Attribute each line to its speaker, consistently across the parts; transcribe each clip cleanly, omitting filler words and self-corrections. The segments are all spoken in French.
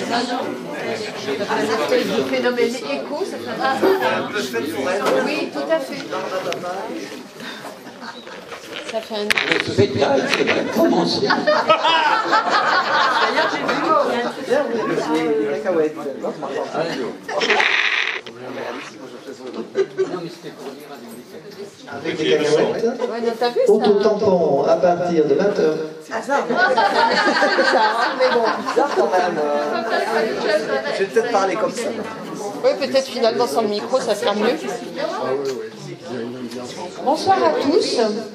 Speaker 1: Le phénomène écho, ça fait un... Oui, tout à fait. Ça fait un...
Speaker 2: Le spectacle va commencer.
Speaker 1: D'ailleurs, j'ai vu...
Speaker 3: Les cacahuètes. Avec les cacahuètes,
Speaker 1: Ouais, non, t'as vu
Speaker 3: au
Speaker 1: ça,
Speaker 3: tampon à partir de 20h.
Speaker 1: Ah, ça, mais bon.
Speaker 3: Bizarre quand même. Je vais peut-être parler comme ça.
Speaker 1: Oui, peut-être finalement sans le micro, ça sera mieux. Bonsoir à tous.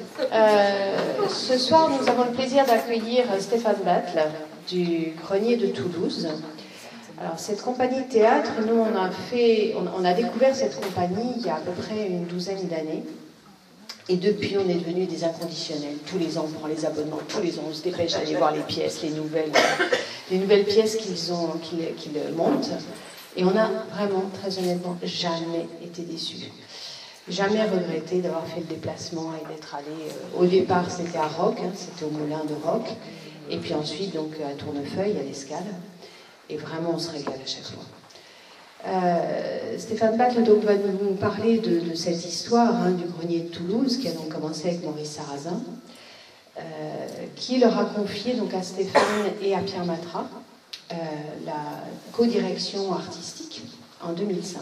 Speaker 1: Ce soir, nous avons le plaisir d'accueillir Stéphane Battle du Grenier de Toulouse. Alors, cette compagnie de théâtre, nous, on a découvert cette compagnie il y a à peu près une douzaine d'années. Et depuis, on est devenus des inconditionnels. Tous les ans, on prend les abonnements, tous les ans, on se dépêche d'aller voir les pièces, les nouvelles pièces qu'ils montent. Et on a vraiment, très honnêtement, jamais été déçus. Jamais regretté d'avoir fait le déplacement et d'être allé... au départ, c'était à Roc, hein, c'était au Moulin de Roc. Et puis ensuite, donc, à Tournefeuille, à l'Escale. Et vraiment, on se régale à chaque fois. Stéphane Battle donc, va nous parler de cette histoire hein, du Grenier de Toulouse, qui a donc commencé avec Maurice Sarrazin, qui leur a confié donc, à Stéphane et à Pierre Matra la co-direction artistique en 2005.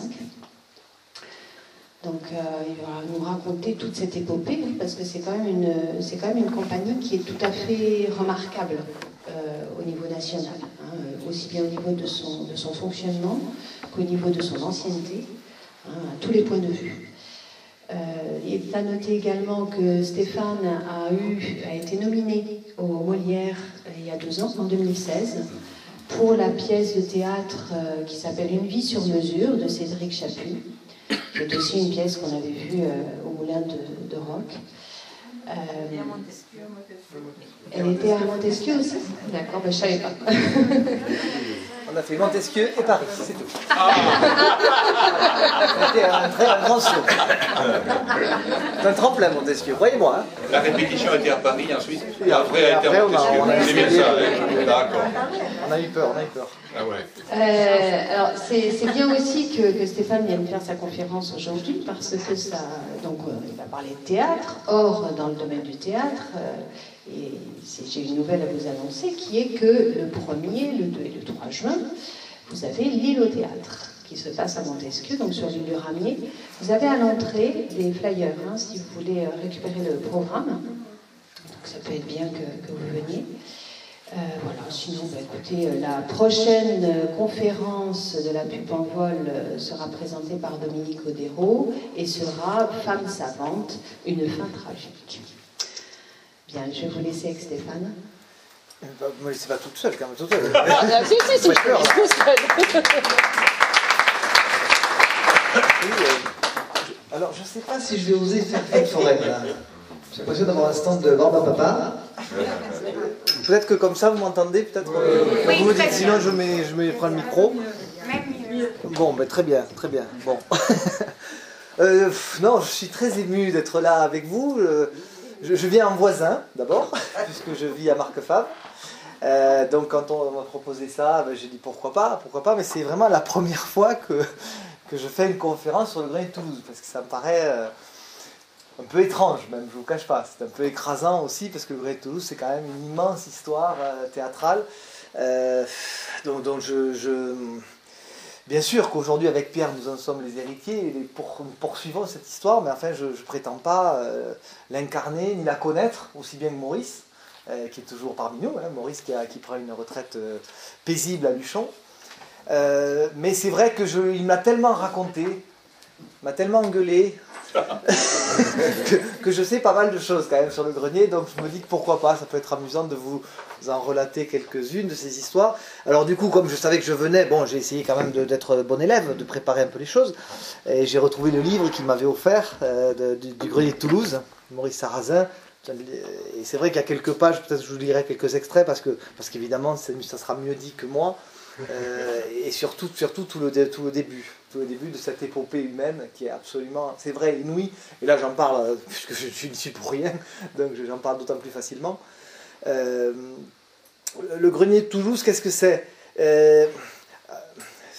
Speaker 1: Donc il va nous raconter toute cette épopée, parce que c'est quand même une compagnie qui est tout à fait remarquable au niveau national, hein, aussi bien au niveau de son fonctionnement qu'au niveau de son ancienneté, hein, à tous les points de vue. Il est à noter également que Stéphane a été nominé au Molière il y a 2 ans, en 2016, pour la pièce de théâtre qui s'appelle Une vie sur mesure de Cédric Chaput, qui est aussi une pièce qu'on avait vue au Moulin de Roc. Elle était à Montesquieu aussi. D'accord, ben, je ne savais pas.
Speaker 3: On a fait Montesquieu et Paris, c'est tout. C'était un grand saut. C'est un tremplin, Montesquieu, croyez-moi. Hein.
Speaker 4: La répétition était à Paris ensuite, et après elle était à Montesquieu. C'est bien ça, hein. D'accord.
Speaker 3: On a eu peur.
Speaker 4: Ah ouais.
Speaker 1: Alors, c'est bien aussi que Stéphane vienne faire sa conférence aujourd'hui, parce que ça, donc, il va parler de théâtre. Or, dans le domaine du théâtre, et j'ai une nouvelle à vous annoncer, qui est que le 1er, le 2 et le 3 juin, vous avez l'île au théâtre, qui se passe à Montesquieu, donc sur l'île du Ramier. Vous avez à l'entrée des flyers, hein, si vous voulez récupérer le programme. Donc ça peut être bien que vous veniez. Voilà, sinon, bah, écoutez, la prochaine conférence de la Pupe en vol sera présentée par Dominique Odero et sera Femme savante, une fin tragique. Bien, je vais vous laisser avec Stéphane.
Speaker 3: Ne me laissez pas toute seule, quand même, toute seule.
Speaker 1: Si,
Speaker 3: Moi, je pleure,
Speaker 1: tout seul.
Speaker 3: Alors, je ne sais pas si je vais oser faire fête foraine, là. J'ai l'impression d'avoir un stand de Barbe à Papa. Peut-être que comme ça, vous m'entendez, peut-être
Speaker 5: oui,
Speaker 3: vous me dites,
Speaker 5: très
Speaker 3: sinon
Speaker 5: bien.
Speaker 3: je me prends le micro.
Speaker 5: Même mieux.
Speaker 3: Bon, ben, très bien. Bon. Non, je suis très ému d'être là avec vous. Je viens en voisin, d'abord, puisque je vis à Marquefave. Donc quand on m'a proposé ça, ben, j'ai dit pourquoi pas, mais c'est vraiment la première fois que je fais une conférence sur le Grenier de Toulouse, parce que ça me paraît un peu étrange même, je vous cache pas, c'est un peu écrasant aussi, parce que le Grenier de Toulouse c'est quand même une immense histoire théâtrale, donc bien sûr qu'aujourd'hui avec Pierre nous en sommes les héritiers et nous poursuivons cette histoire, mais enfin je ne prétends pas l'incarner ni la connaître aussi bien que Maurice, qui est toujours parmi nous, hein, Maurice qui prend une retraite paisible à Luchon. Mais c'est vrai qu'il m'a tellement raconté, m'a tellement engueulé, que je sais pas mal de choses quand même sur le grenier, donc je me dis que pourquoi pas, ça peut être amusant de vous en relater quelques-unes de ces histoires. Alors du coup, comme je savais que je venais, bon, j'ai essayé quand même d'être bon élève, de préparer un peu les choses, et j'ai retrouvé le livre qu'il m'avait offert du grenier de Toulouse, Maurice Sarrazin. Et c'est vrai qu'il y a quelques pages, peut-être que je vous lirai quelques extraits, parce qu'évidemment ça sera mieux dit que moi, et surtout tout le début de cette épopée humaine qui est absolument, c'est vrai, inouïe. Et là j'en parle puisque je suis ici pour rien, donc j'en parle d'autant plus facilement. Le grenier de Toulouse, qu'est-ce que c'est?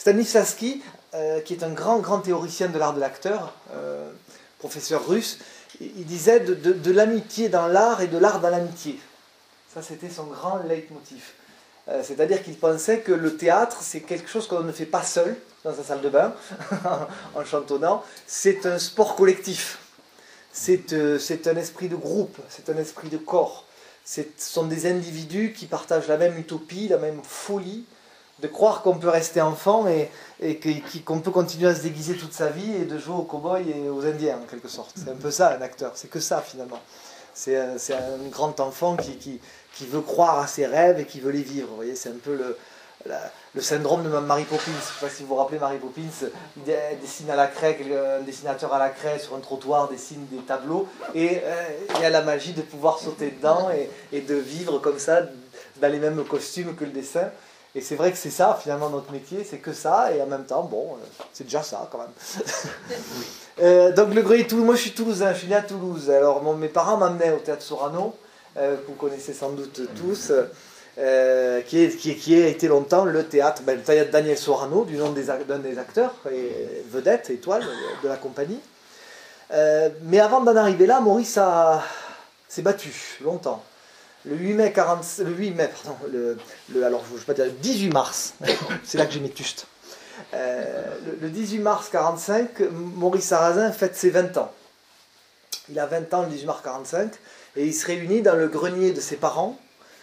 Speaker 3: Stanislavski, qui est un grand théoricien de l'art de l'acteur, professeur russe, il disait de l'amitié dans l'art et de l'art dans l'amitié. Ça, c'était son grand leitmotiv. C'est-à-dire qu'il pensait que le théâtre, c'est quelque chose qu'on ne fait pas seul, dans sa salle de bain, en chantonnant. C'est un sport collectif. C'est un esprit de groupe, c'est un esprit de corps. Ce sont des individus qui partagent la même utopie, la même folie, de croire qu'on peut rester enfant et qu'on peut continuer à se déguiser toute sa vie et de jouer aux cow-boys et aux indiens, en quelque sorte. C'est un peu ça, un acteur. C'est que ça, finalement. C'est un grand enfant qui veut croire à ses rêves et qui veut les vivre. Vous voyez, c'est un peu le syndrome de Mary Poppins. Je ne sais pas si vous vous rappelez Mary Poppins. Il dessine à la craie, un dessinateur à la craie sur un trottoir dessine des tableaux et il y a la magie de pouvoir sauter dedans et de vivre comme ça dans les mêmes costumes que le dessin. Et c'est vrai que c'est ça, finalement, notre métier, c'est que ça, et en même temps, bon, c'est déjà ça, quand même. Donc, le Grenier de Toulouse, moi je suis toulousain, je suis né à Toulouse. Alors, mes parents m'amenaient au Théâtre Sorano, que vous connaissez sans doute tous, qui a été longtemps le théâtre Daniel Sorano, du nom d'un des acteurs, et vedette, étoile de la compagnie. Mais avant d'en arriver là, Maurice s'est battu longtemps. Le 18 mars, c'est là que j'ai mes tustes. Le 18 mars 45, Maurice Sarrazin fête ses 20 ans. Il a 20 ans le 18 mars 45 et il se réunit dans le grenier de ses parents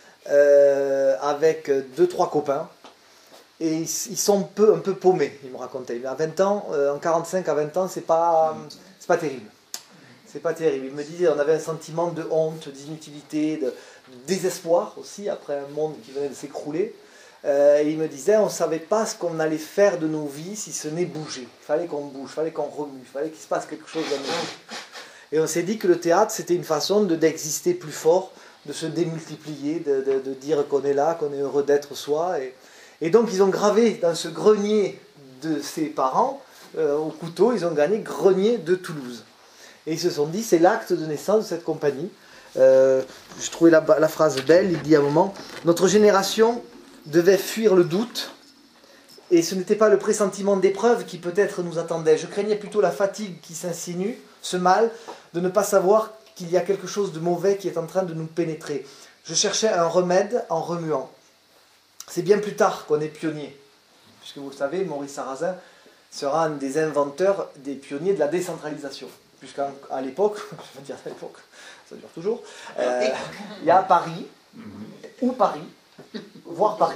Speaker 3: avec 2-3 copains. Et ils sont un peu paumés, il me racontait. À 20 ans, en 45 à 20 ans, c'est pas terrible. C'est pas terrible. Il me disait on avait un sentiment de honte, d'inutilité, de désespoir aussi, après un monde qui venait de s'écrouler. Et il me disait on ne savait pas ce qu'on allait faire de nos vies si ce n'est bouger. Il fallait qu'on bouge, il fallait qu'on remue, il fallait qu'il se passe quelque chose dans nos vies. Et on s'est dit que le théâtre, c'était une façon d'exister plus fort, de se démultiplier, de dire qu'on est là, qu'on est heureux d'être soi. Et donc ils ont gravé dans ce grenier de ses parents, au couteau, ils ont gagné grenier de Toulouse. Et ils se sont dit, c'est l'acte de naissance de cette compagnie. Je trouvais la phrase belle, il dit à un moment, notre génération devait fuir le doute, et ce n'était pas le pressentiment d'épreuve qui peut-être nous attendait. Je craignais plutôt la fatigue qui s'insinue, ce mal, de ne pas savoir qu'il y a quelque chose de mauvais qui est en train de nous pénétrer. Je cherchais un remède en remuant. C'est bien plus tard qu'on est pionnier. Puisque vous le savez, Maurice Sarrazin sera un des inventeurs, des pionniers de la décentralisation. Puisqu'à l'époque, je vais dire à l'époque, ça dure toujours, il y a Paris, ou Paris, voire Paris.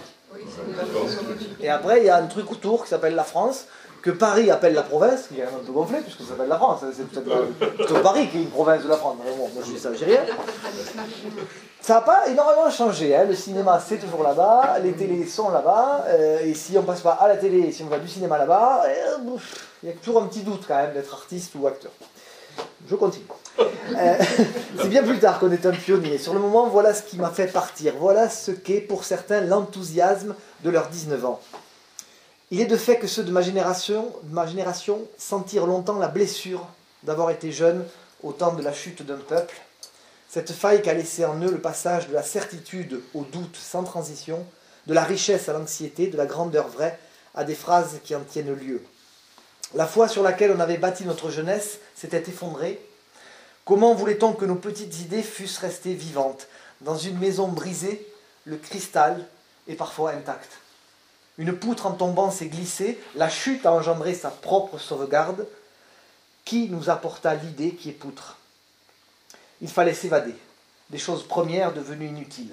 Speaker 3: Et après, il y a un truc autour qui s'appelle la France, que Paris appelle la province, qui est un peu gonflé, puisque ça s'appelle la France. C'est peut-être plutôt Paris qui est une province de la France. Mais bon, moi je dis ça, j'ai rien. Ça n'a pas énormément changé. Hein. Le cinéma, c'est toujours là-bas, les télés sont là-bas, et si on ne passe pas à la télé, si on va du cinéma là-bas, il y a toujours un petit doute quand même d'être artiste ou acteur. Je continue. C'est bien plus tard qu'on est un pionnier. Sur le moment, voilà ce qui m'a fait partir. Voilà ce qu'est pour certains l'enthousiasme de leurs 19 ans. Il est de fait que ceux de ma génération sentirent longtemps la blessure d'avoir été jeunes au temps de la chute d'un peuple. Cette faille qu'a laissé en eux le passage de la certitude au doute sans transition, de la richesse à l'anxiété, de la grandeur vraie à des phrases qui en tiennent lieu. La foi sur laquelle on avait bâti notre jeunesse s'était effondrée. Comment voulait-on que nos petites idées fussent restées vivantes? Dans une maison brisée, le cristal est parfois intact. Une poutre en tombant s'est glissée, la chute a engendré sa propre sauvegarde. Qui nous apporta l'idée qui est poutre? Il fallait s'évader, des choses premières devenues inutiles.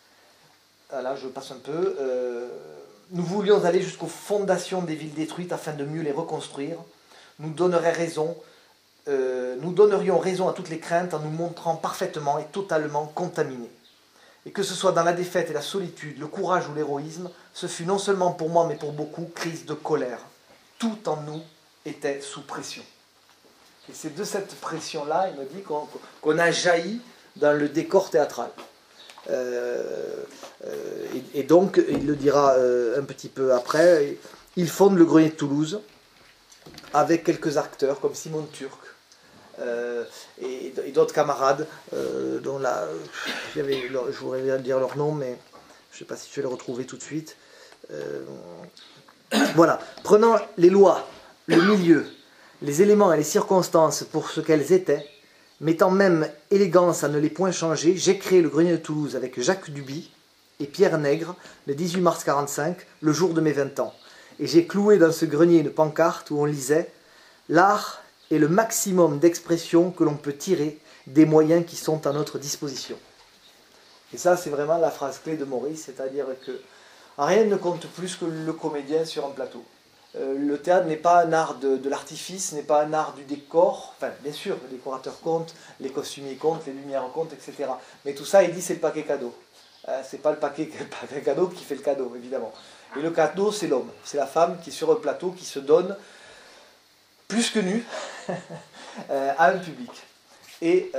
Speaker 3: Là, je passe un peu. Nous voulions aller jusqu'aux fondations des villes détruites afin de mieux les reconstruire. Nous donnerions raison à toutes les craintes en nous montrant parfaitement et totalement contaminés. Et que ce soit dans la défaite et la solitude, le courage ou l'héroïsme, ce fut non seulement pour moi mais pour beaucoup crise de colère. Tout en nous était sous pression. Et c'est de cette pression-là, il me dit, qu'on a jailli dans le décor théâtral. Et donc, il le dira un petit peu après, il fonde le Grenier de Toulouse avec quelques acteurs comme Simon Turc et d'autres camarades dont là, je voudrais dire leur nom, mais je ne sais pas si je vais les retrouver tout de suite. Voilà, prenant les lois, le milieu, les éléments et les circonstances pour ce qu'elles étaient, mettant même élégance à ne les point changer, j'ai créé le Grenier de Toulouse avec Jacques Duby et Pierre Nègre le 18 mars 1945, le jour de mes 20 ans. Et j'ai cloué dans ce grenier une pancarte où on lisait « L'art est le maximum d'expression que l'on peut tirer des moyens qui sont à notre disposition. » Et ça, c'est vraiment la phrase clé de Maurice, c'est-à-dire que rien ne compte plus que le comédien sur un plateau. Le théâtre n'est pas un art de l'artifice, n'est pas un art du décor. Enfin, bien sûr, le décorateur compte, les costumiers comptent, les lumières comptent, etc. Mais tout ça, il dit, c'est le paquet cadeau. C'est pas le paquet cadeau qui fait le cadeau, évidemment. Et le cadeau, c'est l'homme. C'est la femme qui est sur un plateau, qui se donne plus que nu à un public. Et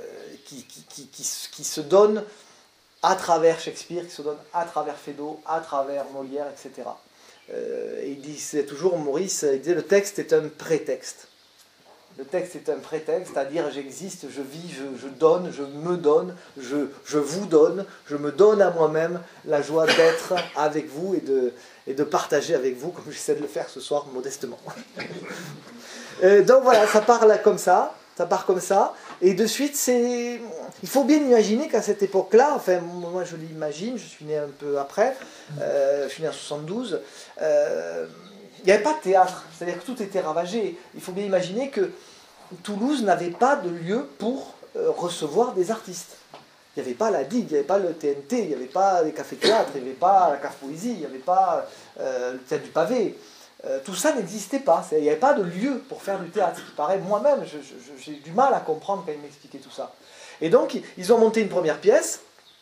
Speaker 3: qui se donne à travers Shakespeare, qui se donne à travers Feydeau, à travers Molière, etc. Et il disait toujours, Maurice, il disait, le texte est un prétexte. Le texte est un prétexte, c'est-à-dire j'existe, je vis, je donne, je me donne, je vous donne, je me donne à moi-même la joie d'être avec vous et de partager avec vous, comme j'essaie de le faire ce soir modestement. Donc voilà, ça part là comme ça. Ça part comme ça, et de suite, il faut bien imaginer qu'à cette époque-là, enfin, moi je l'imagine, je suis né un peu après, je suis né en 72, il n'y avait pas de théâtre, c'est-à-dire que tout était ravagé. Il faut bien imaginer que Toulouse n'avait pas de lieu pour recevoir des artistes. Il n'y avait pas la Digue, il n'y avait pas le TNT, il n'y avait pas les cafés-théâtres, il n'y avait pas la cave poésie, il n'y avait pas le théâtre du pavé. Tout ça n'existait pas, il n'y avait pas de lieu pour faire du théâtre, ce qui paraît, moi-même, j'ai du mal à comprendre quand il m'expliquait tout ça. Et donc, ils ont monté une première pièce,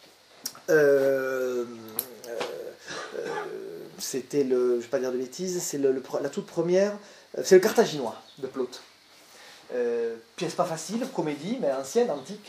Speaker 3: c'était je ne vais pas dire de bêtises, c'est la toute première, c'est le Carthaginois de Plaute. Pièce pas facile, comédie, mais ancienne, antique,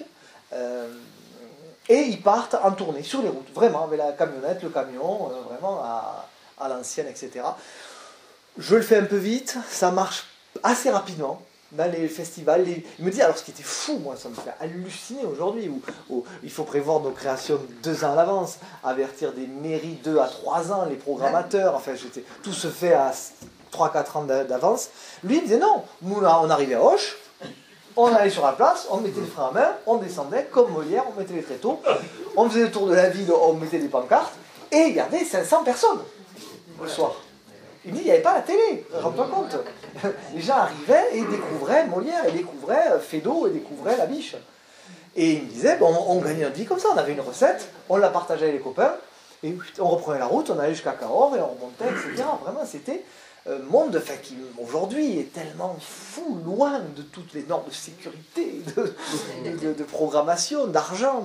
Speaker 3: et ils partent en tournée, sur les routes, vraiment, avec la camionnette, le camion, vraiment à l'ancienne, etc. Je le fais un peu vite, ça marche assez rapidement dans les festivals. Il me dit, alors ce qui était fou, moi, ça me fait halluciner aujourd'hui, où il faut prévoir nos créations 2 ans à l'avance, avertir des mairies 2 à 3 ans, les programmateurs, enfin, tout se fait à 3-4 ans d'avance. Lui, il me disait, non, nous, on arrivait à Auch, on allait sur la place, on mettait les freins à main, on descendait, comme Molière, on mettait les tréteaux, on faisait le tour de la ville, on mettait des pancartes, et il y avait 500 personnes le soir. Il me dit, il n'y avait pas la télé, rends-toi compte. Les gens arrivaient et découvraient Molière, et découvraient Feydeau, et découvraient La Biche. Et il me disait, bon, on gagnait notre vie comme ça, on avait une recette, on la partageait avec les copains, et on reprenait la route, on allait jusqu'à Cahors, et on remontait, etc. Vraiment, c'était un monde qui, aujourd'hui, est tellement fou, loin de toutes les normes de sécurité, de programmation, d'argent.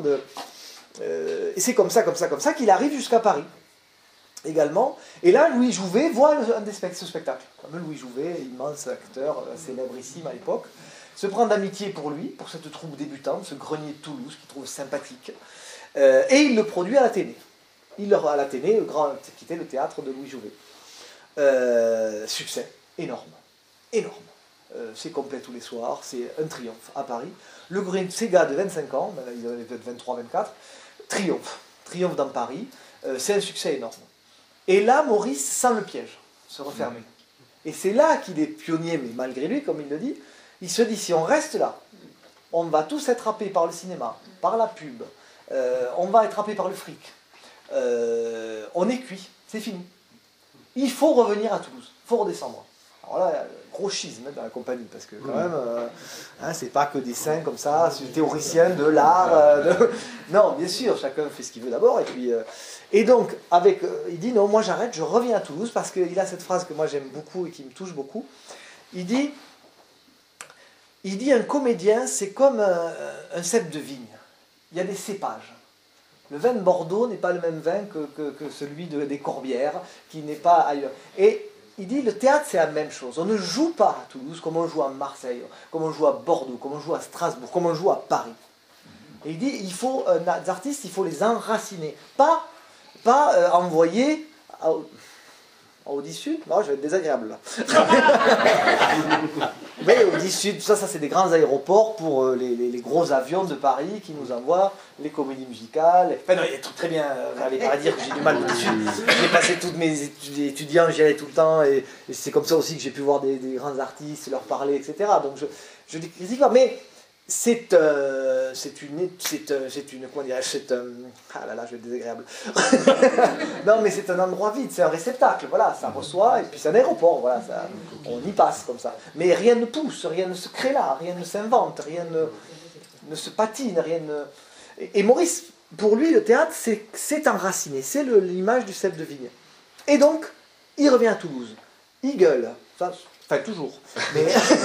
Speaker 3: Et c'est comme ça qu'il arrive jusqu'à Paris. Également, et là Louis Jouvet voit ce spectacle. Comme Louis Jouvet, immense acteur, célébrissime à l'époque, se prend d'amitié pour lui, pour cette troupe débutante, ce grenier de Toulouse qu'il trouve sympathique, et il le produit à l'Athénée. À l'Athénée, qui était le théâtre de Louis Jouvet. Succès énorme, énorme. C'est complet tous les soirs, c'est un triomphe à Paris. Ces gars de 25 ans, ils avaient peut-être 23-24, triomphe dans Paris, c'est un succès énorme. Et là, Maurice sent le piège se refermer. Et c'est là qu'il est pionnier, mais malgré lui, comme il le dit, il se dit, si on reste là, on va tous être happés par le cinéma, par la pub, on va être happés par le fric. On est cuit, c'est fini. Il faut revenir à Toulouse, il faut redescendre. Alors là, gros schisme dans la compagnie, parce que quand même, c'est pas que des saints comme ça, c'est des théoriciens de l'art. Non, bien sûr, chacun fait ce qu'il veut d'abord, et puis... Et donc, il dit, non, moi j'arrête, je reviens à Toulouse, parce qu'il a cette phrase que moi j'aime beaucoup et qui me touche beaucoup. Il dit, un comédien, c'est comme un cep de vigne. Il y a des cépages. Le vin de Bordeaux n'est pas le même vin que celui des Corbières, qui n'est pas ailleurs. Et il dit, le théâtre, c'est la même chose. On ne joue pas à Toulouse comme on joue à Marseille, comme on joue à Bordeaux, comme on joue à Strasbourg, comme on joue à Paris. Et il dit, des artistes, il faut les enraciner. Pas envoyer au 10 Sud. Non, je vais être désagréable là. Oui, Audi-Sud, tout ça, c'est des grands aéroports pour les gros avions de Paris qui nous envoient les comédies musicales. Enfin non, il y a des trucs très bien, vous n'allez pas à dire que j'ai du mal Audi-Sud. J'ai passé toutes mes études étudiants, j'y allais tout le temps, et c'est comme ça aussi que j'ai pu voir des grands artistes, leur parler, etc. Donc je ne critique pas, mais c'est une comment dirais-je, ah là là, je vais être désagréable. Non, mais c'est un endroit vide, c'est un réceptacle, voilà, ça reçoit, et puis c'est un aéroport, voilà, ça, on y passe comme ça. Mais rien ne pousse, rien ne se crée là, rien ne s'invente, rien ne se patine, rien ne... Et Maurice, pour lui, le théâtre, c'est enraciné, c'est l'image du cep de vigne. Et donc, il revient à Toulouse, il gueule, enfin toujours, mais...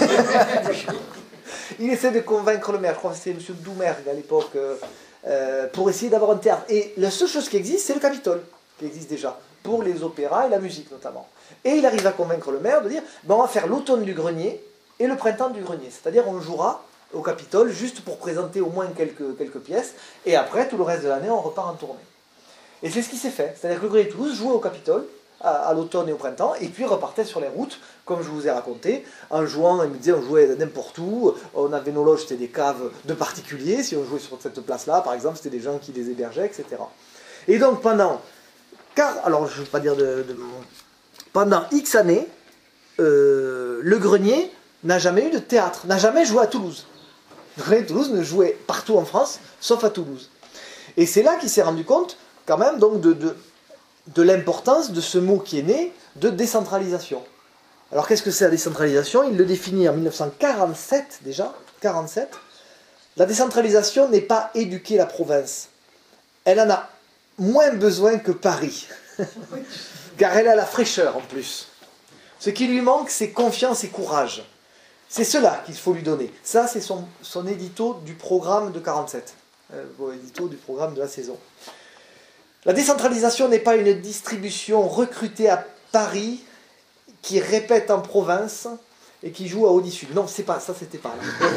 Speaker 3: Il essaie de convaincre le maire, je crois que c'était M. Doumergue à l'époque, pour essayer d'avoir un théâtre. Et la seule chose qui existe, c'est le Capitole, qui existe déjà, pour les opéras et la musique notamment. Et il arrive à convaincre le maire de dire, ben on va faire l'automne du grenier et le printemps du grenier. C'est-à-dire on jouera au Capitole juste pour présenter au moins quelques pièces, et après, tout le reste de l'année, on repart en tournée. Et c'est ce qui s'est fait. C'est-à-dire que le Grenier de Toulouse jouait au Capitole, à l'automne et au printemps, et puis repartait sur les routes, comme je vous ai raconté, en jouant, il me disait, on jouait n'importe où, on avait nos loges, c'était des caves de particuliers, si on jouait sur cette place-là, par exemple, c'était des gens qui les hébergeaient, etc. Et donc pendant, alors je ne veux pas dire pendant X années, le Grenier n'a jamais eu de théâtre, n'a jamais joué à Toulouse. Le Grenier de Toulouse ne jouait partout en France, sauf à Toulouse. Et c'est là qu'il s'est rendu compte, quand même, donc de l'importance de ce mot qui est né de décentralisation. Alors qu'est-ce que c'est la décentralisation? Il le définit en 1947 déjà, 47. La décentralisation n'est pas éduquer la province. Elle en a moins besoin que Paris, car elle a la fraîcheur en plus. Ce qui lui manque, c'est confiance et courage. C'est cela qu'il faut lui donner. Ça, c'est son édito du programme de 47, édito du programme de la saison. La décentralisation n'est pas une distribution recrutée à Paris qui répète en province et qui joue à Audi-Sud. Non, c'est pas ça, c'était pas là.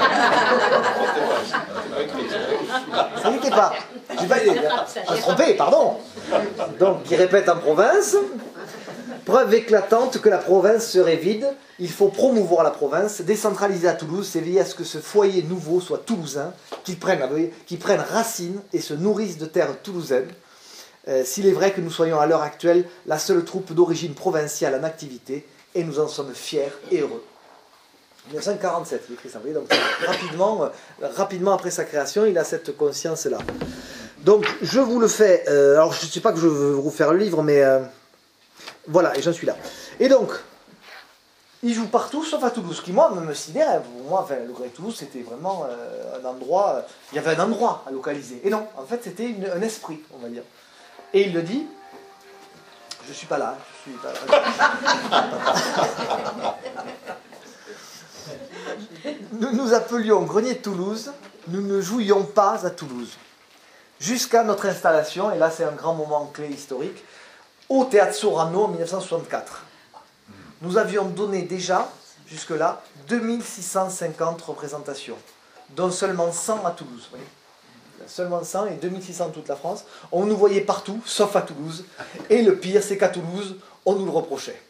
Speaker 3: Ça n'était pas. Je me trompé, pardon. Donc, qui répète en province. Preuve éclatante que la province serait vide. Il faut promouvoir la province, décentraliser à Toulouse, c'est veiller à ce que ce foyer nouveau soit toulousain, qu'il prenne racine et se nourrisse de terre toulousaine. S'il est vrai que nous soyons à l'heure actuelle la seule troupe d'origine provinciale en activité, et nous en sommes fiers et heureux. 1947, il écrit ça. Vous voyez, donc rapidement après sa création, il a cette conscience-là. Donc je vous le fais, alors je ne sais pas que je veux vous faire le livre, mais voilà, et j'en suis là. Et donc, il joue partout sauf à Toulouse, qui moi me sidère. Pour moi, enfin, le Grenier de Toulouse, c'était vraiment un endroit, il y avait un endroit à localiser. Et non, en fait, c'était un esprit, on va dire. Et il le dit, je suis pas là, je suis pas là. Nous nous appelions Grenier de Toulouse, nous ne jouions pas à Toulouse. Jusqu'à notre installation, et là c'est un grand moment clé historique, au Théâtre Sorano en 1964. Nous avions donné déjà, jusque-là, 2650 représentations, dont seulement 100 à Toulouse. Vous voyez, seulement 100 et 2600 en toute la France. On nous voyait partout, sauf à Toulouse. Et le pire, c'est qu'à Toulouse, on nous le reprochait.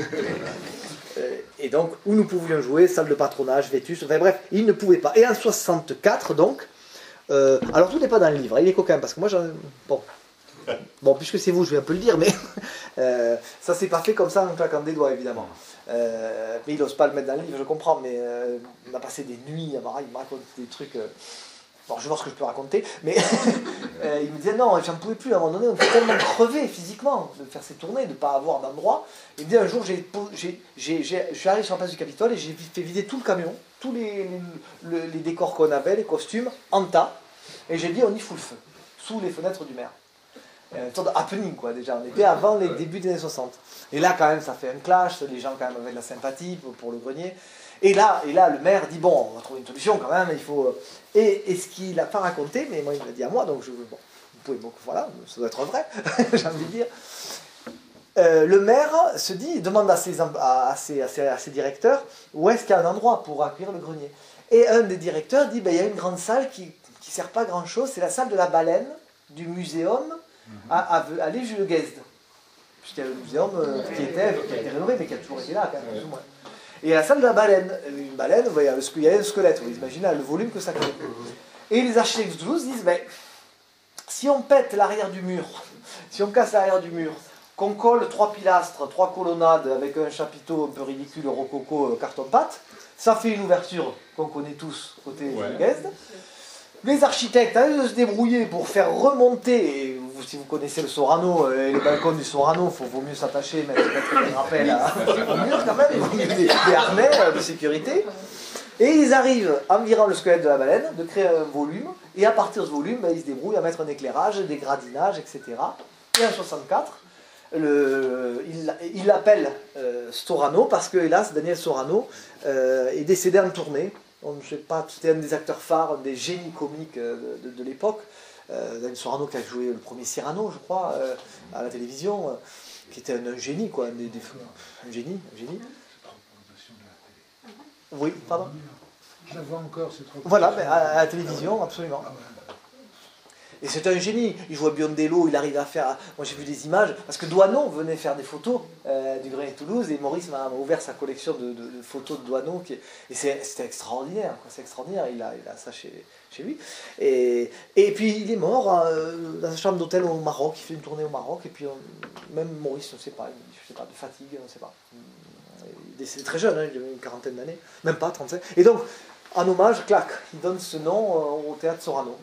Speaker 3: Et donc, où nous pouvions jouer, salle de patronage, Vétus, enfin bref, ils ne pouvaient pas. Et en 64, donc, alors tout n'est pas dans le livre, il est coquin, parce que moi, bon, puisque c'est vous, je vais un peu le dire, mais ça s'est pas fait comme ça en claquant des doigts, évidemment. Mais il n'ose pas le mettre dans le livre, je comprends, mais on a passé des nuits, il me raconte des trucs... Bon, je vais voir ce que je peux raconter, mais il me disait non, j'en pouvais plus, à un moment donné, on était tellement crevé physiquement de faire ces tournées, de ne pas avoir d'endroit. Il me dit un jour, je suis arrivé sur la place du Capitole et j'ai fait vider tout le camion, tous les décors qu'on avait, les costumes, en tas, et j'ai dit on y fout le feu, sous les fenêtres du maire. Une sorte de happening, quoi, déjà. On était avant les débuts des années 60. Et là, quand même, ça fait un clash, les gens, quand même, avaient de la sympathie pour le Grenier. Et là, le maire dit, bon, on va trouver une solution, quand même, il faut... Et ce qu'il n'a pas raconté, mais moi, il me l'a dit à moi, donc bon, vous pouvez, bon, voilà, ça doit être vrai, j'ai envie de dire. Le maire se dit, demande à ses directeurs, où est-ce qu'il y a un endroit pour accueillir le Grenier. Et un des directeurs dit, ben, il y a une grande salle qui ne sert pas à grand-chose, c'est la salle de la baleine du muséum à l'Éjuleguesde. Puisqu'il y a le muséum qui a été rénové, mais qui a toujours été là, quand même, plus ou moins. Et la salle de la baleine, une baleine, il y a un squelette, vous imaginez le volume que ça crée. Et les architectes de Toulouse disent, ben, si on pète l'arrière du mur, si on casse l'arrière du mur, qu'on colle 3 pilastres, 3 colonnades avec un chapiteau un peu ridicule, rococo, carton-pâte, ça fait une ouverture qu'on connaît tous côté Guesde. Les architectes, à eux de se débrouiller pour faire remonter, et si vous connaissez le Sorano, les balcons du Sorano, il vaut mieux s'attacher, mettre des rappels au mur quand même, il vaut mieux des harnais de sécurité. Et ils arrivent, en virant le squelette de la baleine, de créer un volume, et à partir de ce volume, ben, ils se débrouillent à mettre un éclairage, des gradinages, etc. Et en 64, il l'appelle Storano, parce que, hélas, Daniel Sorano est décédé en tournée. On ne sait pas, c'était un des acteurs phares, un des génies comiques de l'époque. Daniel Sorano qui a joué le premier Cyrano, je crois, à la télévision, qui était un génie, quoi, un génie. Oui, pardon.
Speaker 5: Je la vois encore, c'est trop.
Speaker 3: Voilà, mais à la télévision, absolument. Et c'est un génie. Il jouait Biondello, il arrive à faire... Moi j'ai vu des images, parce que Doisneau venait faire des photos du Grenier de Toulouse, et Maurice m'a ouvert sa collection de photos de Doisneau, et c'était extraordinaire, quoi. C'est extraordinaire, il a ça chez lui. Et puis il est mort dans sa chambre d'hôtel au Maroc, il fait une tournée au Maroc, et puis même Maurice, je ne sais pas, de fatigue, je ne sais pas. Il est décédé très jeune, hein, il avait une quarantaine d'années, même pas, 35. Et donc, en hommage, clac, il donne ce nom au théâtre Sorano.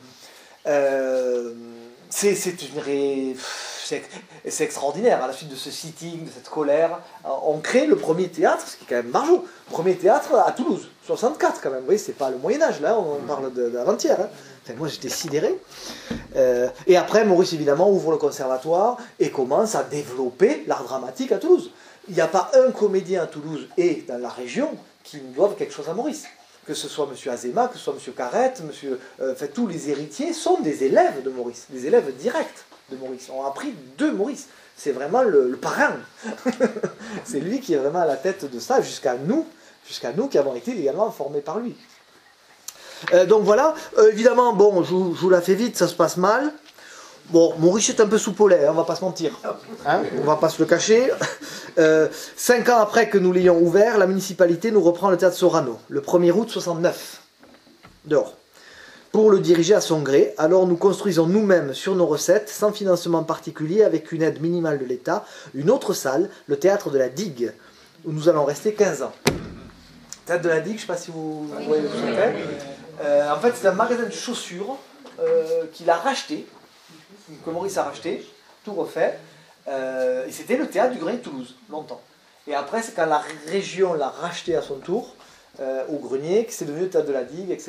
Speaker 3: C'est extraordinaire, à la suite de ce sitting, de cette colère, on crée le premier théâtre, ce qui est quand même margeau, premier théâtre à Toulouse, 64 quand même, vous voyez, c'est pas le Moyen-Âge, là, on parle d'avant-hier, hein. Enfin, moi j'étais sidéré. Et après, Maurice évidemment ouvre le conservatoire et commence à développer l'art dramatique à Toulouse. Il n'y a pas un comédien à Toulouse et dans la région qui ne doive quelque chose à Maurice. Que ce soit M. Azéma, que ce soit M. Carrette, tous les héritiers sont des élèves de Maurice, des élèves directs de Maurice, ont appris de Maurice. C'est vraiment le parrain. C'est lui qui est vraiment à la tête de ça, jusqu'à nous qui avons été également formés par lui. Donc voilà, évidemment, bon, je vous la fais vite, ça se passe mal. Bon, Maurice est un peu soupolé, hein, on va pas se mentir. Hein, on va pas se le cacher. 5 ans après que nous l'ayons ouvert, la municipalité nous reprend le théâtre Sorano, le 1er août 69, dehors, pour le diriger à son gré. Alors nous construisons nous-mêmes sur nos recettes, sans financement particulier, avec une aide minimale de l'État, une autre salle, le théâtre de la Digue, où nous allons rester 15 ans. Le théâtre de la Digue, je ne sais pas si vous voyez ce que c'est. En fait, c'est un magasin de chaussures qu'il a racheté, que Maurice a racheté, tout refait, et c'était le théâtre du Grenier de Toulouse, longtemps. Et après, c'est quand la région l'a racheté à son tour, au Grenier, que c'est devenu le théâtre de la Digue, etc.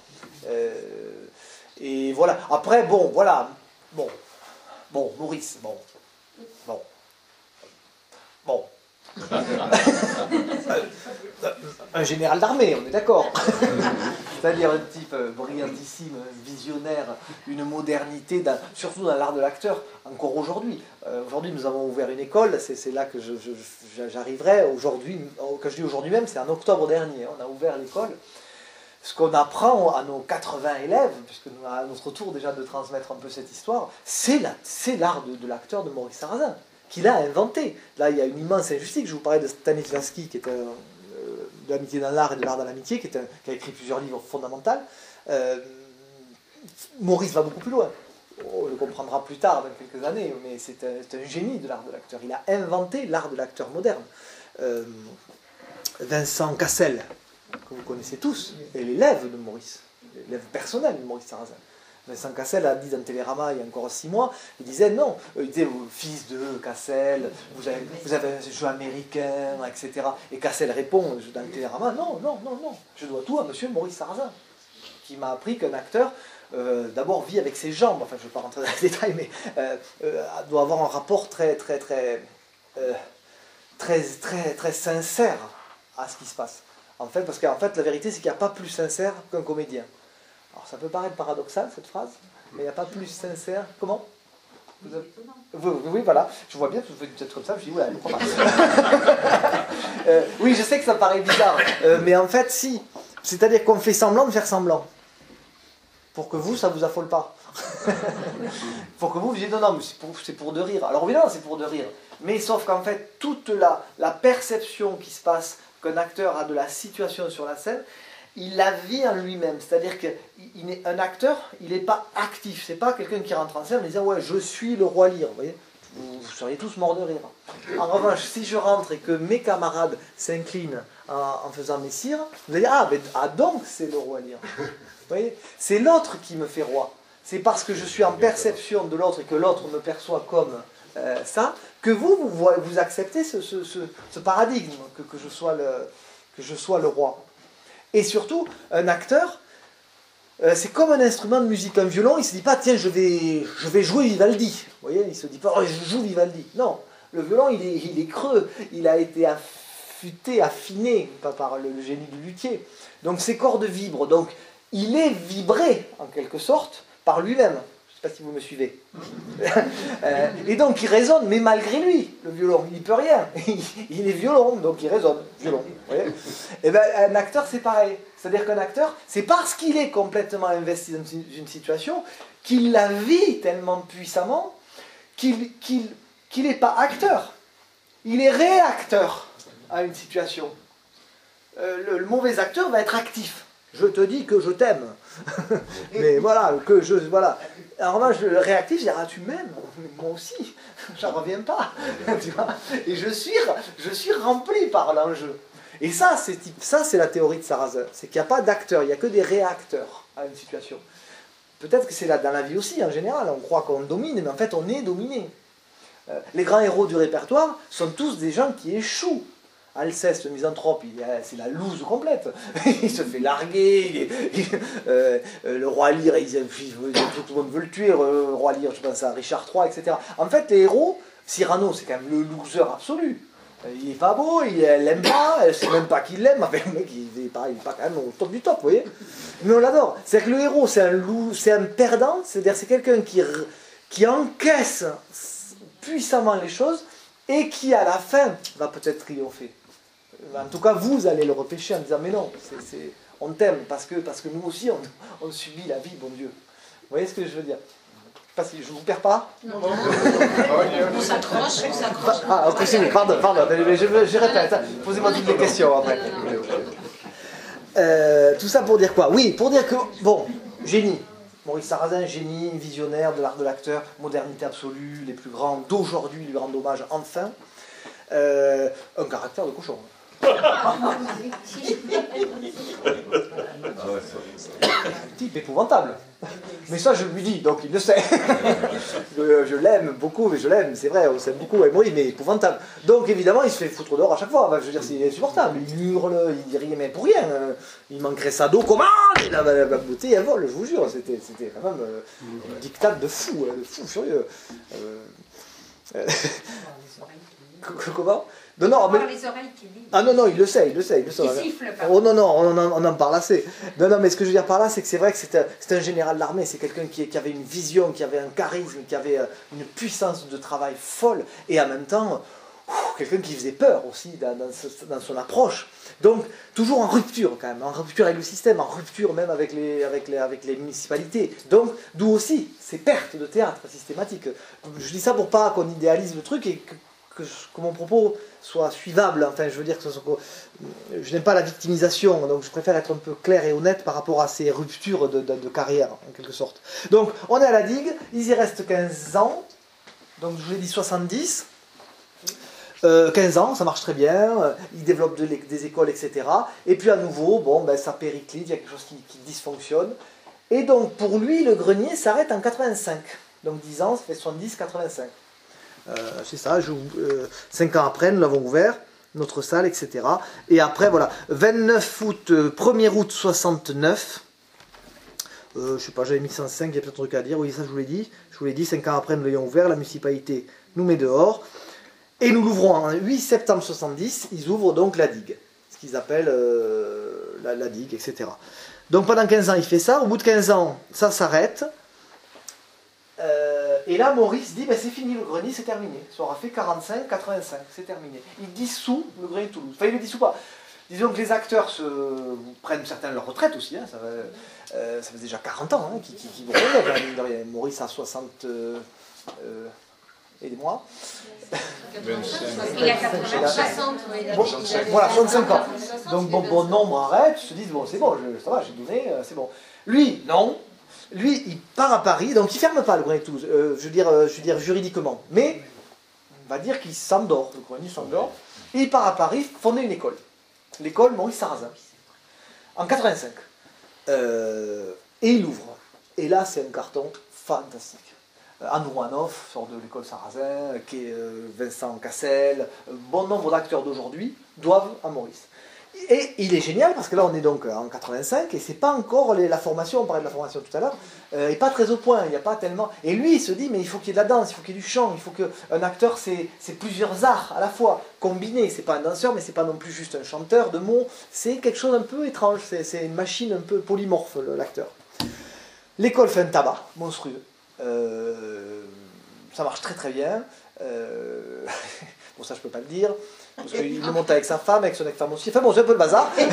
Speaker 3: Et voilà. Après, bon, voilà. Bon, Maurice, bon. Un général d'armée, on est d'accord. C'est-à-dire un type brillantissime, visionnaire, une modernité, surtout dans l'art de l'acteur, encore aujourd'hui. Aujourd'hui, nous avons ouvert une école, c'est là que j'arriverai. Aujourd'hui, quand je dis aujourd'hui même, c'est en octobre dernier, on a ouvert l'école. Ce qu'on apprend à nos 80 élèves, puisque nous avons à notre tour déjà de transmettre un peu cette histoire, c'est l'art de l'acteur de Maurice Sarrazin, qu'il a inventé. Là, il y a une immense injustice. Je vous parlais de Stanislavski, qui est de l'amitié dans l'art et de l'art dans l'amitié, qui a écrit plusieurs livres fondamentaux. Maurice va beaucoup plus loin. On le comprendra plus tard, dans quelques années, mais c'est un génie de l'art de l'acteur. Il a inventé l'art de l'acteur moderne. Vincent Cassel, que vous connaissez tous, est l'élève de Maurice, l'élève personnel de Maurice Sarrazin. Vincent Cassel a dit dans Télérama il y a encore 6 mois, il disait non, il disait fils de Cassel, vous avez un jeu américain, etc. Et Cassel répond dans Télérama, non, je dois tout à monsieur Maurice Sarrazin, qui m'a appris qu'un acteur d'abord vit avec ses jambes, enfin je ne vais pas rentrer dans les détails, mais doit avoir un rapport très sincère à ce qui se passe. En fait, parce qu'en fait la vérité c'est qu'il n'y a pas plus sincère qu'un comédien. Alors ça peut paraître paradoxal cette phrase, mais il n'y a pas plus sincère. Comment ? Oui, voilà, je vois bien, vous faites peut-être comme ça, je dis, ouais, pourquoi pas. Oui, je sais que ça paraît bizarre, mais en fait, si. C'est-à-dire qu'on fait semblant de faire semblant. Pour que vous, ça ne vous affole pas. Pour que vous disiez, non, mais c'est pour de rire. Alors évidemment, c'est pour de rire. Mais sauf qu'en fait, toute la perception qui se passe qu'un acteur a de la situation sur la scène, il la vit en lui-même. C'est-à-dire qu'un acteur, il n'est pas actif. C'est pas quelqu'un qui rentre en scène en disant « Ouais, je suis le roi Lear ». Vous voyez, vous seriez tous morts de rire. En revanche, si je rentre et que mes camarades s'inclinent en faisant Messire, vous allez dire « Ah, donc c'est le roi Lear ». Vous voyez, c'est l'autre qui me fait roi. C'est parce que je suis en perception de l'autre et que l'autre me perçoit comme ça, que vous acceptez ce paradigme, que je sois le roi. Et surtout, un acteur, c'est comme un instrument de musique. Un violon, il ne se dit pas, tiens, je vais jouer Vivaldi. Vous voyez, il ne se dit pas, oh, je joue Vivaldi. Non, le violon, il est creux. Il a été affûté, affiné, pas par le génie du luthier. Donc ses cordes vibrent. Donc il est vibré, en quelque sorte, par lui-même. Je ne sais pas si vous me suivez. Et donc il résonne, mais malgré lui, le violon, il n'y peut rien. Il est violon, donc il résonne. Violon. Et bien un acteur, c'est pareil. C'est-à-dire qu'un acteur, c'est parce qu'il est complètement investi dans une situation qu'il la vit tellement puissamment qu'il n'est pas acteur. Il est réacteur à une situation. Le mauvais acteur va être actif. Je te dis que je t'aime. Mais voilà, voilà. En revanche, le réactif, je dis, ah, tu m'aimes, moi aussi, j'en reviens pas. Tu vois, et je suis rempli par l'enjeu. Et ça, c'est la théorie de Sarrazin. C'est qu'il n'y a pas d'acteur, il n'y a que des réacteurs à une situation. Peut-être que c'est là dans la vie aussi, en général. On croit qu'on domine, mais en fait, on est dominé. Les grands héros du répertoire sont tous des gens qui échouent. Alceste, le misanthrope, c'est la loose complète. Il se fait larguer. Le roi Lear, tout le monde veut le tuer. Le roi Lear, je pense à Richard III, etc. En fait, les héros, Cyrano, c'est quand même le loser absolu. Il n'est pas beau, elle l'aime pas, elle ne sait même pas qu'il l'aime. Enfin, le mec, il n'est pas quand même au top du top, vous voyez. Mais on l'adore. C'est-à-dire que le héros, c'est un perdant, c'est-à-dire c'est quelqu'un qui encaisse puissamment les choses et qui, à la fin, va peut-être triompher. En tout cas, vous allez le repêcher en disant « Mais non, on t'aime, parce que nous aussi, on subit la vie, bon Dieu. » Vous voyez ce que je veux dire? Je ne sais pas si je ne vous perds pas.
Speaker 1: Non. On s'accroche.
Speaker 3: Ah, continue, pardon. Je répète, posez-moi toutes les questions après. Tout ça pour dire quoi? Oui, pour dire que, bon, génie. Maurice Sarrazin, génie, visionnaire de l'art de l'acteur, modernité absolue, les plus grands d'aujourd'hui, lui rendre hommage enfin. Un caractère de cochon. Type épouvantable. Mais ça, je lui dis, donc il le sait. je l'aime beaucoup, mais je l'aime, c'est vrai, on s'aime beaucoup, et moi, mais épouvantable. Donc évidemment, il se fait foutre dehors à chaque fois. Enfin, je veux dire, c'est insupportable. Il hurle, il dit rien, mais pour rien. Il manquerait sa dos, comment? La beauté, elle vole, je vous jure. C'était quand même une dictate de fou furieux. Comment? Non, mais... les oreilles qui disent. Ah non, il le sait. Il siffle pas. Oh non, on en parle assez. Non, mais ce que je veux dire par là, c'est que c'est vrai que c'était un général de l'armée, c'est quelqu'un qui avait une vision, qui avait un charisme, qui avait une puissance de travail folle, et en même temps, quelqu'un qui faisait peur aussi dans son approche. Donc, toujours en rupture quand même, en rupture avec le système, en rupture même avec les municipalités. Donc, d'où aussi ces pertes de théâtre systématiques. Je dis ça pour pas qu'on idéalise le truc et que mon propos soit suivable, enfin je veux dire que je n'aime pas la victimisation, donc je préfère être un peu clair et honnête par rapport à ces ruptures de carrière, en quelque sorte. Donc on est à la digue, il y reste 15 ans, donc je vous l'ai dit 70, 15 ans, ça marche très bien, il développe des écoles, etc. Et puis à nouveau, ça périclite, il y a quelque chose qui dysfonctionne, et donc pour lui, le grenier s'arrête en 85, donc 10 ans, ça fait 70, 85. C'est ça, 5 ans après, nous l'avons ouvert, notre salle, etc. Et après, voilà, 29 août, 1er août 69, je sais pas, j'avais mis 105, il y a peut-être un truc à dire, oui, ça je vous l'ai dit, 5 ans après, nous l'ayons ouvert, la municipalité nous met dehors, et nous l'ouvrons en 8 septembre 70, ils ouvrent donc la digue, ce qu'ils appellent la digue, etc. Donc pendant 15 ans, il fait ça, au bout de 15 ans, ça s'arrête. Et là, Maurice dit, c'est fini, le grenier, c'est terminé. Ça aura fait 45, 85, c'est terminé. Il dissout le grenier de Toulouse. Enfin, il ne le dissout pas. Disons que les acteurs prennent certains leur retraite aussi. Hein, ça fait déjà 40 ans qu'ils vont revenir. Maurice a 60... aidez-moi.
Speaker 4: 25.
Speaker 6: Il a 60,
Speaker 3: Bon, voilà, 65 ans. Donc bon nombre arrête, se disent bon c'est bon, ça va, j'ai donné, c'est bon. Lui, non. Lui, il part à Paris, donc il ferme pas le Grenier de Toulouse, je veux dire juridiquement, mais on va dire qu'il s'endort, le Grenier s'endort, et il part à Paris fonder une école. L'école Maurice Sarrazin. En 85. Et il ouvre. Et là, c'est un carton fantastique. Anne Roumanoff sort de l'école Sarrazin, Vincent Cassel, bon nombre d'acteurs d'aujourd'hui doivent à Maurice. Et il est génial parce que là on est donc en 85 et c'est pas encore la formation, on parlait de la formation tout à l'heure, et pas très au point, il n'y a pas tellement. Et lui il se dit mais il faut qu'il y ait de la danse, il faut qu'il y ait du chant, il faut qu'un acteur c'est plusieurs arts à la fois, combinés, c'est pas un danseur mais c'est pas non plus juste un chanteur de mots, c'est quelque chose un peu étrange, c'est une machine un peu polymorphe l'acteur. L'école fait un tabac monstrueux. Ça marche très très bien. Bon, ça je peux pas le dire, parce qu'il le monte avec sa femme, avec son ex-femme aussi. Enfin bon, c'est un peu le bazar. Mais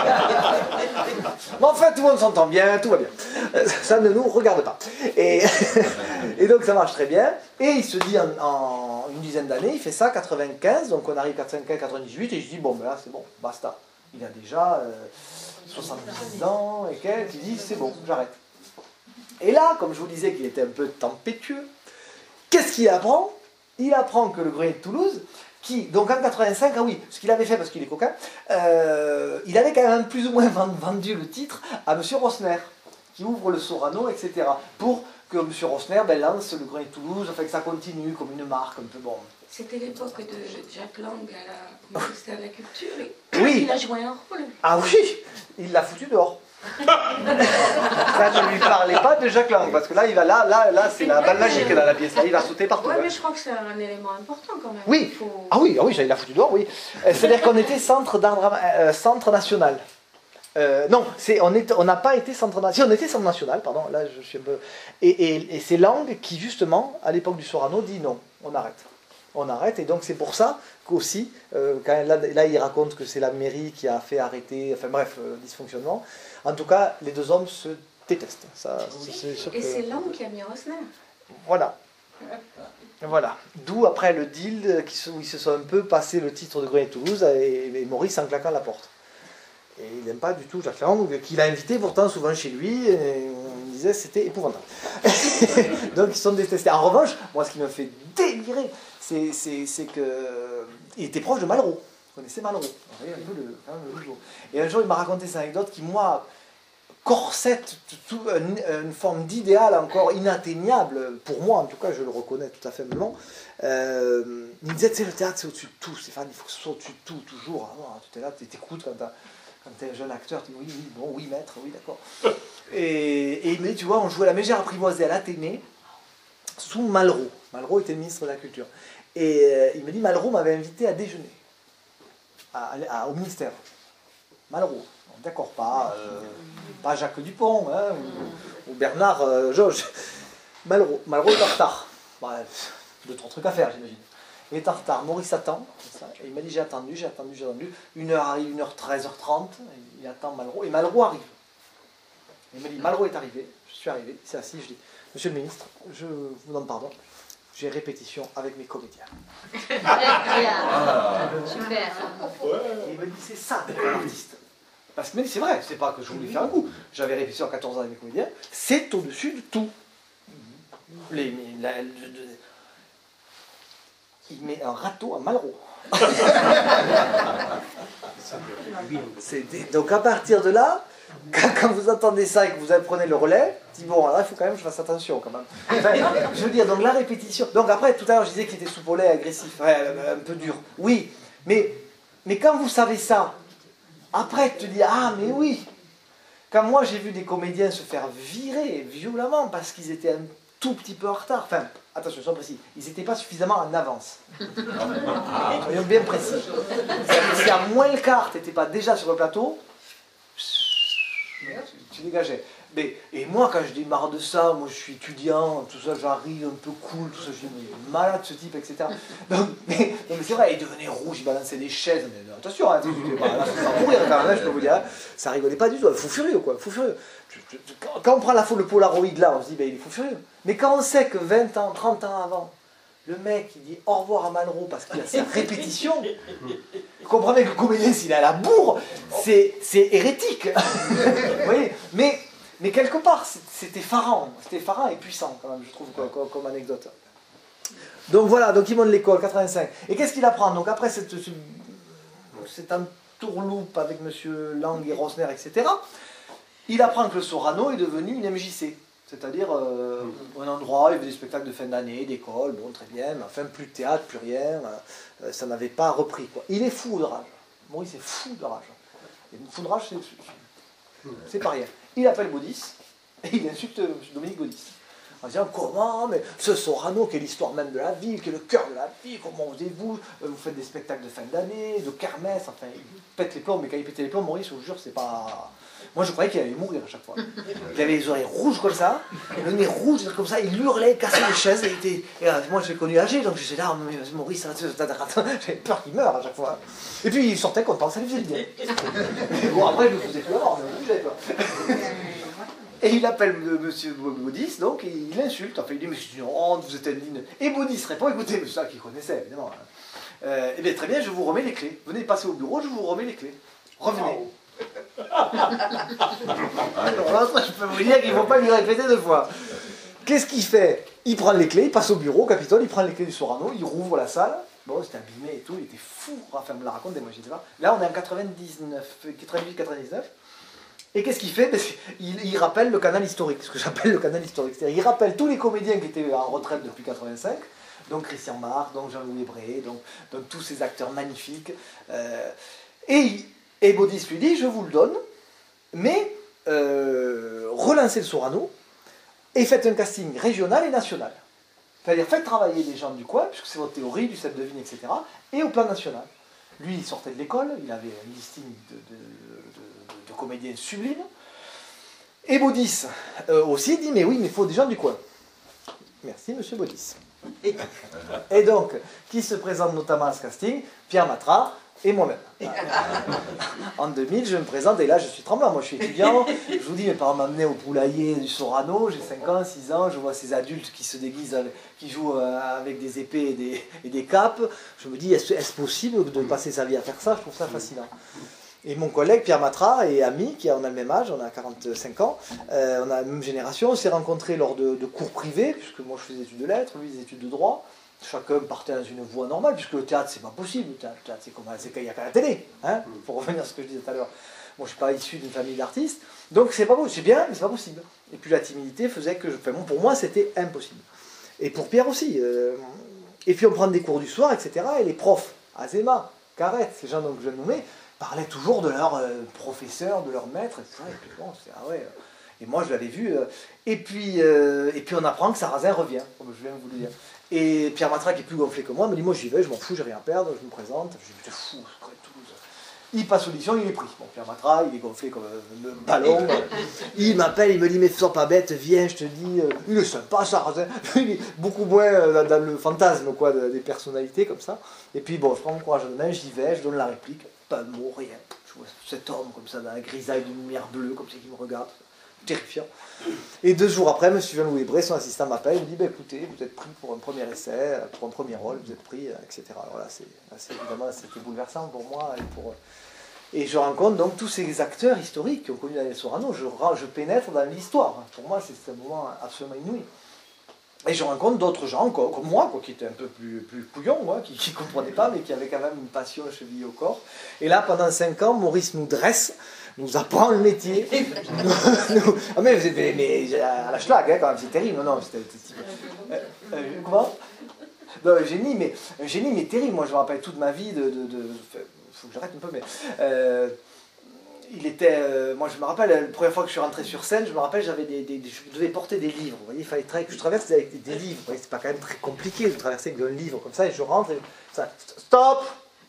Speaker 3: en fait, tout le monde s'entend bien, tout va bien. Ça ne nous regarde pas. Et donc ça marche très bien. Et il se dit en une dizaine d'années, il fait ça, 95, donc on arrive 95, 98, et je dis bon, ben là c'est bon, basta. Il a déjà 70 ans et quelques, il dit c'est bon, j'arrête. Et là, comme je vous disais qu'il était un peu tempétueux, qu'est-ce qu'il apprend? Il apprend que le Grenier de Toulouse, qui, donc en 85, ah oui, ce qu'il avait fait parce qu'il est coquin, il avait quand même plus ou moins vendu le titre à M. Rosner, qui ouvre le Sorano, etc. Pour que M. Rosner lance le Grenier de Toulouse, enfin que ça continue comme une marque un peu bon.
Speaker 6: C'était l'époque de Jacques Lang à la ministère de la Culture. Et
Speaker 3: oui.
Speaker 6: Il a joué un rôle.
Speaker 3: Ah oui, il l'a foutu dehors. Ça, ne lui parlait pas de Jacques Lang, parce que là, il va là, c'est la balle magique dans la pièce. Là, il va sauter partout.
Speaker 6: Oui, mais je crois que c'est un élément important quand même.
Speaker 3: Oui. Ah oui, il l'a foutu dehors, oui. C'est-à-dire qu'on était centre national. Non, on n'a pas été centre national. Si, on était centre national, pardon. Là, je suis un peu. Et c'est Lang qui, justement, à l'époque du Sorano, dit non, on arrête. On arrête, et donc c'est pour ça qu'aussi, quand là il raconte que c'est la mairie qui a fait arrêter, enfin bref, dysfonctionnement. En tout cas, les deux hommes se détestent. Ça, c'est sûr
Speaker 6: et
Speaker 3: que...
Speaker 6: c'est Lang qui a mis Rosner.
Speaker 3: Voilà. Voilà. D'où après le deal où ils se sont un peu passé le titre de Grenier de Toulouse et Maurice en claquant la porte. Et il n'aime pas du tout Jacques Lang, qu'il a invité pourtant souvent chez lui, et on disait c'était épouvantable. Donc ils sont détestés. En revanche, moi ce qui me fait délirer, c'est qu'il était proche de Malraux. Vous connaissez Malraux, vous voyez un peu le jour. Et un jour il m'a raconté cette anecdote qui, moi, corsette une forme d'idéal encore inatteignable, pour moi en tout cas, je le reconnais tout à fait maintenant. Il me disait, tu sais, le théâtre c'est au-dessus de tout, Stéphane, il faut que ce soit au-dessus de tout, toujours. Ah, tu es là, tu t'écoutes quand tu es un jeune acteur, tu dis oui, bon, oui, maître, oui, d'accord. Et il me dit, tu vois, on jouait la Mégère apprivoisée à l'Athénée sous Malraux. Malraux était ministre de la Culture. Et il me dit, Malraux m'avait invité à déjeuner au ministère. Malraux. D'accord, pas Jacques Dupont, hein, ou Bernard Jauge. Malraux est en retard. Bref, 2-3 trucs à faire, j'imagine. Il est en retard. Maurice attend. Et il m'a dit j'ai attendu. 1h arrive, 1h13, 1h30. Il attend Malraux. Et Malraux arrive. Il m'a dit Malraux est arrivé. Je suis arrivé. Il s'est assis. Je dis Monsieur le ministre, je vous demande pardon. J'ai répétition avec mes comédiens.
Speaker 6: Super.
Speaker 3: Et il m'a dit c'est ça d'être un artiste. Parce que c'est vrai, c'est pas que je voulais faire un coup. J'avais répétition à 14 ans avec mes comédiens. C'est au-dessus de tout. Il met un râteau à Malraux. Donc à partir de là, quand vous entendez ça et que vous apprenez le relais, vous dites bon, alors il faut quand même que je fasse attention quand même. Enfin, je veux dire, donc la répétition. Donc après, tout à l'heure, je disais qu'il était soupolé, agressif, un peu dur. Oui, mais quand vous savez ça, après tu te dis ah mais oui. Quand moi j'ai vu des comédiens se faire virer violemment parce qu'ils étaient un tout petit peu en retard. Enfin, attention, sois précis. Ils n'étaient pas suffisamment en avance. Soyons bien précis. Si à moins le quart, tu n'étais pas déjà sur le plateau, tu dégageais. Et moi, quand je démarre de ça, moi je suis étudiant, tout ça, j'arrive un peu cool, tout ça, je dis, mais malade ce type, etc. Donc, mais c'est vrai, il devenait rouge, il balançait des chaises. Mais attention, hein, là, faut mourir quand même, je peux vous dire. Ça rigolait pas du tout, fou furieux, quoi, fou furieux. Quand on prend le Polaroid là, on se dit, il est fou furieux. Mais quand on sait que 20 ans, 30 ans avant, Le mec, il dit au revoir à Malraux parce qu'il a sa répétition. Vous comprenez que le comédien, s'il est à la bourre, c'est hérétique. Vous voyez, mais quelque part, c'était effarant et puissant, quand même, je trouve, comme anecdote. Donc voilà, donc il monte l'école, 85. Et qu'est-ce qu'il apprend? Donc après cette entourloupe avec M. Lang et Rosner, etc., il apprend que le Sorano est devenu une MJC. C'est-à-dire un endroit, il y avait des spectacles de fin d'année, d'école, bon, très bien, mais enfin, plus de théâtre, plus rien, ça n'avait pas repris, quoi. Il est fou de rage. Maurice est fou de rage. Et fou de rage, c'est pas rien. Il appelle Baudis, et il insulte Dominique Baudis. En disant, comment, mais ce Sorano, qui est l'histoire même de la ville, qui est le cœur de la ville, comment osez-vous, vous faites des spectacles de fin d'année, de kermesse, enfin, il pète les plombs, mais quand il pétait les plombs, Maurice, je vous jure, c'est pas... Moi, je croyais qu'il allait mourir à chaque fois. Il avait les oreilles rouges comme ça, le nez rouge comme ça, il hurlait, il cassait les chaises. Moi, je l'ai connu âgé, donc j'étais là, Maurice, j'avais peur qu'il meure à chaque fois. Et puis, il sortait content, ça lui faisait bien. Mais bon, après, je me faisais plus avoir, mais j'avais peur. Et il appelle M. Baudis, donc, et il l'insulte. Enfin, il dit, mais je suis une honte, vous êtes indigne. Et Baudis répond, écoutez, c'est ça qu'il connaissait, évidemment. Eh bien, très bien, je vous remets les clés. Venez passer au bureau, je vous remets les clés. Revenez. Alors là, je peux vous dire qu'il ne faut pas lui répéter deux fois. Qu'est-ce qu'il fait? Il prend les clés, il passe au bureau, au Capitole, il prend les clés du Sorano, il rouvre la salle. Bon, c'était abîmé et tout, il était fou. Enfin, me la raconte, moi j'étais là. Là, on est en 98-99. Et qu'est-ce qu'il fait? Parce qu'il rappelle le canal historique, ce que j'appelle le canal historique. C'est-à-dire, il rappelle tous les comédiens qui étaient en retraite depuis 85, donc Christian Marc, donc Jean-Louis Hébré, donc tous ces acteurs magnifiques. Et Baudis lui dit, je vous le donne, mais relancez le Sorano et faites un casting régional et national. C'est-à-dire, faites travailler les gens du coin, puisque c'est votre théorie, du set de vigne, etc., et au plan national. Lui, il sortait de l'école, il avait un listing de comédiens sublimes. Et Baudis aussi dit, mais oui, mais il faut des gens du coin. Merci, monsieur Baudis. Et donc, qui se présente notamment à ce casting? Pierre Matra et moi-même. En 2000, je me présente et là, je suis tremblant. Moi, je suis étudiant. Je vous dis, mes parents m'amenaient au poulailler du Sorano. J'ai 5 ans, 6 ans. Je vois ces adultes qui se déguisent, qui jouent avec des épées et des capes. Je me dis, est-ce possible de passer sa vie à faire ça? Je trouve ça fascinant. Et mon collègue Pierre Matra est ami, on a le même âge, on a 45 ans, on a la même génération, on s'est rencontrés lors de cours privés, puisque moi je faisais des études de lettres, lui des études de droit. Chacun partait dans une voie normale, puisque le théâtre c'est pas possible, le théâtre c'est qu'il n'y a qu'à la télé, hein, pour revenir à ce que je disais tout à l'heure. Moi je ne suis pas issu d'une famille d'artistes, donc c'est pas possible, c'est bien, mais c'est pas possible. Et puis la timidité faisait que, pour moi c'était impossible. Et pour Pierre aussi. Et puis on prend des cours du soir, etc. Et les profs, Azéma, Carrette, ces gens que je viens de nommer, parlaient toujours de leur professeur, de leur maître, etc. Et puis bon, c'est, ah ouais. Et moi je l'avais vu. Et puis on apprend que Sarrazin revient, comme je viens de vous le dire. Et Pierre Matra, qui est plus gonflé que moi, me dit, moi j'y vais, je m'en fous, j'ai rien à perdre, je me présente. Je dis, t'es fou, c'est quoi Toulouse? Il passe l'audition, il est pris. Bon, Pierre Matra, il est gonflé comme un ballon. Il m'appelle, il me dit, mais sois pas bête, viens, je te dis, il est sympa, Sarrazin. Il est beaucoup moins dans le fantasme, quoi, des personnalités comme ça. Et puis bon, je prends mon courage de main, j'y vais, je donne la réplique, pas de mots, rien. Je vois cet homme comme ça, dans la grisaille d'une lumière bleue, comme ça, qui me regarde. Terrifiant. Et 2 jours après, M. Jean-Louis Hébré, son assistant, m'appelle, il me dit, bah, écoutez, vous êtes pris pour un premier essai, pour un premier rôle, vous êtes pris, etc. Alors là, évidemment, c'était bouleversant pour moi. Et je rencontre donc tous ces acteurs historiques qui ont connu Daniel Sorano, je pénètre dans l'histoire. Pour moi, c'est un moment absolument inouï. Et je rencontre d'autres gens, comme moi, qui étaient un peu plus couillons, qui ne comprenaient pas, mais qui avaient quand même une passion chevillée au corps. Et là, pendant 5 ans, Maurice nous dresse, nous apprend le métier. Ah mais à la schlag, hein, quand même, c'est terrible. Non, c'était... comment? Non, un génie, mais terrible. Moi, je me rappelle toute ma vie faut que j'arrête un peu, mais... il était... moi, je me rappelle, la première fois que je suis rentré sur scène, je me rappelle, je devais porter des livres. Vous voyez, il fallait que je traverse avec des livres. Vous voyez, c'est pas quand même très compliqué de traverser avec un livre comme ça, et je rentre et... Ça, stop.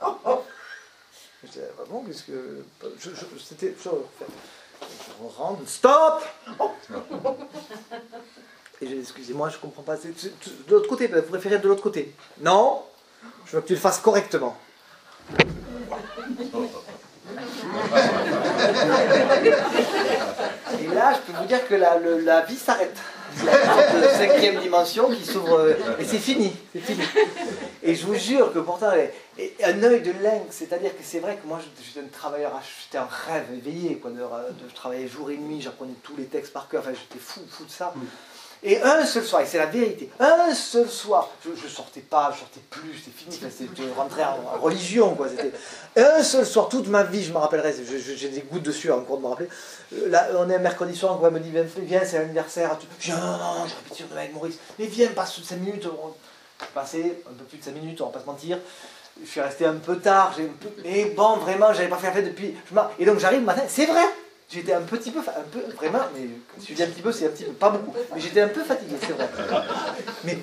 Speaker 3: Je disais, bon, qu'est-ce que... C'était... Je rentre... Stop. Et j'ai dit, excusez-moi, je comprends pas. De l'autre côté, vous préférez de l'autre côté? Non. Je veux que tu le fasses correctement. Et là, je peux vous dire que la vie s'arrête. de cinquième dimension qui s'ouvre, et c'est fini, c'est fini. Et je vous jure que pourtant, un œil de lynx, c'est-à-dire que c'est vrai que moi j'étais un travailleur, j'étais un rêve éveillé, quoi, de travailler jour et nuit, j'apprenais tous les textes par cœur, enfin j'étais fou de ça. Et un seul soir, et c'est la vérité, un seul soir, je sortais pas, je sortais plus, c'était fini, je rentrais en religion, quoi. C'était un seul soir, toute ma vie, je me rappellerai, j'ai des gouttes de sueur encore de me rappeler. Là, on est un mercredi soir, on me dit, viens, c'est l'anniversaire. Je dis, non, je répète avec Maurice, mais viens, passe toutes 5 minutes. Passé un peu plus de 5 minutes, on va pas se mentir. Je suis resté un peu tard, mais bon, vraiment, j'avais pas fait la fête depuis. Et donc j'arrive le matin, c'est vrai. J'étais un peu, vraiment, mais si je dis un petit peu, c'est un petit peu, pas beaucoup. Mais j'étais un peu fatigué, c'est vrai. Mais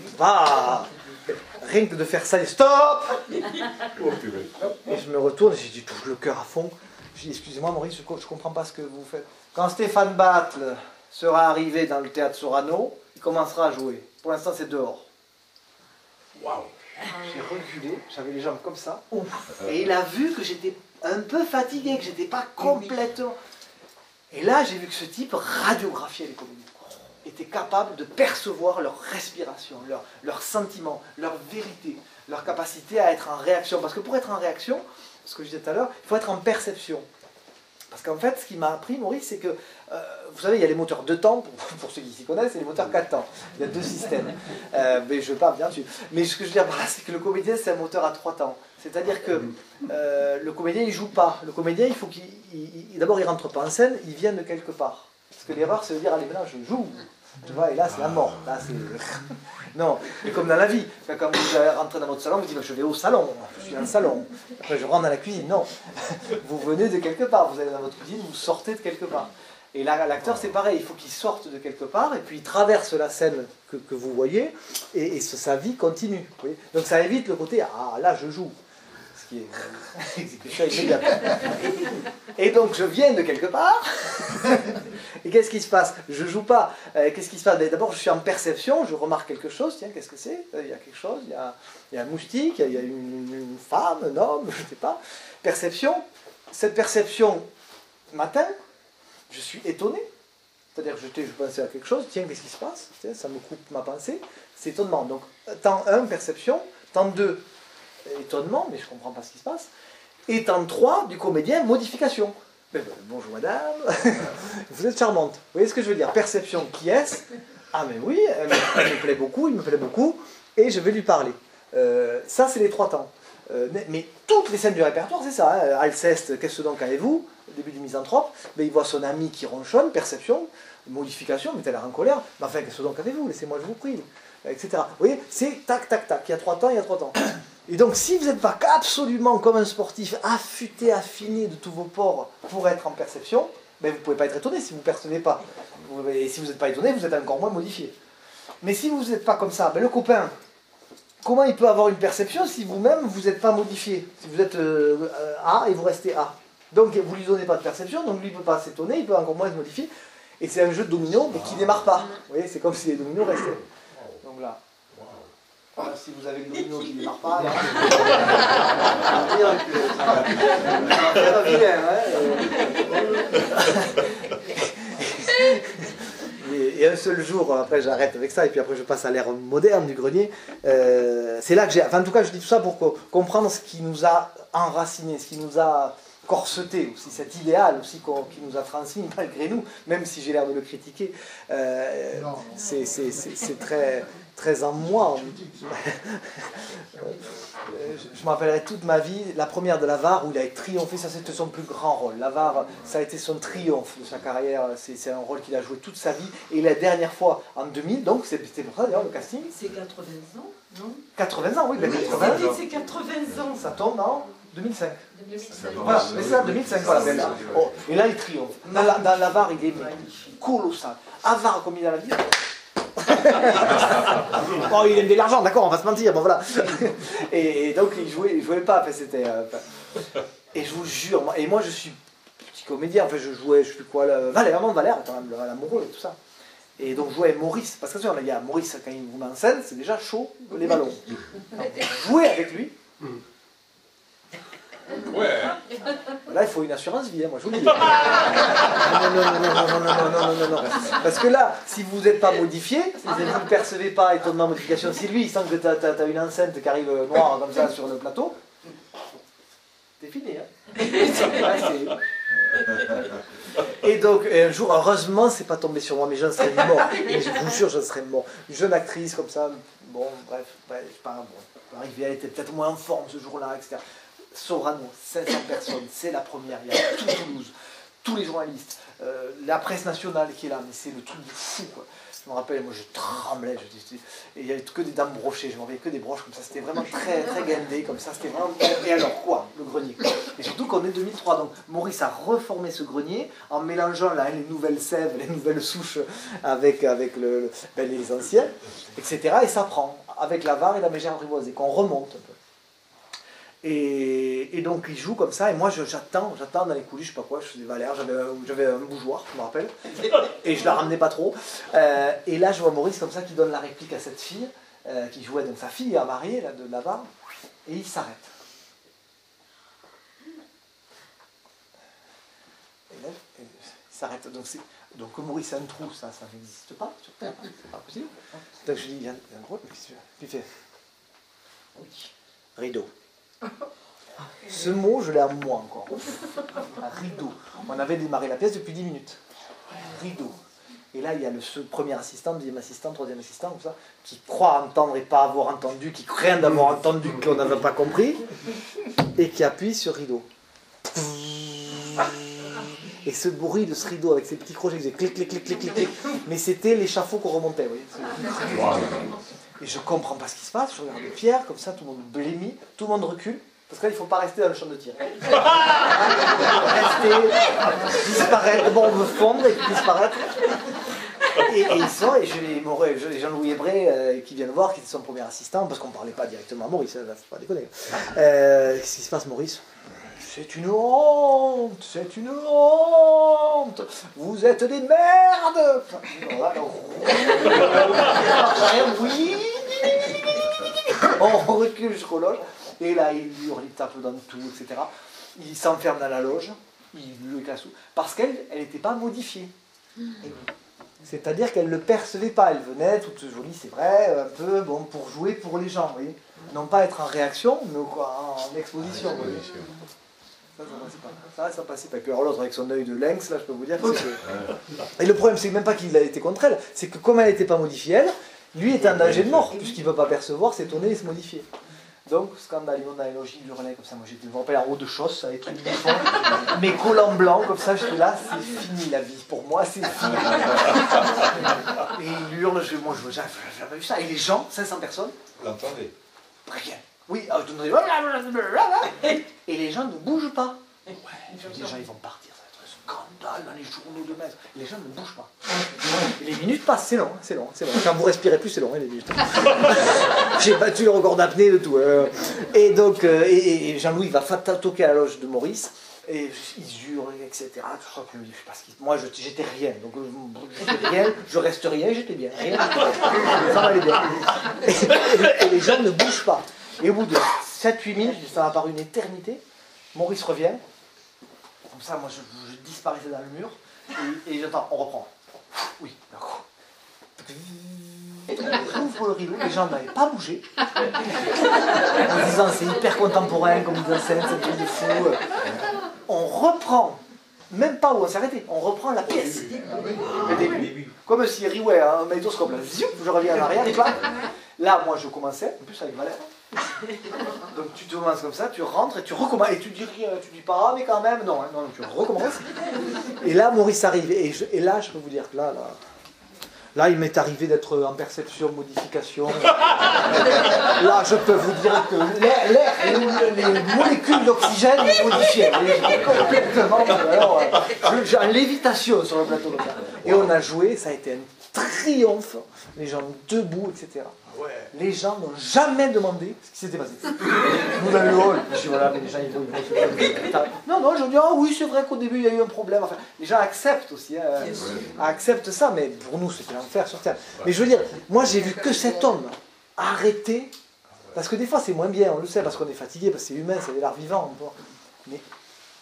Speaker 3: rien que de faire ça, stop. Et je me retourne, j'ai dit, touche le cœur à fond. Je dis, excusez-moi Maurice, je comprends pas ce que vous faites. Quand Stéphane Battle sera arrivé dans le théâtre Sorano, il commencera à jouer. Pour l'instant, c'est dehors. Waouh. J'ai reculé, j'avais les jambes comme ça. Et il a vu que j'étais un peu fatigué, que j'étais pas complètement... Et là, j'ai vu que ce type radiographiait les comédiens, était capable de percevoir leur respiration, leurs sentiments, leur vérité, leur capacité à être en réaction. Parce que pour être en réaction, ce que je disais tout à l'heure, il faut être en perception. Parce qu'en fait, ce qui m'a appris, Maurice, c'est que, vous savez, il y a les moteurs 2 temps, pour ceux qui s'y connaissent, et les moteurs 4 temps. Il y a 2 systèmes. Mais je parle bien dessus. Mais ce que je veux dire, c'est que le comédien, c'est un moteur à 3 temps. C'est-à-dire que le comédien, il ne joue pas. Le comédien, il faut d'abord, il ne rentre pas en scène, il vient de quelque part. Parce que l'erreur, c'est de dire, allez, maintenant, je joue. Tu vois, et là, c'est la mort. Là, c'est... Non, mais comme dans la vie. Quand vous rentrez dans votre salon, vous dites, je vais au salon, je suis dans le salon. Après, je rentre dans la cuisine. Non, vous venez de quelque part. Vous allez dans votre cuisine, vous sortez de quelque part. Et là, l'acteur, c'est pareil. Il faut qu'il sorte de quelque part, et puis il traverse la scène que vous voyez, et sa vie continue. Vous voyez. Donc ça évite le côté, ah, là, je joue. Ce qui est exécution immédiate. Et donc, je viens de quelque part. Et qu'est-ce qui se passe? Je joue pas. Qu'est-ce qui se passe? D'abord, je suis en perception, je remarque quelque chose. Tiens, qu'est-ce que c'est? Il y a quelque chose, il y a un moustique, il y a une femme, un homme, je ne sais pas. Perception. Cette perception m'atteint. Je suis étonné. C'est-à-dire que je pensais à quelque chose. Tiens, qu'est-ce qui se passe? Tiens, ça me coupe ma pensée. C'est étonnement. Donc, temps 1, perception. Temps 2, étonnement, mais je ne comprends pas ce qui se passe. Et temps 3, du comédien, modification. Bonjour madame, vous êtes charmante. Vous voyez ce que je veux dire? Perception, qui est-ce? Ah mais oui, elle me plaît beaucoup, il me plaît beaucoup, et je vais lui parler. Ça, c'est les 3 temps. Mais toutes les scènes du répertoire, c'est ça. Hein. Alceste, qu'est-ce donc avez-vous? Début du misanthrope, mais il voit son ami qui ronchonne, perception, modification, mais elle a en colère. Mais enfin, qu'est-ce donc avez-vous? Laissez-moi, je vous prie. Etc. Vous voyez, c'est tac, tac, tac. Il y a 3 temps, il y a 3 temps. Et donc, si vous n'êtes pas absolument comme un sportif, affûté, affiné de tous vos pores pour être en perception, ben vous ne pouvez pas être étonné si vous ne percevez pas. Et si vous n'êtes pas étonné, vous êtes encore moins modifié. Mais si vous n'êtes pas comme ça, ben le copain, comment il peut avoir une perception si vous-même, vous n'êtes pas modifié? Si vous êtes A et vous restez A. Donc, vous ne lui donnez pas de perception, donc lui ne peut pas s'étonner, il peut encore moins se modifier. Et c'est un jeu de domino, mais qui ne démarre pas. Vous voyez, c'est comme si les dominos restaient. Donc là. Voilà, si vous avez le domino qui ne démarre pas, là, ça va faire un vilain. Et un seul jour, après j'arrête avec ça, et puis après je passe à l'ère moderne du grenier, c'est là que j'ai... Enfin, en tout cas, je dis tout ça pour comprendre ce qui nous a enracinés, ce qui nous a corseté aussi, cet idéal aussi qui nous a transmis malgré nous, même si j'ai l'air de le critiquer. C'est très en moi. Je me rappellerai toute ma vie, la première de Lavare où il a triomphé, ça c'était son plus grand rôle. Lavare, ça a été son triomphe de sa carrière, c'est un rôle qu'il a joué toute sa vie. Et la dernière fois, en 2000, donc c'était pour ça d'ailleurs le casting.
Speaker 6: C'est 80 ans, non?
Speaker 3: 80 ans, oui, ben 80 ans.
Speaker 6: C'est 80 ans.
Speaker 3: Ça tombe en 2005. Voilà, mais ça, 2005, voilà. Oh, et là, il triomphe. Dans Lavare, il est colossal. Avare comme il a la vie. Oh, il aime de l'argent, d'accord, on va se mentir, bon voilà. Et donc il jouait pas, enfin, c'était. Et je vous jure, moi je suis petit comédien, enfin je jouais, je sais plus quoi, Valère quand même, l'amoureux et tout ça. Et donc je jouais avec Maurice, parce que il y a Maurice, quand il vous met en scène, c'est déjà chaud, les ballons. Donc, jouer avec lui.
Speaker 4: Ouais.
Speaker 3: Là, il faut une assurance vie, hein, moi je vous le dis. Non. Parce que là, si vous n'êtes pas modifié, si vous ne percevez pas étonnant modification, si lui il sent que tu as une enceinte qui arrive noire comme ça sur le plateau, c'est fini. Hein. Et donc, un jour, heureusement, c'est pas tombé sur moi, mais j'en serais mort. Mais je vous jure, j'en serais mort. Une jeune actrice comme ça, bon, bref, pas bon. Arrivée, elle était peut-être moins en forme ce jour-là, etc. Sorano, 500 personnes, c'est la première, il y a tout Toulouse, tous les journalistes, la presse nationale qui est là, mais c'est le truc de fou, quoi. Je me rappelle, moi je tremblais, et il n'y avait que des dames brochées, je m'en voyais que des broches comme ça, c'était vraiment très, très guindé, comme ça, c'était vraiment... Et alors quoi, le grenier? Et surtout qu'on est 2003, donc Maurice a reformé ce grenier en mélangeant là, les nouvelles sèves, les nouvelles souches avec les anciens, etc. Et ça prend, avec la Var et la mégère apprivoisée, qu'on remonte un peu. Et donc il joue comme ça, et moi j'attends dans les coulisses, je sais pas quoi, je faisais Valère, j'avais un bougeoir, je me rappelle, et je la ramenais pas trop. Et là je vois Maurice comme ça qui donne la réplique à cette fille, qui jouait donc sa fille à marier là, de Navarre, et il s'arrête. Et là, il s'arrête. Donc Maurice a un trou, ça n'existe pas sur Terre, c'est pas possible. Donc je lui dis, il y a un gros, puis il fait, oui, rideau. Ce mot, je l'ai à moi encore. Un rideau. On avait démarré la pièce depuis 10 minutes. Rideau. Et là, il y a ce premier assistant, deuxième assistant, troisième assistant, comme ça, qui croit entendre et pas avoir entendu, qui craint d'avoir entendu qu'on n'avait pas compris, et qui appuie sur rideau. Et ce bruit de ce rideau avec ces petits crochets qui faisaient clic, clic, clic, clic, clic, clic, mais c'était l'échafaud qu'on remontait, vous voyez. Et je comprends pas ce qui se passe, je regarde Pierre, comme ça, tout le monde blêmit, tout le monde recule, parce que là, il ne faut pas rester dans le champ de tir. Rester, disparaître, bon, on veut fondre et puis disparaître. Et ils sont, et j'ai Jean-Louis Hébré qui vient de voir, qui était son premier assistant, parce qu'on ne parlait pas directement à Maurice, là, faut pas déconner. Qu'est-ce qui se passe, Maurice? C'est une honte, c'est une honte. Vous êtes des merdes. Oui. On recule jusqu'aux loges. Et là, il hurle, il tape dans tout, etc. Il s'enferme dans la loge. Il lui éclate tout. Parce qu'elle n'était pas modifiée. C'est-à-dire qu'elle ne le percevait pas. Elle venait toute jolie, c'est vrai, un peu bon, pour jouer pour les gens, vous voyez. Non pas être en réaction, mais quoi, en exposition. Vous voyez. Ça passait pas. Et puis alors l'autre avec son œil de lynx, là je peux vous dire que c'est... Et le problème c'est même pas qu'il a été contre elle, c'est que comme elle n'était pas modifiée elle, lui était en danger de mort, puisqu'il ne peut pas percevoir, s'étonner et se modifier. Donc scandale, on a élogié, il hurlait comme ça, moi j'étais, je me rappelle, en haut de chausse, avec trucs bouffons, mes collants blancs, comme ça, j'étais là, c'est fini la vie, pour moi c'est fini. Et il hurle, moi j'avais jamais vu ça, et les gens, 500 personnes,
Speaker 4: Vous l'entendez?
Speaker 3: rien. Oui, et les gens ne bougent pas. Les gens ils vont partir, ça va être un scandale dans les journaux de maître. Les gens ne bougent pas. Et les minutes passent, c'est long, c'est long, c'est long. Quand vous respirez plus, c'est long, hein, les minutes. J'ai battu le record d'apnée de tout. Et donc, et Jean-Louis va toquer à la loge de Maurice. Et ils hurlent, etc. Je sais pas ce moi, j'étais rien. Donc, j'étais rien, je reste rien, j'étais bien. Rien, ça m'allait bien. Et les gens ne bougent pas. Et au bout de 7-8 minutes, ça va par une éternité, Maurice revient. Comme ça, moi, je disparaissais dans le mur. Et j'entends, on reprend. Oui, d'accord. On ouvre le rideau, les gens n'avaient pas bougé. En disant, c'est hyper contemporain, comme disant, c'est un truc de fou. On reprend, même pas où on s'est arrêté, on reprend la pièce. Le début. Comme si riouait un magnétoscope, là, je reviens en arrière, là, moi, je commençais, en plus avec Valère. Donc tu te commences comme ça, tu rentres et tu recommences, et tu dis rien, tu dis pas, mais quand même, non, non, tu recommences. Et là, Maurice arrive, et là, je peux vous dire que là, il m'est arrivé d'être en perception, modification. Là, je peux vous dire que les molécules d'oxygène sont modifiées. Complètement. Alors, j'ai une lévitation sur le plateau. Et on a joué, ça a été un triomphe. Les gens debout, etc. Les gens n'ont jamais demandé ce qui s'était passé. Nous, dans le hall, je dis voilà, mais les gens, ils vont non, je dis, oh oui, c'est vrai qu'au début, il y a eu un problème. Enfin, les gens acceptent aussi, acceptent ça, mais pour nous, c'était l'enfer sur Terre. Mais je veux dire, moi, j'ai vu que cet homme arrêter, parce que des fois, c'est moins bien, on le sait, parce qu'on est fatigué, parce que c'est humain, c'est des larves vivantes. Mais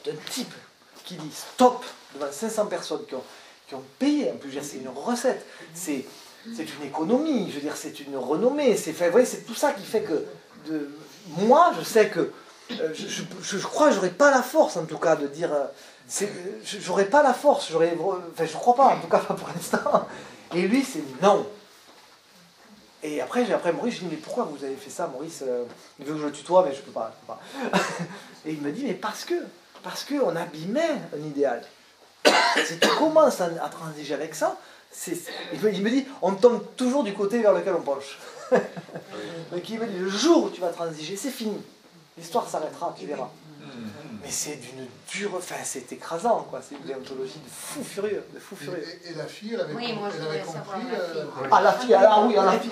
Speaker 3: d'un type qui dit stop devant 500 personnes qui ont payé. En plus, je veux dire, c'est une recette, c'est une économie, je veux dire, c'est une renommée. Vous voyez, c'est tout ça qui fait que moi, je sais que je crois que j'aurais pas la force, en tout cas, de dire. J'aurais pas la force. Enfin, je crois pas, en tout cas, pas pour l'instant. Et lui, c'est non. Et après Maurice, je dis, mais pourquoi vous avez fait ça, Maurice? Il veut que je le tutoie, mais je peux pas. Et il me dit, mais parce qu'on abîmait un idéal. Si tu commences à transiger avec ça, il me dit, on tombe toujours du côté vers lequel on penche. Donc il me dit, le jour où tu vas transiger, c'est fini. L'histoire s'arrêtera, tu verras. Mais c'est d'une dure... Enfin, c'est écrasant, quoi. C'est une déontologie de fou furieux.
Speaker 5: Et la fille, elle avait,
Speaker 6: Oui, moi, je voulais
Speaker 5: compris...
Speaker 6: savoir
Speaker 3: Ah, la fille, ah oui, la fille.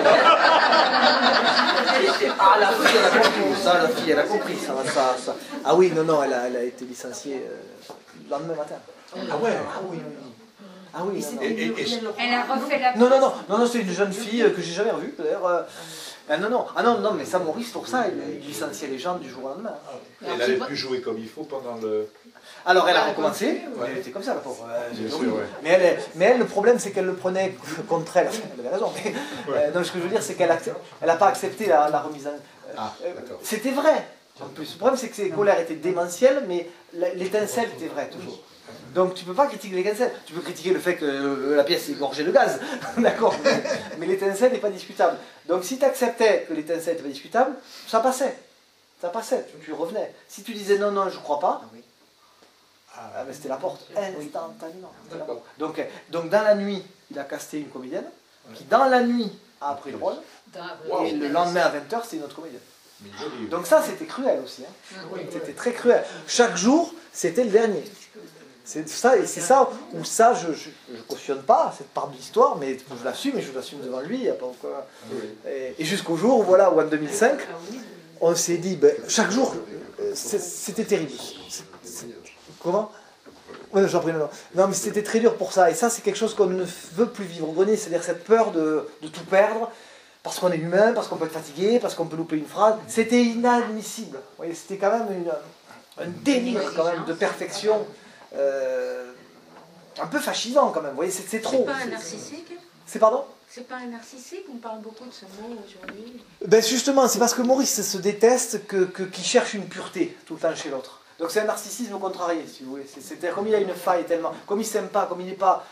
Speaker 3: Ah, la fille, elle a compris. Ça, la fille, elle a compris. Ça. Ah oui, non, elle a été licenciée le lendemain matin.
Speaker 4: Ah ouais.
Speaker 3: Ah oui. Ah oui, non.
Speaker 6: Elle a refait la...
Speaker 3: Non, c'est une jeune fille que j'ai jamais revue, d'ailleurs. Non, mais ça, Maurice, pour ça, il licenciait les gens du jour au lendemain.
Speaker 4: Elle avait pu jouer comme il faut pendant le...
Speaker 3: Alors, elle a recommencé, elle était comme ça, la pauvre.
Speaker 4: Bien sûr, ouais.
Speaker 3: Mais elle, le problème, c'est qu'elle le prenait contre elle. Elle avait raison, mais donc, ce que je veux dire, c'est qu'elle n'a pas accepté la remise en... C'était vrai, en plus. Le problème, c'est que ses colères étaient démentielles, mais l'étincelle était vraie, toujours. Donc tu ne peux pas critiquer l'étincelle, tu peux critiquer le fait que la pièce est gorgée de gaz, d'accord, mais l'étincelle n'est pas discutable. Donc si tu acceptais que l'étincelle n'était pas discutable, ça passait, tu revenais. Si tu disais non, je ne crois pas, mais c'était la porte, instantanément. Donc dans la nuit, il a casté une comédienne, qui dans la nuit a appris le rôle, et le lendemain à 20h, c'est une autre comédienne. Donc ça, c'était cruel aussi, c'était très cruel. Chaque jour, c'était le dernier. C'est ça, et c'est ça où ça, je ne cautionne pas cette part de l'histoire, mais je l'assume, et je l'assume devant lui. Il y a pas encore... Et jusqu'au jour où en 2005, on s'est dit, chaque jour, c'était terrible. Comment? Oui, j'en prie, non, mais c'était très dur pour ça. Et ça, c'est quelque chose qu'on ne veut plus vivre au grenier, c'est-à-dire cette peur de tout perdre, parce qu'on est humain, parce qu'on peut être fatigué, parce qu'on peut louper une phrase. C'était inadmissible. Vous voyez, c'était quand même un délire quand même de perfection. Un peu fascisant quand même, vous voyez, c'est trop.
Speaker 6: C'est pas un narcissique?
Speaker 3: C'est pardon?
Speaker 6: C'est pas un narcissique? On parle beaucoup de ce mot aujourd'hui.
Speaker 3: Justement, c'est parce que Maurice se déteste qu'il cherche une pureté tout le temps chez l'autre. Donc c'est un narcissisme contrarié, si vous voulez. C'est-à-dire comme il a une faille tellement, comme il ne s'aime pas, comme il n'est pas...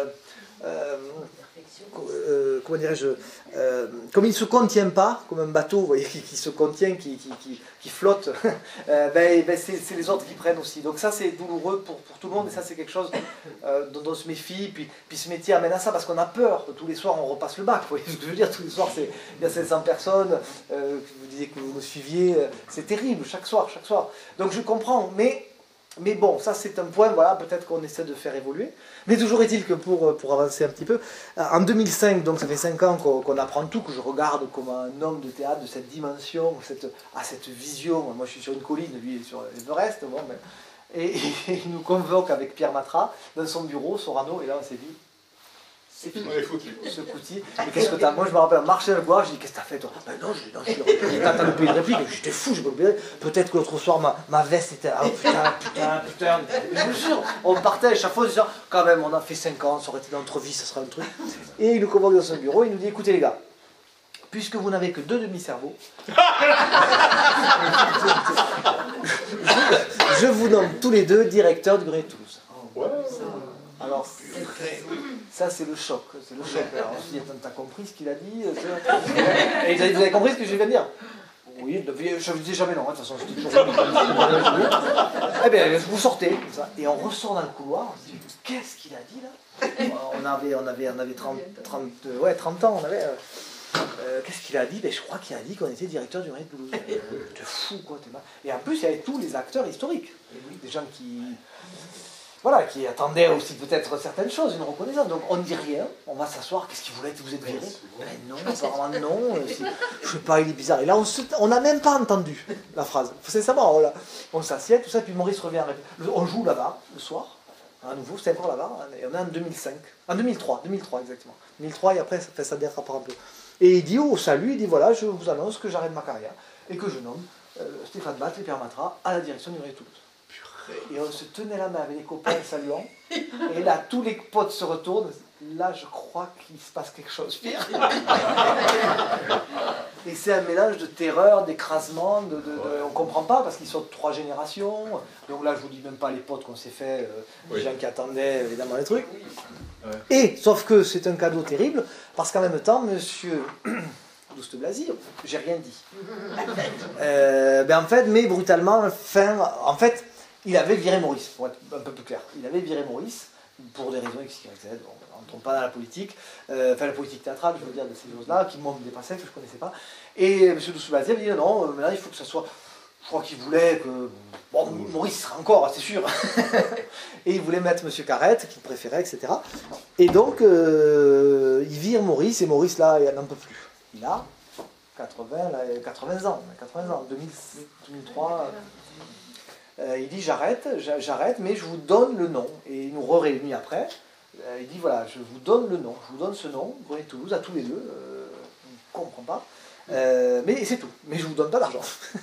Speaker 3: comment dirais-je, comme il ne se contient pas, comme un bateau, vous voyez, qui se contient, qui flotte, c'est les autres qui prennent aussi. Donc ça, c'est douloureux pour tout le monde, et ça, c'est quelque chose dont on se méfie, puis ce métier amène à ça, parce qu'on a peur. Tous les soirs, on repasse le bac, vous voyez ce que je veux dire. Tous les soirs, il y a 500 personnes, vous disiez que vous nous suiviez, c'est terrible, chaque soir. Donc je comprends, mais bon, ça c'est un point, voilà, peut-être qu'on essaie de faire évoluer. Mais toujours est-il que pour avancer un petit peu, en 2005, donc ça fait 5 ans qu'on apprend tout, que je regarde comme un homme de théâtre de cette dimension, cette vision. Moi je suis sur une colline, lui il est sur l'Everest, et il nous convoque avec Pierre Matra dans son bureau, Sorano, et là on s'est dit, c'est fini, ce coup-ci. Et qu'est-ce que t'as? Moi je me rappelle, marcher dans le bois, je dis, qu'est-ce que t'as fait toi? Non, t'as loupé une réplique, j'étais fou, j'ai pas loupé. Peut-être que l'autre soir ma veste était. Ah putain. Je vous jure, on partait à chaque fois en disant, quand même, on a fait 5 ans, ça aurait été dans notre vie, ça sera un truc. Et il nous convoque dans son bureau, il nous dit, écoutez les gars, puisque vous n'avez que 2 demi-cerveaux, je vous nomme tous les 2 directeurs du Grenier de Toulouse. Alors, ça c'est le choc. Alors on se dit, t'as compris ce qu'il a dit? Et vous avez compris ce que je viens de dire? Oui, je ne dis jamais non, de toute façon je dis toujours oui. Eh bien, vous sortez, comme ça, et on ressort dans le couloir, on se dit, qu'est-ce qu'il a dit là? On avait 30 ans, qu'est-ce qu'il a dit? Je crois qu'il a dit qu'on était directeur du Grenier de Toulouse. T'es fou quoi, t'es mal. Et en plus, il y avait tous les acteurs historiques, des gens qui attendaient aussi peut-être certaines choses, une reconnaissance. Donc on ne dit rien, on va s'asseoir, qu'est-ce qu'il voulait, vous êtes viré? Non, apparemment non, je sais pas, il est bizarre. Et là, on n'a même pas entendu la phrase. C'est ça, on s'assied, tout ça, puis Maurice revient, on joue là-bas, le soir, à nouveau, c'était encore là-bas, et on est en 2005, en 2003 exactement. 2003, et après, ça dérape un peu. Et il dit au salut, il dit voilà, je vous annonce que j'arrête ma carrière, et que je nomme Stéphane Batt et Pierre Matra à la direction du Grenier de Toulouse. Et on se tenait la main avec les copains saluant. Et là, tous les potes se retournent. Là, je crois qu'il se passe quelque chose pire. Et c'est un mélange de terreur, d'écrasement, on ne comprend pas parce qu'ils sont de 3 générations. Donc là, je vous dis même pas les potes qu'on s'est fait, les gens qui attendaient évidemment les trucs. Et, sauf que c'est un cadeau terrible, parce qu'en même temps, monsieur Douste Blazy, j'ai rien dit. En fait, mais brutalement, en fait, il avait viré Maurice, pour être un peu plus clair. Il avait viré Maurice, pour des raisons X, Y, Z, on ne tombe pas dans la politique, la politique théâtrale, je veux dire, de ces choses-là, qui m'ont dépassé, que je ne connaissais pas. Et M. Douste Blazy avait dit non, maintenant il faut que ça soit. Je crois qu'il voulait que. Bon, Maurice sera encore, c'est sûr. Et il voulait mettre M. Carrette, qu'il préférait, etc. Et donc, il vire Maurice, et Maurice, là, il n'en peut plus. Il a 80 ans, 2003. Il dit j'arrête, mais je vous donne le nom. Et il nous réunit après. Il dit voilà, je vous donne le nom, je vous donne ce nom, Grenier de Toulouse, à tous les deux. On ne comprend pas. Mais c'est tout. Mais je ne vous donne pas d'argent.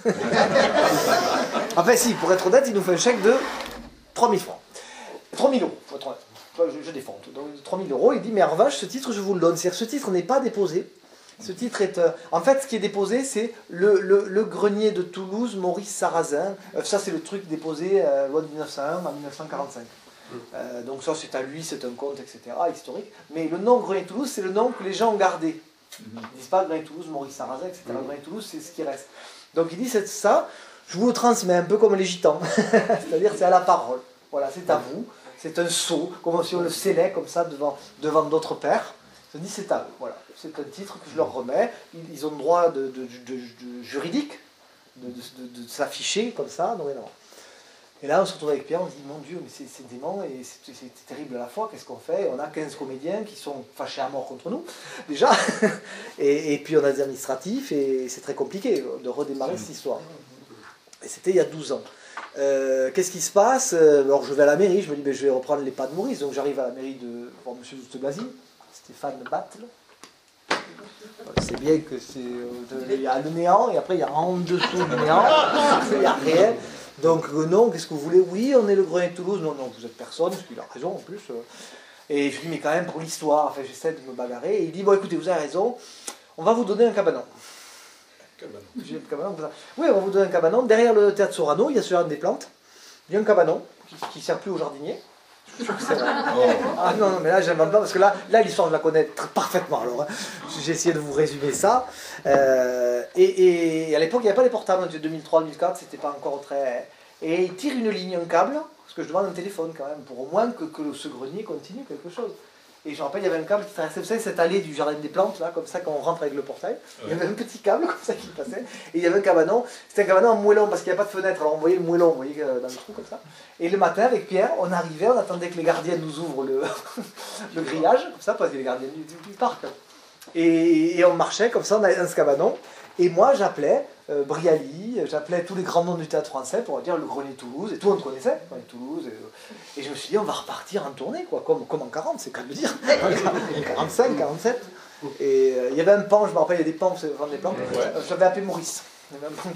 Speaker 3: Enfin, si, pour être honnête, il nous fait un chèque de 3 000 francs. 3 000 euros, faut être honnête. Je défends. Donc 3 000 euros, il dit mais en revanche, ce titre, je vous le donne. C'est-à-dire ce titre n'est pas déposé. Ce titre est... en fait, ce qui est déposé, c'est le grenier de Toulouse, Maurice Sarrazin. Ça, c'est le truc déposé loi de 1901 en 1945. Donc ça, c'est à lui, c'est un compte, etc., historique. Mais le nom Grenier de Toulouse, c'est le nom que les gens ont gardé. Ils ne disent pas Grenier de Toulouse, Maurice Sarrazin, etc. Grenier de Toulouse, c'est ce qui reste. Donc il dit, c'est ça, je vous le transmets un peu comme les gitans. C'est-à-dire, c'est à la parole. Voilà, c'est à vous. C'est un sceau, comme si on le scellait comme ça devant d'autres pères. Je dis c'est à eux, voilà. C'est un titre que je leur remets. Ils ont le droit de juridique de s'afficher comme ça, dorénavant. Et là, on se retrouve avec Pierre, on se dit mon Dieu, mais c'est dément et c'est terrible à la fois. Qu'est-ce qu'on fait? On a 15 comédiens qui sont fâchés à mort contre nous, déjà. et puis on a des administratifs et c'est très compliqué de redémarrer cette histoire. Et c'était il y a 12 ans. Qu'est-ce qui se passe? Alors je vais à la mairie, je me dis je vais reprendre les pas de Maurice. Donc j'arrive à la mairie de voir M. Douste Blazy. Stéphane Battle. C'est bien que il y a le néant et après il y a en dessous le néant, il n'y a rien. Donc non, qu'est-ce que vous voulez? Oui, on est le Grenier de Toulouse. Non, vous êtes personne, parce qu'il a raison en plus. Et je dis mais quand même pour l'histoire, enfin j'essaie de me bagarrer. Et il dit bon écoutez, vous avez raison, on va vous donner un cabanon. J'ai un cabanon. Oui, on va vous donner un cabanon. Derrière le théâtre Sorano, il y a ce jardin des plantes. Il y a un cabanon qui ne sert plus aux jardiniers. Je suis sûr que c'est vrai. Ah non, mais là, j'invente pas, parce que là l'histoire, je la connais parfaitement. Alors, hein. J'ai essayé de vous résumer ça. Et à l'époque, il n'y avait pas les portables, 2003-2004, c'était pas encore très... Et il tire une ligne, un câble, parce que je demande un téléphone quand même, pour au moins que ce grenier continue quelque chose. Et je me rappelle, il y avait un câble qui traversait, vous savez, cette allée du jardin des plantes, là, comme ça, quand on rentre avec le portail. Il y avait un petit câble comme ça qui passait. Et il y avait un cabanon. C'était un cabanon en moellon, parce qu'il n'y avait pas de fenêtre. Alors on voyait le moellon, vous voyez, dans le trou, comme ça. Et le matin, avec Pierre, on arrivait, on attendait que les gardiens nous ouvrent le grillage, comme ça, parce que les gardiens du parc. Et on marchait, comme ça, on allait dans ce cabanon. Et moi, j'appelais Brialy, j'appelais tous les grands noms du théâtre français pour dire le Grenier de Toulouse, et tout le monde connaissait, le Grenier de Toulouse. Et je me suis dit, on va repartir en tournée, quoi, comme en 40, c'est qu'à le dire. 45, 47. Et il y avait un pan, je me rappelle, il y a des pans, c'est des plans. J'avais appelé Maurice. Il y avait un pan qui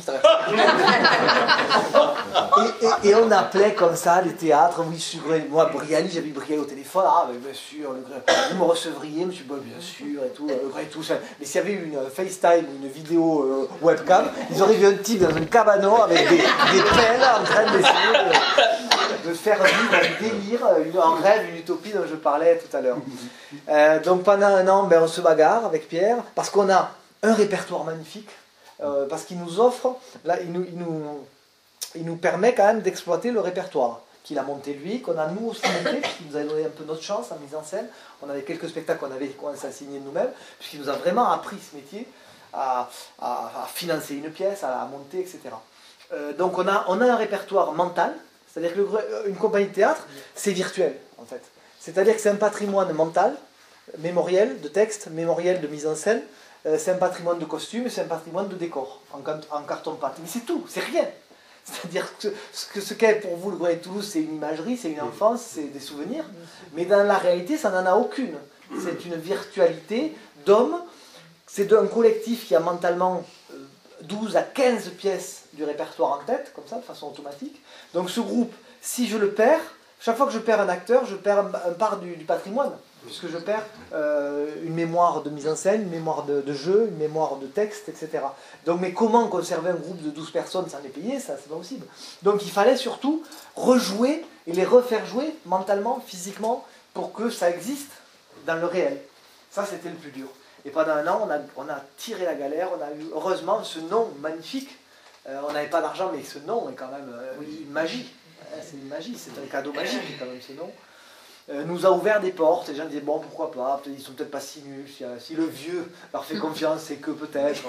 Speaker 3: traversait. Et on appelait comme ça les théâtres. Oui, je suis moi, Brialy, j'avais Brialy au téléphone. Ah, mais bien sûr, vous me recevriez, monsieur Boll, bien sûr, et tout. Mais s'il y avait eu une FaceTime, une vidéo webcam, ils auraient vu un type dans un cabanon avec des pelles en train d'essayer de faire vivre un délire, un rêve, une utopie dont je parlais tout à l'heure. Donc pendant un an, on se bagarre avec Pierre, parce qu'on a un répertoire magnifique, parce qu'il nous offre, là, il nous permet quand même d'exploiter le répertoire qu'il a monté lui, qu'on a nous aussi monté, puisqu'il nous a donné un peu notre chance en mise en scène. On avait quelques spectacles qu'on avait commencé à signer nous-mêmes, puisqu'il nous a vraiment appris ce métier, à financer une pièce, à la monter, etc. Donc on a un répertoire mental, c'est-à-dire qu'une compagnie de théâtre, c'est virtuel, en fait. C'est-à-dire que c'est un patrimoine mental, mémoriel de texte, mémoriel de mise en scène, c'est un patrimoine de costume, c'est un patrimoine de décor, en carton-pâte. Mais c'est tout, c'est rien. C'est-à-dire que ce qu'est pour vous le Grenier de Toulouse, c'est une imagerie, c'est une enfance, c'est des souvenirs. Mais dans la réalité, ça n'en a aucune. C'est une virtualité d'hommes. C'est un collectif qui a mentalement 12 à 15 pièces du répertoire en tête, comme ça, de façon automatique. Donc ce groupe, si je le perds, chaque fois que je perds un acteur, je perds un part du patrimoine, puisque je perds une mémoire de mise en scène, une mémoire de jeu, une mémoire de texte, etc. Donc, mais comment conserver un groupe de 12 personnes sans les payer, ça c'est pas possible. Donc il fallait surtout rejouer et les refaire jouer mentalement, physiquement, pour que ça existe dans le réel. Ça c'était le plus dur. Et pendant un an, on a tiré la galère, on a eu heureusement ce nom magnifique. On n'avait pas d'argent, mais ce nom est quand même une magie. C'est une magie, c'est un cadeau magique quand même ce nom. Nous a ouvert des portes, les gens disaient bon pourquoi pas, ils sont peut-être pas si nuls, si le vieux leur fait confiance, c'est que peut-être.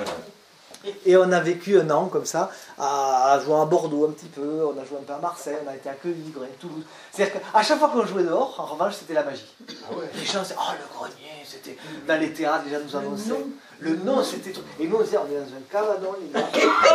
Speaker 3: Et on a vécu un an comme ça, à jouer à Bordeaux un petit peu, on a joué un peu à Marseille, on a été accueillis, Toulouse. C'est-à-dire qu'à chaque fois qu'on jouait dehors, en revanche, c'était la magie. Ah ouais. Les gens disaient oh le grenier, c'était dans les théâtres, les gens nous annonçaient. Le nom, c'était tout. Et nous, on disait, on est dans un cabanon, les gars.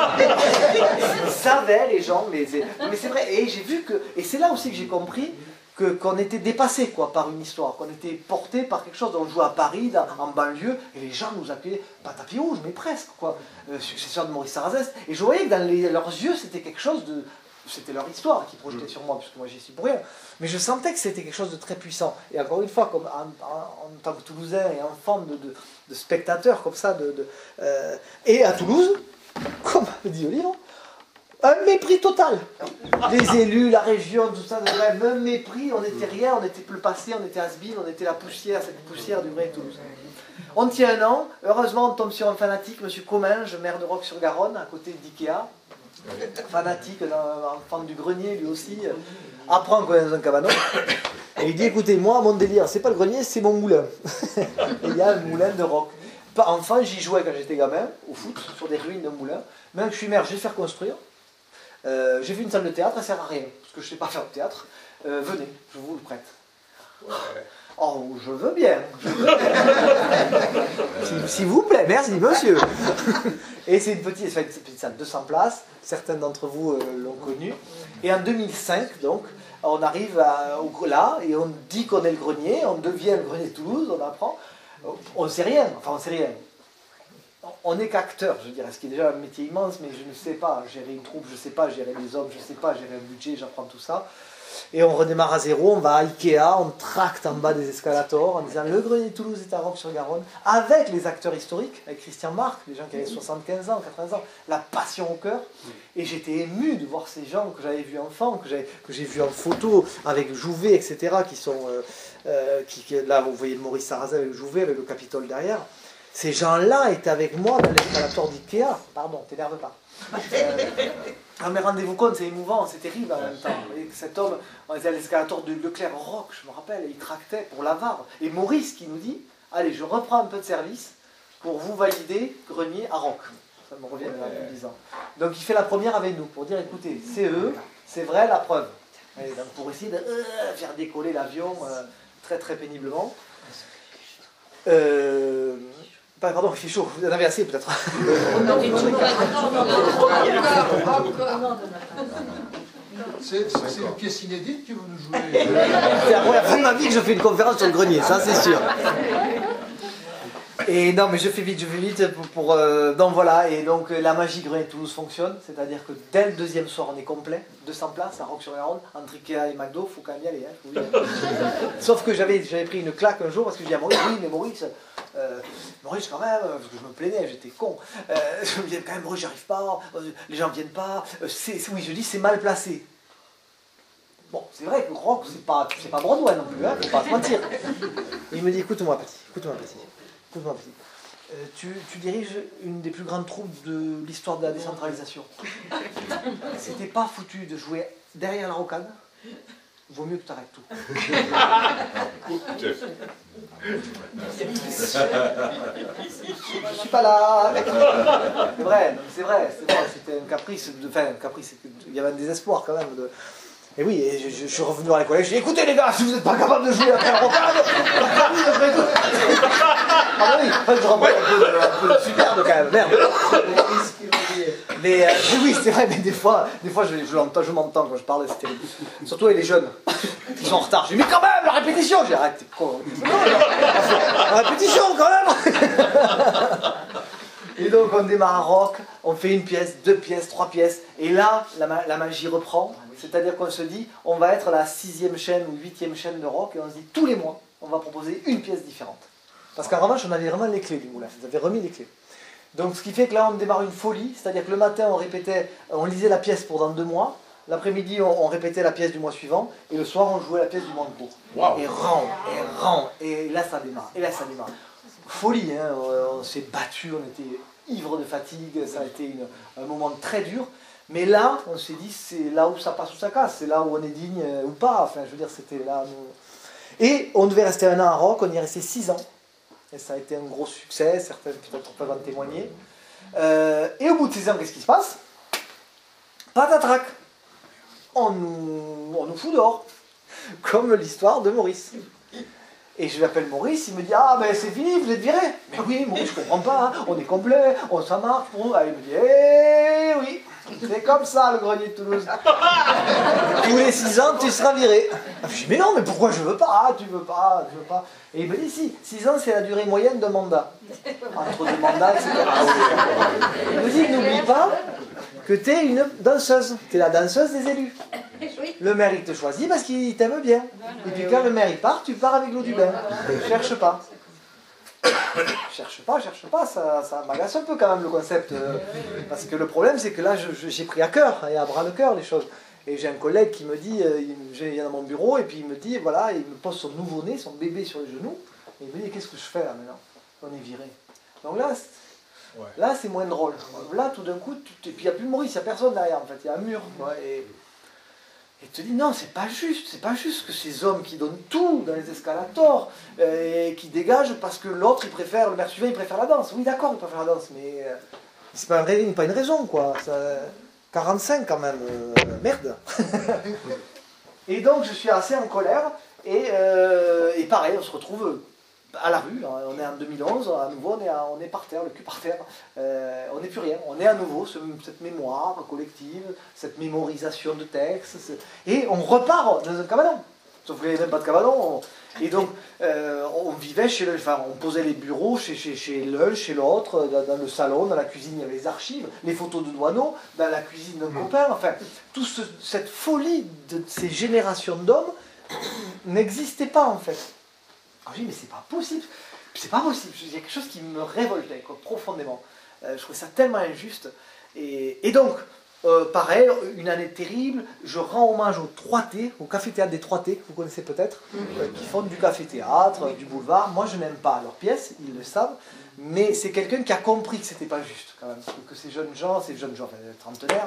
Speaker 3: Ils savaient, les gens, mais c'est vrai. Et j'ai vu que, et c'est là aussi que j'ai compris qu'on était dépassé quoi, par une histoire, qu'on était porté par quelque chose. On jouait à Paris, en banlieue, et les gens nous appelaient, pas tapis rouge, mais presque, quoi. Successeur de Maurice Sarrazès. Et je voyais que dans leurs yeux, c'était quelque chose de. C'était leur histoire qui projetait sur moi, puisque moi j'y suis pour rien. Mais je sentais que c'était quelque chose de très puissant. Et encore une fois, comme en tant que Toulousain et enfant de spectateurs comme ça, et à Toulouse, comme dit le livre, un mépris total. Les élus, la région, tout ça, un mépris, on n'était rien, on était le passé, on était has-been, on était la poussière, cette poussière du vrai Toulouse. On tient un an, heureusement on tombe sur un fanatique, M. Comminges, maire de Roques-sur-Garonne, à côté d'Ikea. Fanatique, enfant du grenier lui aussi, apprend qu'on est dans un cabanon. Et il dit écoutez, moi mon délire, c'est pas le grenier, c'est mon moulin. Et il y a un moulin de rock. Enfant, j'y jouais quand j'étais gamin, au foot, sur des ruines d'un moulin. Maintenant que je suis maire, je vais le faire construire. J'ai vu une salle de théâtre, ça sert à rien, parce que je sais pas faire de théâtre. Venez, je vous le prête. Oh, je veux bien. S'il vous plaît, merci monsieur. Et c'est une petite salle, 200 places, certains d'entre vous l'ont connue. Et en 2005, donc, on arrive là, et on dit qu'on est le grenier, on devient le grenier de Toulouse, on apprend. On ne sait rien, enfin on ne sait rien. On n'est qu'acteur, je dirais, ce qui est déjà un métier immense, mais je ne sais pas gérer une troupe, je ne sais pas gérer des hommes, je ne sais pas gérer un budget, j'apprends tout ça. Et on redémarre à zéro, on va à Ikea, on tracte en bas des escalators en disant le grenier de Toulouse est à Roques-sur-Garonne, avec les acteurs historiques, avec Christian Marc, des gens qui avaient 75 ans, 80 ans, la passion au cœur. Et j'étais ému de voir ces gens que j'avais vus enfants, que j'ai vus en photo avec Jouvet, etc., qui sont... là, vous voyez Maurice Sarrazin avec Jouvet, avec le Capitole derrière. Ces gens-là étaient avec moi dans l'escalator d'Ikea. Pardon, t'énerve pas. Mais rendez-vous compte, c'est émouvant, c'est terrible en même temps. Cet homme, on était à l'escalator de Leclerc-Roch, je me rappelle, il tractait pour l'Avare. Et Maurice qui nous dit, allez, je reprends un peu de service pour vous valider grenier à Roch. Ça me revient depuis 10 ans. Donc il fait la première avec nous, pour dire, écoutez, c'est eux, c'est vrai, la preuve. Et donc pour essayer de faire décoller l'avion très très péniblement. Pardon, il fait chaud, vous en avez assez peut-être.
Speaker 5: C'est une pièce inédite que vous nous jouez.
Speaker 3: C'est la première fois de ma vie que je fais une conférence sur le grenier, ça c'est sûr. Et non, mais je fais vite donc voilà, et donc la magie Grenier de Toulouse fonctionne, c'est-à-dire que dès le deuxième soir on est complet, 200 places à Roques-sur-Garonne, entre Ikea et McDo, faut quand même y aller, hein, faut y aller. Sauf que j'avais pris une claque un jour parce que je dis à Maurice, oui mais Maurice quand même, parce que je me plaignais, j'étais con, je me disais quand même Maurice j'y arrive pas, les gens viennent pas, oui je dis c'est mal placé. Bon, c'est vrai que Rock c'est pas Broadway non plus, hein, faut pas se mentir. Et il me dit écoute-moi petit. Tu diriges une des plus grandes troupes de l'histoire de la décentralisation. C'était pas foutu de jouer derrière la rocade. Vaut mieux que tu arrêtes tout. Je suis pas là. C'est vrai. C'était un caprice. Il y avait un désespoir quand même. Et oui, et je suis revenu dans les collèges, j'ai dit écoutez les gars, si vous n'êtes pas capable de jouer après la rocade, ah oui, je rappelle un peu de superbe quand même, merde. Mais oui, c'est vrai, mais des fois je m'entends quand je parle, c'est terrible. Surtout avec les jeunes, qui sont en retard. Je dis mais quand même, la répétition. J'ai arrêté. La répétition quand même. Et donc on démarre à Rock, on fait une pièce, 2 pièces, 3 pièces, et là la magie reprend. C'est-à-dire qu'on se dit, on va être la 6e chaîne ou 8e chaîne de rock, et on se dit, tous les mois, on va proposer une pièce différente. Parce qu'en revanche, on avait vraiment les clés du moulin, ils avaient remis les clés. Donc ce qui fait que là, on démarre une folie, c'est-à-dire que le matin, on lisait la pièce pour dans 2 mois, l'après-midi, on répétait la pièce du mois suivant, et le soir, on jouait la pièce du mois en cours. Wow. Et là, ça démarre, Folie, hein, on s'est battu, on était ivre de fatigue, ça a été un moment très dur. Mais là, on s'est dit, c'est là où ça passe ou ça casse, c'est là où on est digne ou pas. Enfin, je veux dire, c'était là. Et on devait rester 1 an à Rock, on y est resté 6 ans. Et ça a été un gros succès, certains peut-être peuvent en témoigner. Et au bout de 6 ans, qu'est-ce qui se passe? Patatrac, on nous fout dehors. Comme l'histoire de Maurice. Et je l'appelle Maurice, il me dit, ah ben c'est fini, vous êtes viré. Mais oui, Maurice, je comprends pas, hein, on est complet, ça marche pour nous. Ah, il me dit, eh oui, c'est comme ça le grenier de Toulouse. Tous les 6 ans, tu seras viré. Je dis, mais non, mais pourquoi je veux pas, tu veux pas. Et il me dit, si, 6 ans, c'est la durée moyenne d'un mandat. Entre 2 mandats, etc. Il me dit, n'oublie pas que tu es une danseuse, tu es la danseuse des élus. Le maire, il te choisit parce qu'il t'aime bien. Et puis quand le maire, il part, tu pars avec l'eau du bain. Cherche pas. Cherche pas, ça m'agace un peu quand même le concept. Parce que le problème, c'est que là, j'ai pris à cœur, et à bras le cœur, les choses. Et j'ai un collègue qui me dit, il vient dans mon bureau, et puis il me dit, voilà, il me pose son nouveau-né, son bébé sur les genoux, et il me dit, qu'est-ce que je fais là maintenant? On est viré. Donc là, c'est moins drôle. Là, tout d'un coup, et puis il n'y a plus de Maurice, il n'y a personne derrière, en fait, il y a un mur. Quoi, et te dit, non, c'est pas juste que ces hommes qui donnent tout dans les escalators, et qui dégagent parce que l'autre, le maire suivant, il préfère la danse. Oui, d'accord, il préfère la danse, mais c'est pas une raison, quoi. 45 quand même, merde. Et donc, je suis assez en colère, et pareil, on se retrouve à la rue, on est en 2011, à nouveau on est par terre, le cul par terre, on n'est plus rien, on est à nouveau cette mémoire collective, cette mémorisation de textes, et on repart dans un cabanon, sauf qu'il n'y avait même pas de cabanon, et donc on vivait on posait les bureaux chez l'un, chez l'autre, dans le salon, dans la cuisine il y avait les archives, les photos de Douaneau, dans la cuisine d'un copain, enfin, toute cette folie de ces générations d'hommes n'existait pas en fait. Alors, je dis, mais c'est pas possible, il y a quelque chose qui me révoltait quoi, profondément. Je trouvais ça tellement injuste. Et donc, pareil, une année terrible, je rends hommage au 3T, au café-théâtre des 3T, que vous connaissez peut-être, qui font du café-théâtre, du boulevard. Moi, je n'aime pas leurs pièces, ils le savent, mais c'est quelqu'un qui a compris que c'était pas juste, quand même, que ces jeunes gens, trentenaires,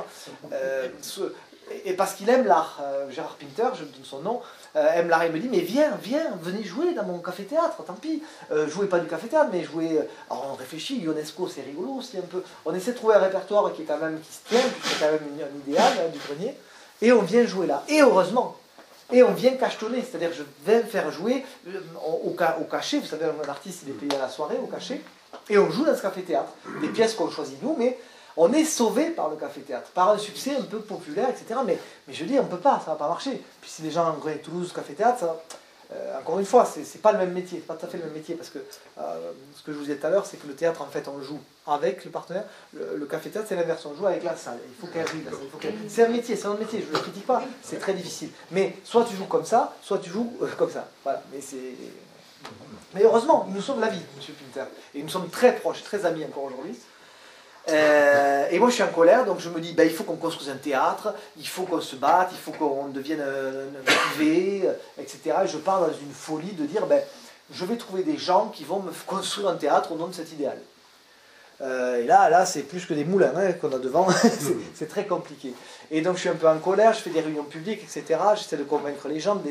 Speaker 3: et parce qu'il aime l'art, Gérard Pinter, je me donne son nom, aime l'art, il me dit, mais venez jouer dans mon café-théâtre, tant pis, jouez pas du café-théâtre, mais jouez, alors on réfléchit, Ionesco c'est rigolo aussi un peu, on essaie de trouver un répertoire qui se tient, c'est quand même un idéal hein, du grenier, et on vient jouer là, et heureusement, et on vient cachetonner, c'est-à-dire que je vais faire jouer au cachet, vous savez, un artiste il est payé à la soirée, au cachet, et on joue dans ce café-théâtre, des pièces qu'on choisit nous, mais on est sauvé par le café-théâtre, par un succès un peu populaire, etc. Mais je dis, on ne peut pas, ça ne va pas marcher. Puis si les gens en Toulouse, café-théâtre, encore une fois, c'est pas le même métier, c'est pas tout à fait le même métier, parce que ce que je vous disais tout à l'heure, c'est que le théâtre, en fait, on joue avec le partenaire. Le café-théâtre, c'est l'inverse, on joue avec la salle. Il faut qu'elle vive, c'est un métier, c'est un métier, je ne le critique pas, c'est très difficile. Mais soit tu joues comme ça, soit tu joues comme ça. Voilà, mais heureusement, nous sommes la vie, M. Pinter. Et nous sommes très proches, très amis encore aujourd'hui. Et moi je suis en colère, donc je me dis il faut qu'on construise un théâtre, il faut qu'on se batte, il faut qu'on devienne privé, etc. Et je pars dans une folie de dire je vais trouver des gens qui vont me construire un théâtre au nom de cet idéal. Et là c'est plus que des moulins hein, qu'on a devant, c'est très compliqué. Et donc je suis un peu en colère, je fais des réunions publiques, etc. J'essaie de convaincre les gens.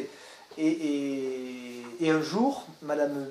Speaker 3: Et un jour, Madame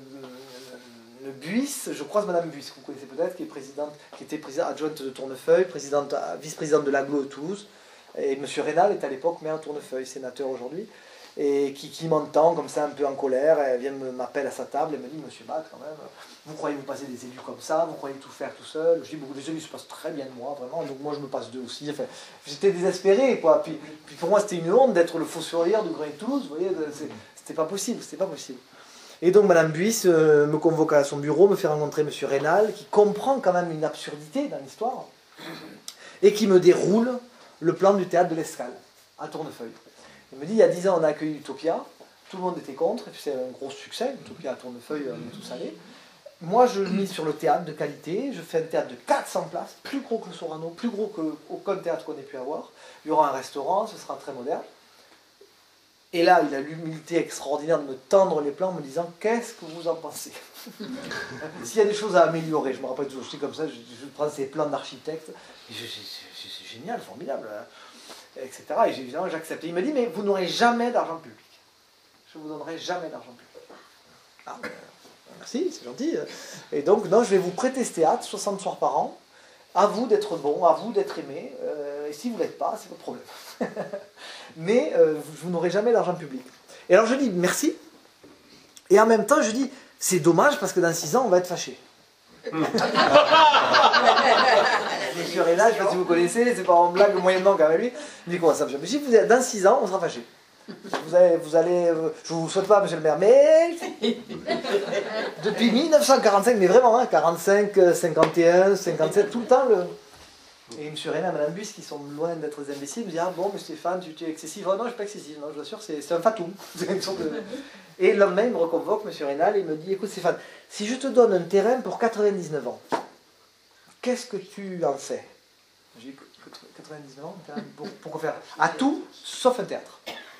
Speaker 3: Buisse, je croise Madame Buisse, que vous connaissez peut-être, qui était présidente adjointe de Tournefeuille, vice-présidente de l'Aglo de Toulouse, et M. Rénal est à l'époque maire de Tournefeuille, sénateur aujourd'hui, et qui m'entend comme ça un peu en colère, elle vient m'appelle à sa table, et me dit, Monsieur Bat, quand même, vous croyez vous passer des élus comme ça, vous croyez tout faire tout seul? Je dis, beaucoup des élus se passent très bien de moi, vraiment, donc moi je me passe d'eux aussi, enfin, j'étais désespéré, quoi, puis pour moi c'était une honte d'être le fossoyeur du grenier de Toulouse, vous voyez, c'était pas possible. Et donc Madame Buisse me convoque à son bureau, me fait rencontrer M. Rénal, qui comprend quand même une absurdité dans l'histoire, et qui me déroule le plan du théâtre de l'Escale. à Tournefeuille. Il me dit, il y a 10 ans, on a accueilli Utopia, tout le monde était contre, et puis c'est un gros succès, Utopia à Tournefeuille, on est tous allés. Moi, je mise sur le théâtre de qualité, je fais un théâtre de 400 places, plus gros que le Sorano, plus gros qu'aucun théâtre qu'on ait pu avoir. Il y aura un restaurant, ce sera très moderne. Et là, il a l'humilité extraordinaire de me tendre les plans en me disant « Qu'est-ce que vous en pensez ?» S'il y a des choses à améliorer, je me rappelle toujours, je suis comme ça, je prends ces plans d'architecte, c'est génial, formidable, hein, etc. Et évidemment, j'accepte. Et il me dit « Mais vous n'aurez jamais d'argent public. Je vous donnerai jamais d'argent public. » Ah, merci, c'est gentil. Et donc, non, je vais vous prêter ce théâtre, 60 soirs par an. À vous d'être bon, à vous d'être aimé. Et si vous ne l'êtes pas, c'est votre problème. Mais vous n'aurez jamais d'argent public. Et alors je dis merci. Et en même temps, je dis c'est dommage parce que dans 6 ans, on va être fâchés. Monsieur Rénal, je ne sais pas si vous connaissez, c'est pas en blague moyennement quand même lui. Il dit comment ça? Je dis dans 6 ans, on sera fâchés. Vous allez, je ne vous souhaite pas, monsieur le maire, mais depuis 1945, mais vraiment, hein, 45, 51, 57, tout le temps, et M. Réna et Mme Bus, qui sont loin d'être des imbéciles, me disent « Ah bon, mais Stéphane, tu es excessif. » Oh non, je ne suis pas excessif, non, je vous assure, c'est un fatoum. Et le lendemain, il me reconvoque, M. Rénal, et il me dit « Écoute Stéphane, si je te donne un terrain pour 99 ans, qu'est-ce que tu en fais ?» J'ai dit « 99 ans, pourquoi faire ?»« À tout, sauf un théâtre. »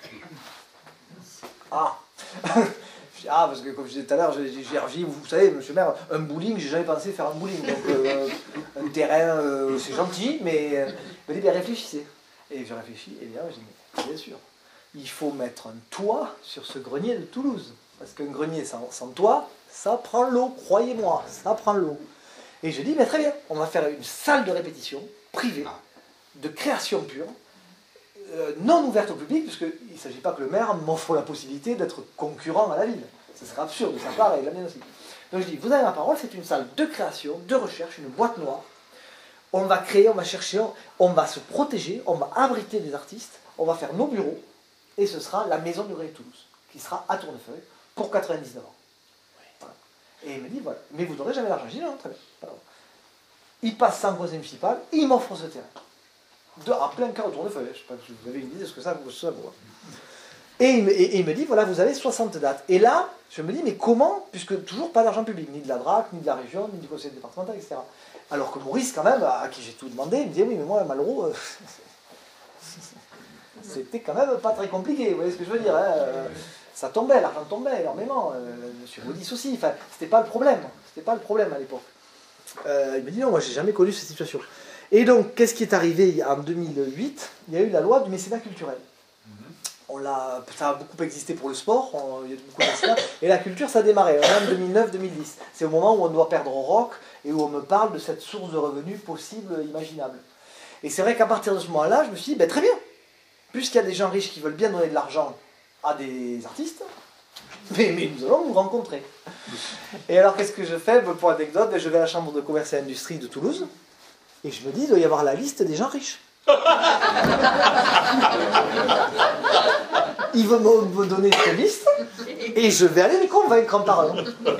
Speaker 3: Ah ah, parce que comme je disais tout à l'heure, j'ai dit, vous savez, monsieur le maire, un bowling, j'ai jamais pensé faire un bowling. Donc, un terrain, c'est gentil, mais il m'a dit, bien réfléchissez. Et je réfléchis, et bien, je dis, mais bien sûr, il faut mettre un toit sur ce grenier de Toulouse. Parce qu'un grenier sans toit, ça prend l'eau, croyez-moi, ça prend l'eau. Et je dis, mais très bien, on va faire une salle de répétition privée, de création pure, non ouverte au public, puisqu'il ne s'agit pas que le maire m'offre la possibilité d'être concurrent à la ville. Ce serait absurde de sa part et la mienne aussi. Donc je dis, vous avez ma parole, c'est une salle de création, de recherche, une boîte noire. On va créer, on va chercher, on va se protéger, on va abriter des artistes, on va faire nos bureaux, et ce sera la maison du Grenier de Toulouse, qui sera à Tournefeuille, pour 99 ans. Voilà. Et il me dit, voilà, mais vous n'aurez jamais l'argent. Je dis, non, très bien. Pardon. Il passe sans conseil municipal, il m'offre ce terrain. En plein cœur autour de feuille, je ne sais pas si vous avez une idée de ce que ça vaut. Et il me dit, voilà, vous avez 60 dates. Et là, je me dis, mais comment, puisque toujours pas d'argent public, ni de la DRAC, ni de la région, ni du conseil départemental, etc. Alors que Maurice, quand même, à qui j'ai tout demandé, il me disait, oui, mais moi, Malraux, c'était quand même pas très compliqué, vous voyez ce que je veux dire, hein, ça tombait, l'argent tombait énormément, monsieur Maudis aussi, enfin, c'était pas le problème à l'époque. Il me dit, non, moi, j'ai jamais connu cette situation. Et donc, qu'est-ce qui est arrivé en 2008? Il y a eu la loi du mécénat culturel. Ça a beaucoup existé pour le sport, il y a beaucoup de mécénat, et la culture, ça a démarré, en 2009-2010. C'est au moment où on doit perdre au rock, et où on me parle de cette source de revenus possible, imaginable. Et c'est vrai qu'à partir de ce moment-là, je me suis dit, ben, très bien, puisqu'il y a des gens riches qui veulent bien donner de l'argent à des artistes, mais nous allons nous rencontrer. Et alors, qu'est-ce que je fais? Pour anecdote, je vais à la Chambre de commerce et industrie de Toulouse, et je me dis, il doit y avoir la liste des gens riches. Il veut me donner cette liste, et je vais aller les convaincre en parlant.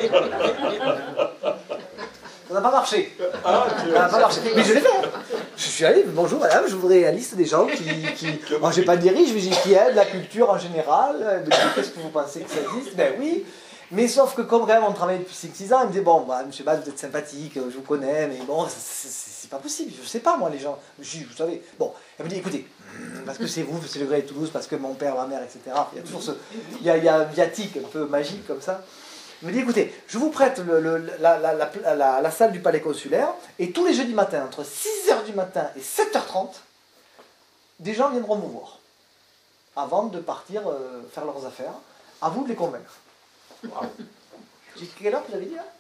Speaker 3: Ça n'a pas marché. Mais je l'ai fait. Je suis allé, bonjour madame, je voudrais la liste des gens qui moi, je vais pas dire riches, mais qui aident la culture en général. Qu'est-ce que vous pensez que ça existe? Ben oui. Mais sauf que comme quand même on travaille depuis 5-6 ans, il me disait, bon, bah, monsieur Baz, vous êtes sympathique, je vous connais, mais bon, c'est pas possible, je sais pas moi les gens, vous savez. Bon, elle me dit, écoutez, parce que c'est vous, c'est le Grenier de Toulouse, parce que mon père, ma mère, etc. Il y a toujours il y a un viatique un peu magique comme ça. Il me dit, écoutez, je vous prête la salle du palais consulaire, et tous les jeudis matins, entre 6h du matin et 7h30, des gens viendront vous voir, avant de partir faire leurs affaires, à vous de les convaincre. Wow. J'ai dit, quelle heure vous avez dit là?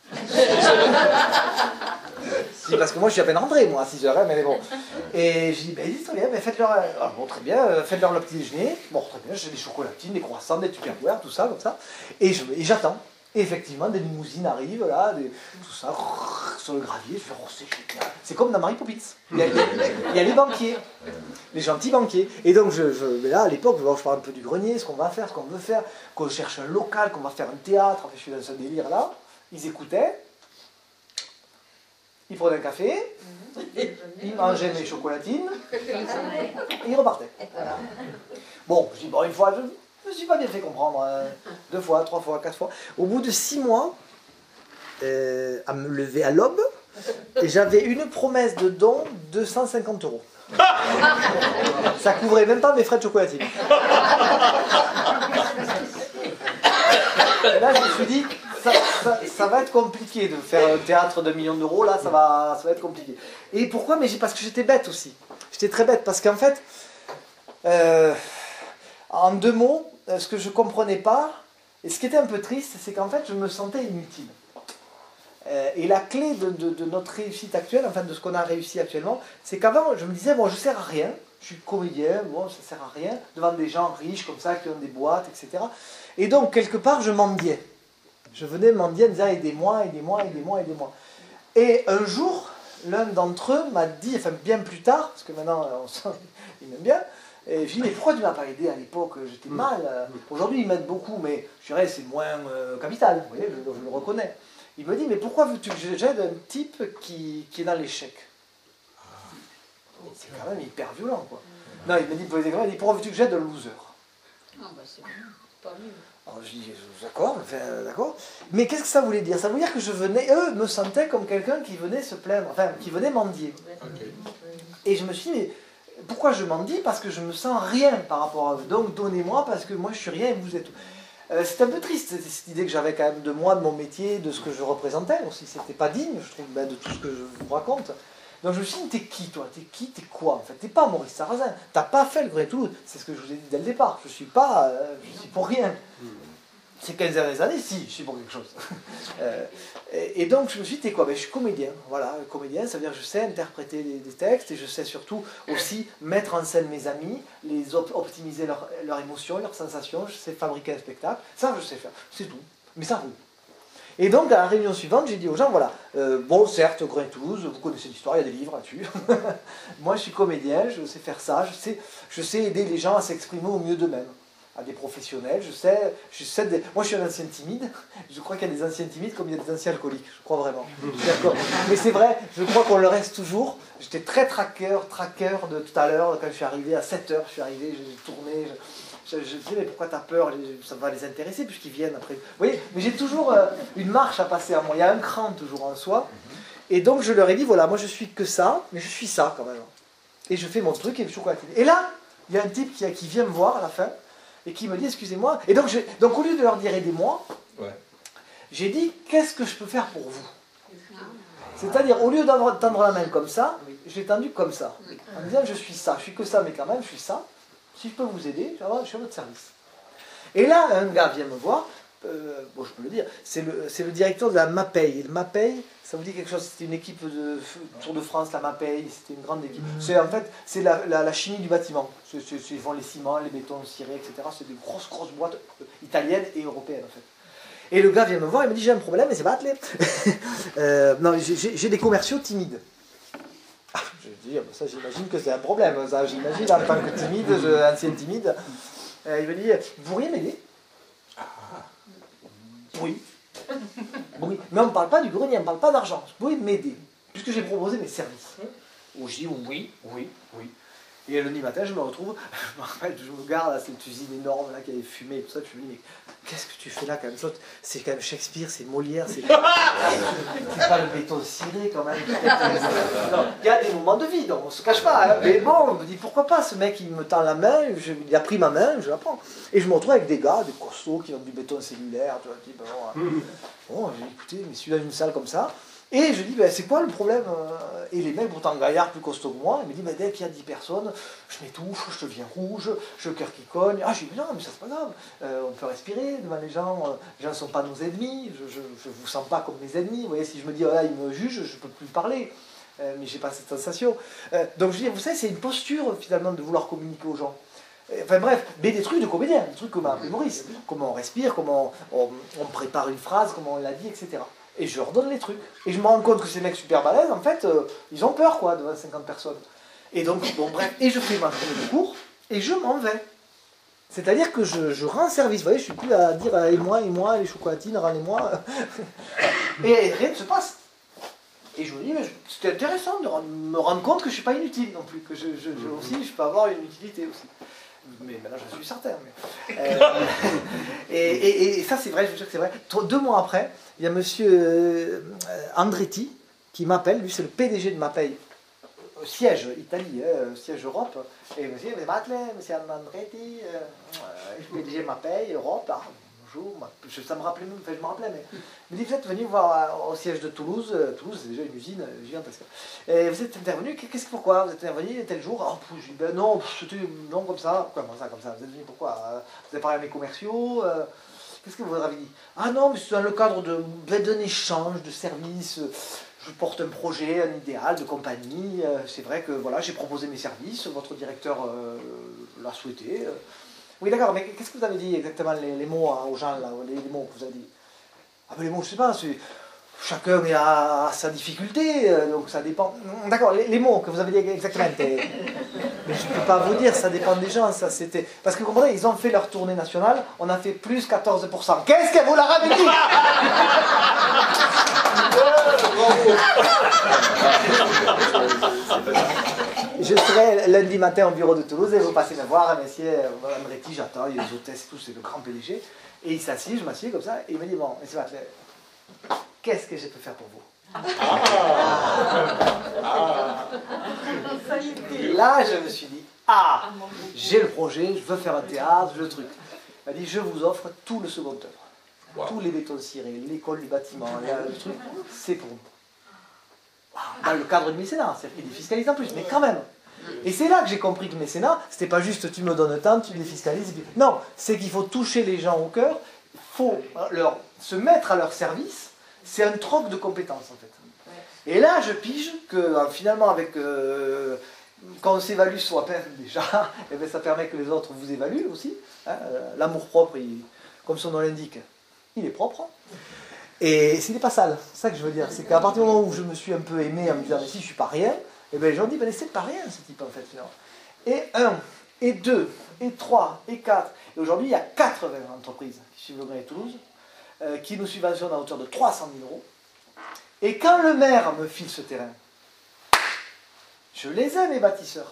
Speaker 3: Si, parce que moi je suis à peine rentré, moi, à 6h, mais bon. Et j'ai dit, ben très bien, faites-leur bon, très bien, faites-leur le petit déjeuner. Bon, très bien, j'ai des chocolatines, des croissants, des tupperwares, tout ça, comme ça. Et j'attends. Et effectivement, des limousines arrivent, là, tout ça, sur le gravier. Je fais, oh, c'est génial. C'est comme dans Mary Poppins. Il y a les banquiers, les gentils banquiers. Et donc, mais là, à l'époque, je parle un peu du grenier, ce qu'on va faire, ce qu'on veut faire, qu'on cherche un local, qu'on va faire un théâtre. Enfin, je suis dans ce délire-là. Ils écoutaient. il prenait un café, il mangeait mes chocolatines, et il repartait. Bon, je dis, bon, une fois, je me suis pas bien fait comprendre. 2 fois, 3 fois, 4 fois. Au bout de 6 mois, à me lever à l'aube, et j'avais une promesse de don de 150 €. Ça couvrait même pas mes frais de chocolatine. Et là, je me suis dit, ça va être compliqué de faire un théâtre de 1 million d'euros, là, ça va être compliqué. Et pourquoi? Mais parce que j'étais bête aussi. J'étais très bête, parce qu'en fait, en 2 mots, ce que je comprenais pas, et ce qui était un peu triste, c'est qu'en fait, je me sentais inutile. Et la clé de notre réussite actuelle, enfin de ce qu'on a réussi actuellement, c'est qu'avant, je me disais, bon, je sers à rien, je suis comédien, bon, ça sert à rien, devant des gens riches comme ça, qui ont des boîtes, etc. Et donc, quelque part, je mendiais. Je venais mendier en disant, aidez-moi, aidez-moi, aidez-moi, aidez-moi. Et un jour, l'un d'entre eux m'a dit, enfin bien plus tard, parce que maintenant, il m'aime bien, et je lui ai dit, mais pourquoi tu ne m'as pas aidé à l'époque? J'étais mal. Aujourd'hui, il m'aide beaucoup, mais je dirais, c'est moins capital, vous voyez, je le reconnais. Il me dit, mais pourquoi veux-tu que j'aide un type qui est dans l'échec? C'est quand même hyper violent, quoi. Non, il me dit, pourquoi veux-tu que j'aide un loser?
Speaker 6: Ah bah c'est pas mieux.
Speaker 3: Alors je dis, d'accord, enfin, d'accord. Mais qu'est-ce que ça voulait dire? Ça voulait dire que je venais, eux me sentaient comme quelqu'un qui venait se plaindre, enfin, qui venait mendier.
Speaker 4: Okay.
Speaker 3: Et je me suis dit, mais pourquoi je mendie? Parce que je me sens rien par rapport à eux. Donc donnez-moi, parce que moi je suis rien et vous êtes tout. C'est un peu triste, cette idée que j'avais quand même de moi, de mon métier, de ce que je représentais aussi. C'était pas digne, je trouve, de tout ce que je vous raconte. Donc je me suis dit, t'es qui toi? T'es qui? T'es quoi? En fait, t'es pas Maurice Sarrazin. T'as pas fait le Grand Toulouse. C'est ce que je vous ai dit dès le départ. Je suis pour rien. Ces 15 dernières années, si, je suis pour quelque chose. Et donc je me suis dit, t'es quoi? Je suis comédien. Voilà, comédien, ça veut dire que je sais interpréter des textes et je sais surtout aussi mettre en scène mes amis, optimiser leurs émotions, leurs sensations. Je sais fabriquer un spectacle. Ça, je sais faire. C'est tout. Mais ça roule. Et donc, à la réunion suivante, j'ai dit aux gens, voilà, bon, certes, Grand Toulouse, vous connaissez l'histoire, il y a des livres là-dessus. Moi, je suis comédien, je sais faire ça, je sais aider les gens à s'exprimer au mieux d'eux-mêmes, à des professionnels, moi, je suis un ancien timide, je crois qu'il y a des anciens timides comme il y a des anciens alcooliques, je crois vraiment. D'accord. Mais c'est vrai, je crois qu'on le reste toujours. J'étais très traqueur de tout à l'heure, quand je suis arrivé à 7h, je suis arrivé, j'ai tourné... Je disais, mais pourquoi t'as peur? Ça va les intéresser puisqu'ils viennent après. Vous voyez, mais j'ai toujours une marche à passer à moi. Il y a un cran toujours en soi. Et donc je leur ai dit, voilà, moi je suis que ça, mais je suis ça quand même. Et je fais mon truc et le chocolat. Et là, il y a un type qui vient me voir à la fin et qui me dit, excusez-moi. Et donc au lieu de leur dire aidez-moi, j'ai dit, qu'est-ce que je peux faire pour vous? C'est-à-dire, au lieu de tendre la main comme ça, je l'ai tendu comme ça. En me disant, je suis ça, je suis que ça, mais quand même, je suis ça. Si je peux vous aider, je suis à votre service. Et là, un gars vient me voir, bon, je peux le dire, c'est le directeur de la MAPEI. Le MAPEI, ça vous dit quelque chose? C'était une équipe de Tour de France, la MAPEI, c'était une grande équipe. En fait, c'est la chimie du bâtiment. Ils font les ciments, les bétons cirés, etc. C'est des grosses boîtes italiennes et européennes, en fait. Et le gars vient me voir, il me dit, j'ai un problème, mais c'est pas attelé. Non, j'ai des commerciaux timides. Je dis, ça j'imagine que c'est un problème, ça j'imagine en tant que timide, ancien timide. Il me dit, vous pourriez m'aider? Oui. Oui. Mais on ne parle pas du grenier, on ne parle pas d'argent. Vous pouvez m'aider, puisque j'ai proposé mes services. Je dis oui. Et le lundi matin, je me retrouve, je me rappelle, je me garde à cette usine énorme là qui avait fumé et tout ça. Je me dis, mais qu'est-ce que tu fais là quand même? C'est quand même Shakespeare, c'est Molière, c'est pas le béton ciré quand même. Non, il y a des moments de vide, on ne se cache pas. Hein. Mais bon, on me dit pourquoi pas, ce mec il me tend la main, il a pris ma main, je la prends. Et je me retrouve avec des gars, des costauds qui ont du béton cellulaire. Tu vois, bon, j'ai dit, écoutez, mais celui-là, une salle comme ça. Et je dis, ben, c'est quoi le problème? Et les mecs, pourtant gaillards, plus costauds que moi, ils me disent, ben, dès qu'il y a 10 personnes, je m'étouffe, je deviens rouge, j'ai le cœur qui cogne. Ah, je dis, mais non, mais ça c'est pas grave, on peut respirer devant les gens ne sont pas nos ennemis, je ne vous sens pas comme mes ennemis. Vous voyez, si je me dis, oh là, ils me jugent, je ne peux plus parler, mais j'ai pas cette sensation. Donc je dis, vous savez, c'est une posture finalement de vouloir communiquer aux gens. Enfin bref, mais des trucs de comédien, des trucs comme a appris Maurice. Comment on respire, comment on prépare une phrase, comment on la dit, etc. Et je leur donne les trucs. Et je me rends compte que ces mecs super balèzes, en fait, ils ont peur, quoi, devant 50 personnes. Et donc, bon, bref, et je fais ma journée de cours, et je m'en vais. C'est-à-dire que je rends service. Vous voyez, je ne suis plus à dire, et moi, les chocolatines, rendez-moi. Et rien ne se passe. Et je me dis, mais c'était intéressant de me rendre compte que je ne suis pas inutile non plus, que aussi, je peux avoir une utilité aussi. Mais maintenant, je suis certain. Et ça, c'est vrai, je veux dire que c'est vrai. 2 mois après, il y a monsieur Andretti qui m'appelle, lui, c'est le PDG de Mapei, siège Italie, siège Europe. Et il me dit, mais monsieur Andretti, PDG Mapei, Europe. Ah, bonjour, ça me rappelait même, enfin, je me rappelais, mais il me dit, vous êtes venu voir au siège de Toulouse. Toulouse, c'est déjà une usine gigantesque. Et vous êtes intervenu, pourquoi vous êtes intervenu tel jour? Je dis, ben non, c'était non comme ça. Comment ça, comme ça? Vous êtes venu pourquoi? Vous avez parlé à mes commerciaux? Qu'est-ce que vous avez dit? Ah non, mais c'est dans le cadre d'un échange de services. Je porte un projet, un idéal de compagnie. C'est vrai que voilà, j'ai proposé mes services. Votre directeur l'a souhaité. Oui, d'accord, mais qu'est-ce que vous avez dit exactement, les mots aux gens, là, les mots que vous avez dit? Ah ben les mots, je sais pas, chacun a sa difficulté, donc ça dépend. D'accord, les mots que vous avez dit exactement, mais je ne peux pas vous dire, ça dépend des gens, ça c'était... Parce que vous comprenez, ils ont fait leur tournée nationale, on a fait plus 14%. Qu'est-ce que vous leur avez dit? Je serai lundi matin au bureau de Toulouse et vous passez me voir, messieurs Andretti, j'attends, il y a les hôtesses et tout, c'est le grand PDG. Et il s'assied, je m'assieds comme ça, et il me dit, bon, monsieur Bachelay, qu'est-ce que je peux faire pour vous? Et là, je me suis dit, j'ai le projet, je veux faire un théâtre, le truc. Il m'a dit, je vous offre tout le second œuvre. Wow. Tous les bétons cirés, l'école du bâtiment, le truc, c'est pour nous. Wow. Dans le cadre du mécénat, c'est-à-dire qu'il défiscalise en plus, mais quand même. Et c'est là que j'ai compris que le mécénat, c'était pas juste tu me donnes tant, tu défiscalises. Puis... Non, c'est qu'il faut toucher les gens au cœur, il faut se mettre à leur service, c'est un troc de compétences en fait. Et là, je pige que finalement, avec quand on s'évalue soi-même déjà, et bien, ça permet que les autres vous évaluent aussi. Hein, l'amour-propre, comme son nom l'indique, il est propre. Et ce n'est pas sale, c'est ça que je veux dire. C'est qu'à partir du moment où je me suis un peu aimé en me disant, mais si je ne suis pas rien, et bien les gens disent, ben c'est pas rien ce type en fait. Et 1, et 2, et 3, et 4. Et aujourd'hui, il y a 80 entreprises qui suivent le Grenier Toulouse, qui nous subventionnent à hauteur de 300 000 €. Et quand le maire me file ce terrain, je les ai, mes bâtisseurs.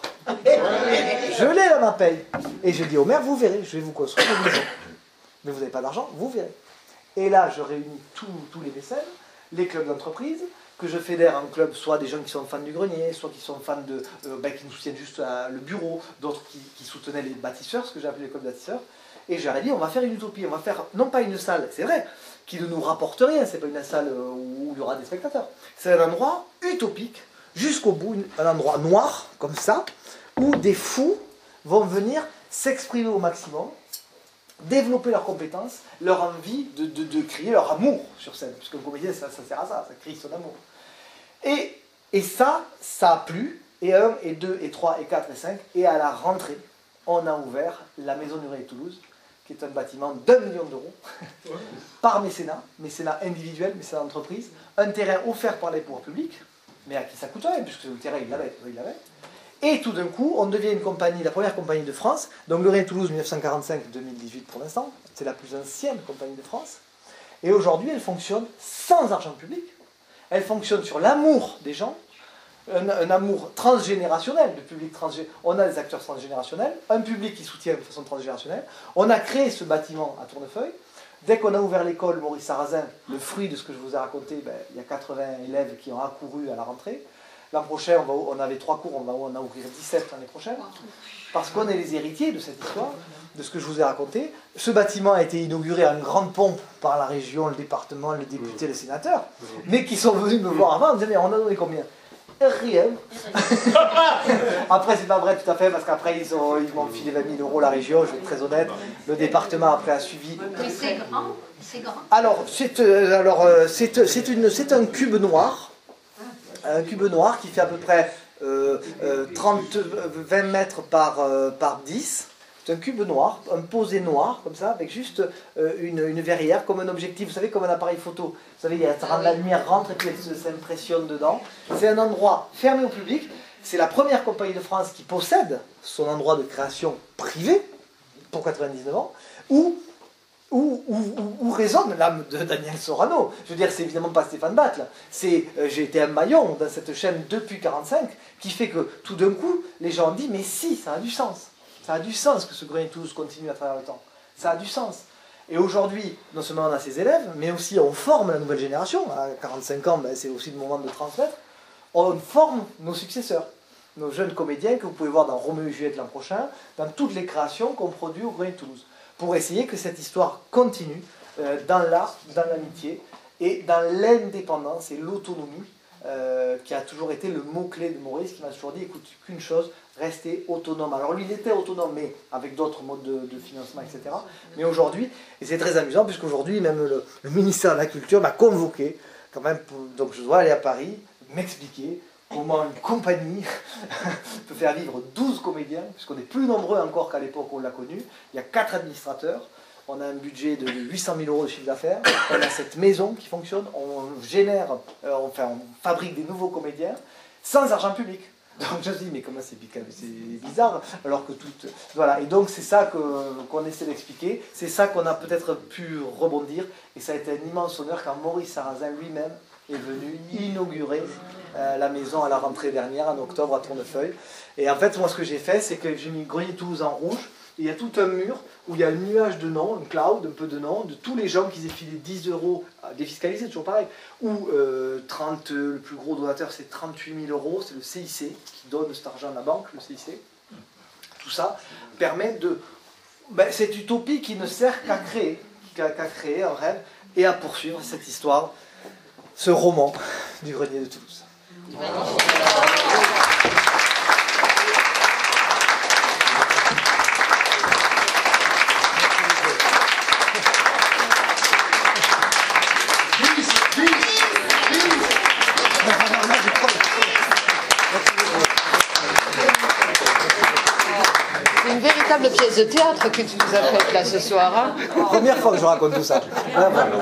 Speaker 3: Je l'ai là, ma paye. Et je dis au maire, vous verrez, je vais vous construire une maison. Mais vous n'avez pas d'argent, vous verrez. Et là, je réunis tous les mécènes, les clubs d'entreprise, que je fédère en club, soit des gens qui sont fans du grenier, soit qui sont fans qui nous soutiennent juste le bureau, d'autres qui soutenaient les bâtisseurs, ce que j'ai appelé les clubs bâtisseurs. Et je leur ai dit, on va faire une utopie, on va faire, non pas une salle, c'est vrai, qui ne nous rapporte rien, c'est pas une salle où il y aura des spectateurs. C'est un endroit utopique, jusqu'au bout, un endroit noir, comme ça, où des fous vont venir s'exprimer au maximum, développer leurs compétences, leur envie de crier leur amour sur scène. Parce que le comédien, ça sert à ça crie son amour. Et ça a plu, et 1, et 2, et 3, et 4, et 5, et à la rentrée, on a ouvert la Maison du Grenier Toulouse, qui est un bâtiment d'1 million €, par mécénat individuel, mécénat d'entreprise, un terrain offert par les pouvoirs publics, mais à qui ça coûte rien, puisque le terrain, il l'avait. Et tout d'un coup, on devient une compagnie, la première compagnie de France. Donc le Grenier Toulouse 1945-2018 pour l'instant, c'est la plus ancienne compagnie de France. Et aujourd'hui, elle fonctionne sans argent public. Elle fonctionne sur l'amour des gens, un amour transgénérationnel, le public transgénérationnel. On a des acteurs transgénérationnels, un public qui soutient de façon transgénérationnelle. On a créé ce bâtiment à Tournefeuille. Dès qu'on a ouvert l'école Maurice Sarrazin, le fruit de ce que je vous ai raconté, il y a 80 élèves qui ont accouru à la rentrée. L'an prochain, on avait 3 cours, on va en ouvrir 17 l'année prochaine. Parce qu'on est les héritiers de cette histoire, de ce que je vous ai raconté. Ce bâtiment a été inauguré en grande pompe par la région, le département, le député, le sénateur, mais qui sont venus me voir avant en me disant, mais on a donné combien? Rien. Après, c'est pas vrai tout à fait, parce qu'après, ils m'ont filé 20 000 € la région, je vais être très honnête. Le département, après, a suivi.
Speaker 6: Mais c'est grand, c'est grand.
Speaker 3: Alors, c'est un cube noir. Un cube noir qui fait à peu près 20 mètres par 10. C'est un cube noir, un posé noir, comme ça, avec juste une verrière, comme un objectif, vous savez, comme un appareil photo. Vous savez, la lumière rentre et puis elle s'impressionne dedans. C'est un endroit fermé au public. C'est la première compagnie de France qui possède son endroit de création privé, pour 99 ans, où Où résonne l'âme de Daniel Sorano. Je veux dire, c'est évidemment pas Stéphane Battle. J'ai été un maillon dans cette chaîne depuis 1945, qui fait que tout d'un coup, les gens ont dit, mais si, ça a du sens. Ça a du sens que ce Grenier de Toulouse continue à travers le temps. Ça a du sens. Et aujourd'hui, non seulement on a ses élèves, mais aussi on forme la nouvelle génération. À 45 ans, ben, c'est aussi le moment de transmettre. On forme nos successeurs, nos jeunes comédiens que vous pouvez voir dans Roméo et Juliette l'an prochain, dans toutes les créations qu'on produit au Grenier de Toulouse, pour essayer que cette histoire continue dans l'art, dans l'amitié et dans l'indépendance et l'autonomie qui a toujours été le mot-clé de Maurice, qui m'a toujours dit, écoute, qu'une chose, rester autonome. Alors lui, il était autonome, mais avec d'autres modes de financement, etc. Mais aujourd'hui, et c'est très amusant, puisqu'aujourd'hui, même le ministère de la Culture m'a convoqué, quand même, donc je dois aller à Paris, m'expliquer comment une compagnie peut faire vivre 12 comédiens, puisqu'on est plus nombreux encore qu'à l'époque où on l'a connu. Il y a 4 administrateurs, on a un budget de 800 000 € de chiffre d'affaires, on a cette maison qui fonctionne, on génère, on fabrique des nouveaux comédiens sans argent public. Donc je me dis, mais comment c'est bizarre, alors que tout... Voilà, et donc c'est ça qu'on essaie d'expliquer, c'est ça qu'on a peut-être pu rebondir, et ça a été un immense honneur quand Maurice Sarrazin lui-même est venu inaugurer la maison à la rentrée dernière, en octobre, à Tournefeuille. Et en fait, moi, ce que j'ai fait, c'est que j'ai mis Grenier de Toulouse en rouge, et il y a tout un mur où il y a un nuage de noms, un cloud, un peu de noms, de tous les gens qui aient filé 10 € défiscalisés, toujours pareil, ou 30, le plus gros donateur, c'est 38 000 €, c'est le CIC qui donne cet argent à la banque, le CIC. Tout ça permet de... Ben, cette utopie qui ne sert qu'à créer un rêve et à poursuivre cette histoire, ce roman du Grenier de Toulouse.
Speaker 1: C'est une véritable pièce de théâtre que tu nous as faite là ce soir. Hein.
Speaker 3: Première fois que je raconte tout ça.
Speaker 6: C'était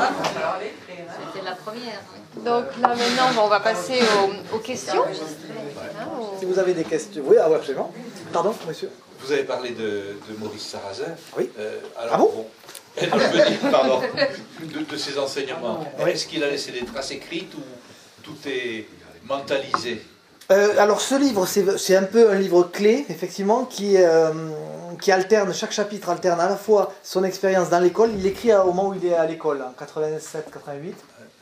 Speaker 6: la première.
Speaker 1: Donc là maintenant on va passer aux questions.
Speaker 3: Si vous avez des questions... Oui, absolument. Pardon, monsieur.
Speaker 4: Vous avez parlé de Maurice Sarrazin.
Speaker 3: Oui.
Speaker 4: Alors,
Speaker 3: Ah bon
Speaker 4: je veux dire, pardon, de ses enseignements. Est-ce qu'il a laissé des traces écrites ou tout est mentalisé?
Speaker 3: Alors ce livre, c'est un peu un livre clé, effectivement, qui alterne, chaque chapitre alterne à la fois son expérience dans l'école, il écrit au moment où il est à l'école, en 87-88,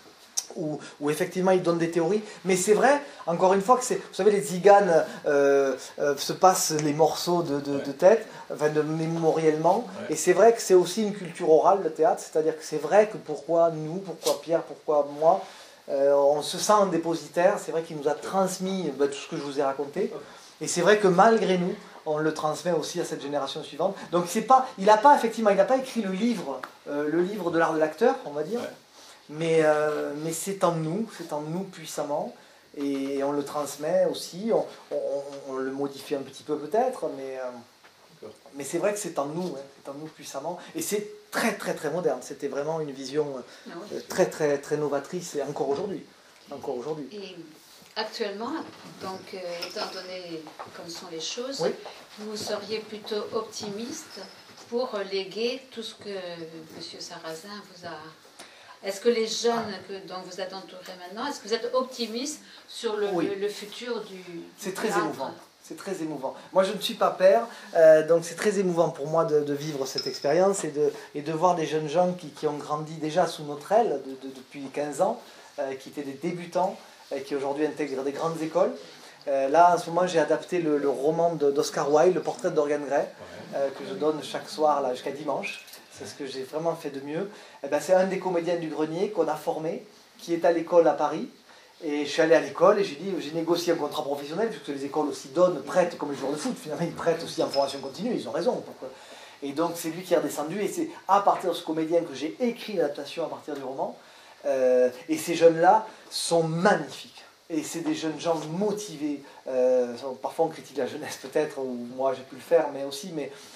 Speaker 3: où effectivement il donne des théories, mais c'est vrai, encore une fois, que c'est, vous savez, les tziganes se passent les morceaux de tête, enfin mémoriellement, et c'est vrai que c'est aussi une culture orale, le théâtre, c'est-à-dire que c'est vrai que pourquoi Pierre, pourquoi moi, on se sent en dépositaire, c'est vrai qu'il nous a transmis tout ce que je vous ai raconté, et c'est vrai que malgré nous, on le transmet aussi à cette génération suivante. Donc il n'a pas écrit le livre de l'art de l'acteur, on va dire, mais c'est en nous puissamment, et on le transmet aussi, on le modifie un petit peu peut-être, mais c'est vrai que c'est en nous puissamment, et c'est très très très moderne, c'était vraiment une vision très très très novatrice, et encore aujourd'hui.
Speaker 6: Et actuellement, donc, étant donné comme sont les choses,
Speaker 3: Oui.
Speaker 6: vous seriez plutôt optimiste pour léguer tout ce que M. Sarrazin vous a... Est-ce que les jeunes dont vous êtes entourés maintenant, est-ce que vous êtes optimiste sur le futur du
Speaker 3: C'est très
Speaker 6: théâtre?
Speaker 3: émouvant. C'est très émouvant. Moi, je ne suis pas père, donc c'est très émouvant pour moi de vivre cette expérience et de voir des jeunes gens qui ont grandi déjà sous notre aile depuis 15 ans, qui étaient des débutants, qui aujourd'hui intègrent des grandes écoles. Là, en ce moment, j'ai adapté le roman d'Oscar Wilde, Le portrait de Dorian Gray, que je donne chaque soir là, jusqu'à dimanche. C'est ce que j'ai vraiment fait de mieux. C'est un des comédiens du Grenier qu'on a formé, qui est à l'école à Paris. Et je suis allé à l'école et j'ai négocié un contrat professionnel, puisque les écoles aussi prêtent, comme les joueurs de foot, finalement ils prêtent aussi en formation continue, ils ont raison. Et donc c'est lui qui est redescendu, et c'est à partir de ce comédien que j'ai écrit l'adaptation à partir du roman. Et ces jeunes-là sont magnifiques. Et c'est des jeunes gens motivés. Parfois on critique la jeunesse peut-être, ou moi j'ai pu le faire, mais aussi...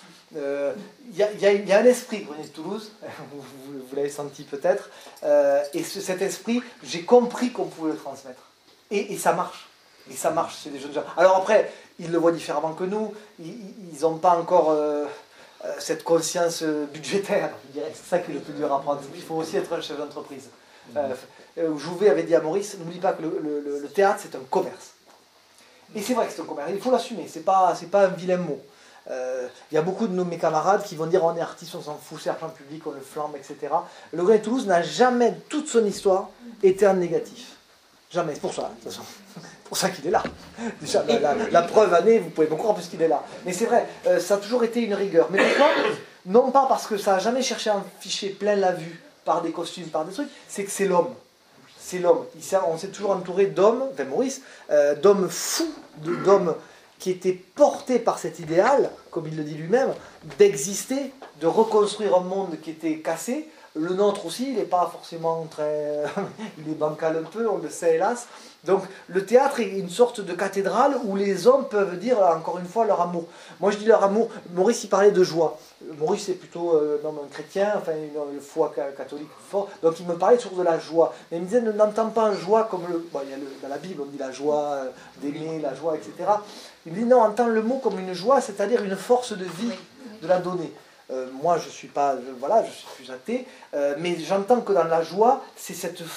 Speaker 3: Il y a un esprit, Grenier de Toulouse, vous l'avez senti peut-être, et cet esprit, j'ai compris qu'on pouvait le transmettre. Et ça marche. Et ça marche, c'est des jeunes gens. Alors après, ils le voient différemment que nous, ils n'ont pas encore... cette conscience budgétaire, je dirais. C'est ça qui est le plus dur à apprendre. Il faut aussi être un chef d'entreprise. Jouvet avait dit à Maurice, n'oublie pas que le théâtre, c'est un commerce. Et c'est vrai que c'est un commerce, il faut l'assumer, c'est pas un vilain mot. Il y a beaucoup de mes camarades qui vont dire on est artiste, on s'en fout, c'est l'argent public, on le flambe, etc. Le Grenelle de Toulouse n'a jamais, toute son histoire, été en négatif. Jamais, c'est pour ça, de toute façon. C'est pour ça qu'il est là. Déjà, la preuve année, vous pouvez me croire parce qu'il est là. Mais c'est vrai, ça a toujours été une rigueur. Mais pourquoi ? Non pas parce que ça n'a jamais cherché à afficher plein la vue par des costumes, par des trucs, c'est que c'est l'homme. C'est l'homme. On s'est toujours entouré d'hommes, enfin Maurice, d'hommes fous, d'hommes qui étaient portés par cet idéal, comme il le dit lui-même, d'exister, de reconstruire un monde qui était cassé. Le nôtre aussi, il n'est pas forcément très... il est bancal un peu, on le sait hélas. Donc le théâtre est une sorte de cathédrale où les hommes peuvent dire encore une fois leur amour. Moi je dis leur amour, Maurice il parlait de joie. Maurice est plutôt un chrétien, enfin une foi catholique fort, donc il me parlait toujours de la joie. Mais il me disait n'entends pas la joie comme le... Bon, il y a dans la Bible on dit la joie d'aimer, la joie, etc. Il me dit non, entends le mot comme une joie, c'est-à-dire une force de vie, de la donner. Moi je suis pas, voilà, je suis plus athée, mais j'entends que dans la joie, c'est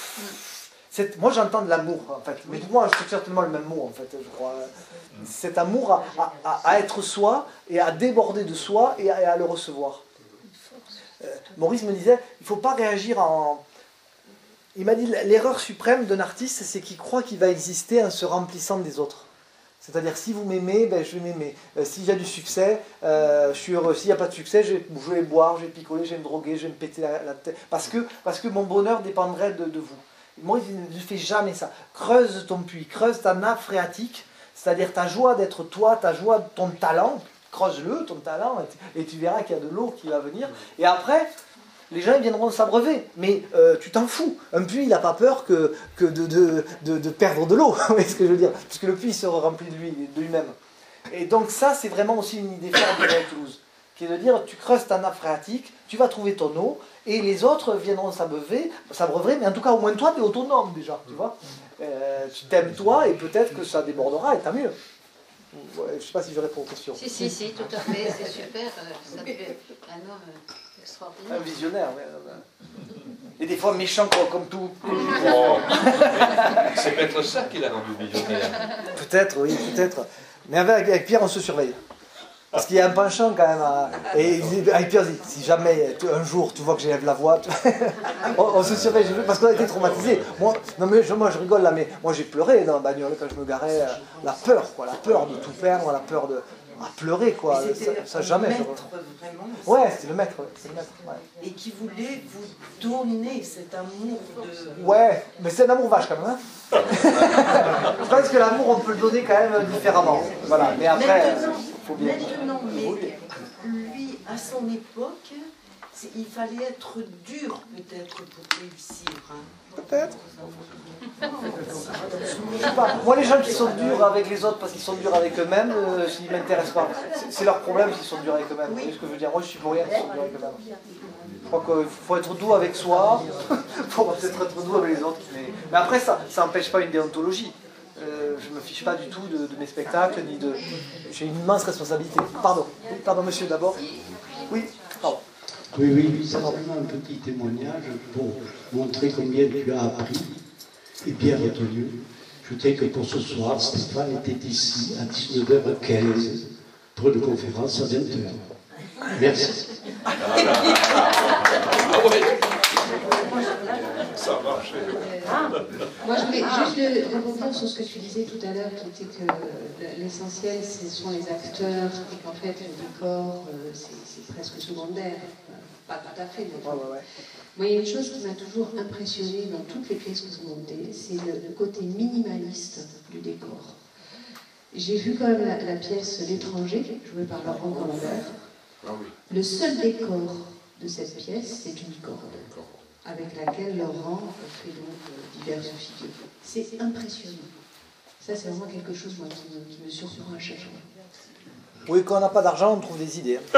Speaker 3: moi j'entends de l'amour en fait, mais pour moi c'est certainement le même mot en fait, je crois. Cet amour à être soi et à déborder de soi et à le recevoir. Maurice me disait, il ne faut pas réagir en... Il m'a dit, l'erreur suprême d'un artiste, c'est qu'il croit qu'il va exister en se remplissant des autres. C'est-à-dire, si vous m'aimez, ben, je vais m'aimer. Si j'ai du succès, je suis heureux. S'il n'y a pas de succès, je vais boire, je vais picoler, je vais me droguer, je vais me péter la tête. Parce que mon bonheur dépendrait de vous. Moi, il ne fait jamais ça. Creuse ton puits, creuse ta nappe phréatique, c'est-à-dire ta joie d'être toi, ta joie de ton talent. Creuse-le, ton talent, et tu verras qu'il y a de l'eau qui va venir. Et après, les gens ils viendront s'abreuver. Mais tu t'en fous. Un puits, il n'a pas peur que de perdre de l'eau. Vous voyez ce que je veux dire ? Parce que le puits se remplit de lui-même. Et donc ça, c'est vraiment aussi une idée forte de Toulouse, qui est de dire, tu creuses ta nappe phréatique, tu vas trouver ton eau, et les autres viendront s'abreuver, mais en tout cas, au moins toi, tu es autonome déjà, tu vois. Tu t'aimes toi, et peut-être que ça débordera, et tant mieux. Ouais, je ne sais pas si je réponds aux questions.
Speaker 6: Si, tout à fait, c'est super. Ça peut être un homme extraordinaire.
Speaker 3: Un visionnaire, oui. Et des fois méchant comme tout.
Speaker 4: Oh. C'est peut-être ça qui l'a rendu visionnaire.
Speaker 3: Peut-être, oui, peut-être. Mais avec Pierre, on se surveille. Parce qu'il y a un penchant quand même Et avec Pierre, si jamais un jour tu vois que j'élève la voix, on se surveille, parce qu'on a été traumatisés. Moi je rigole là, mais moi j'ai pleuré dans la bagnole quand je me garais. La peur de tout perdre, la peur de pleurer quoi. Ça jamais.
Speaker 7: Maître, vraiment.
Speaker 3: Ouais, c'était le maître. C'est le maître, ouais.
Speaker 7: Et qui voulait vous donner cet amour de...
Speaker 3: Ouais, mais c'est un amour vache quand même. Hein. Je pense que l'amour on peut le donner quand même différemment. Voilà, mais après, faut bien.
Speaker 7: Maintenant, mais lui, à son époque, il fallait être dur peut-être pour réussir. Hein.
Speaker 3: Peut-être. Je sais pas. Moi, les gens qui sont durs avec les autres parce qu'ils sont durs avec eux-mêmes, ils ne m'intéressent pas. C'est leur problème s'ils sont durs avec eux-mêmes. Vous voyez ce que je veux dire ? Moi, je suis pour rien s'ils sont durs avec eux-mêmes. Je crois qu'il faut être doux avec soi, pour peut-être être doux avec les autres. Mais après, ça n'empêche pas une déontologie. Je ne me fiche pas du tout de mes spectacles, ni de... J'ai une immense responsabilité. Pardon, monsieur, d'abord. Oui, pardon.
Speaker 8: Oui, simplement un petit témoignage pour montrer combien tu as appris et bien retenu. Je dirais que pour ce soir, Stéphane était ici à 19h15 pour une conférence à 20h. Merci.
Speaker 4: Ça a marché.
Speaker 1: Moi, je voulais juste rebondir sur ce que tu disais tout à l'heure, qui était que l'essentiel, ce sont les acteurs, et qu'en fait, le décor, c'est presque secondaire. Pas tout à fait, mais... Ouais. Moi, il y a une chose qui m'a toujours impressionnée dans toutes les pièces que vous montez, c'est le côté minimaliste du décor. J'ai vu quand même la pièce L'étranger, jouée par Laurent Colambert. Le seul décor de cette pièce, c'est une corde, avec laquelle Laurent fait donc diverses figures. C'est impressionnant. Ça, c'est vraiment quelque chose moi, qui me surprend à chaque fois.
Speaker 3: Oui, quand on n'a pas d'argent, on trouve des idées.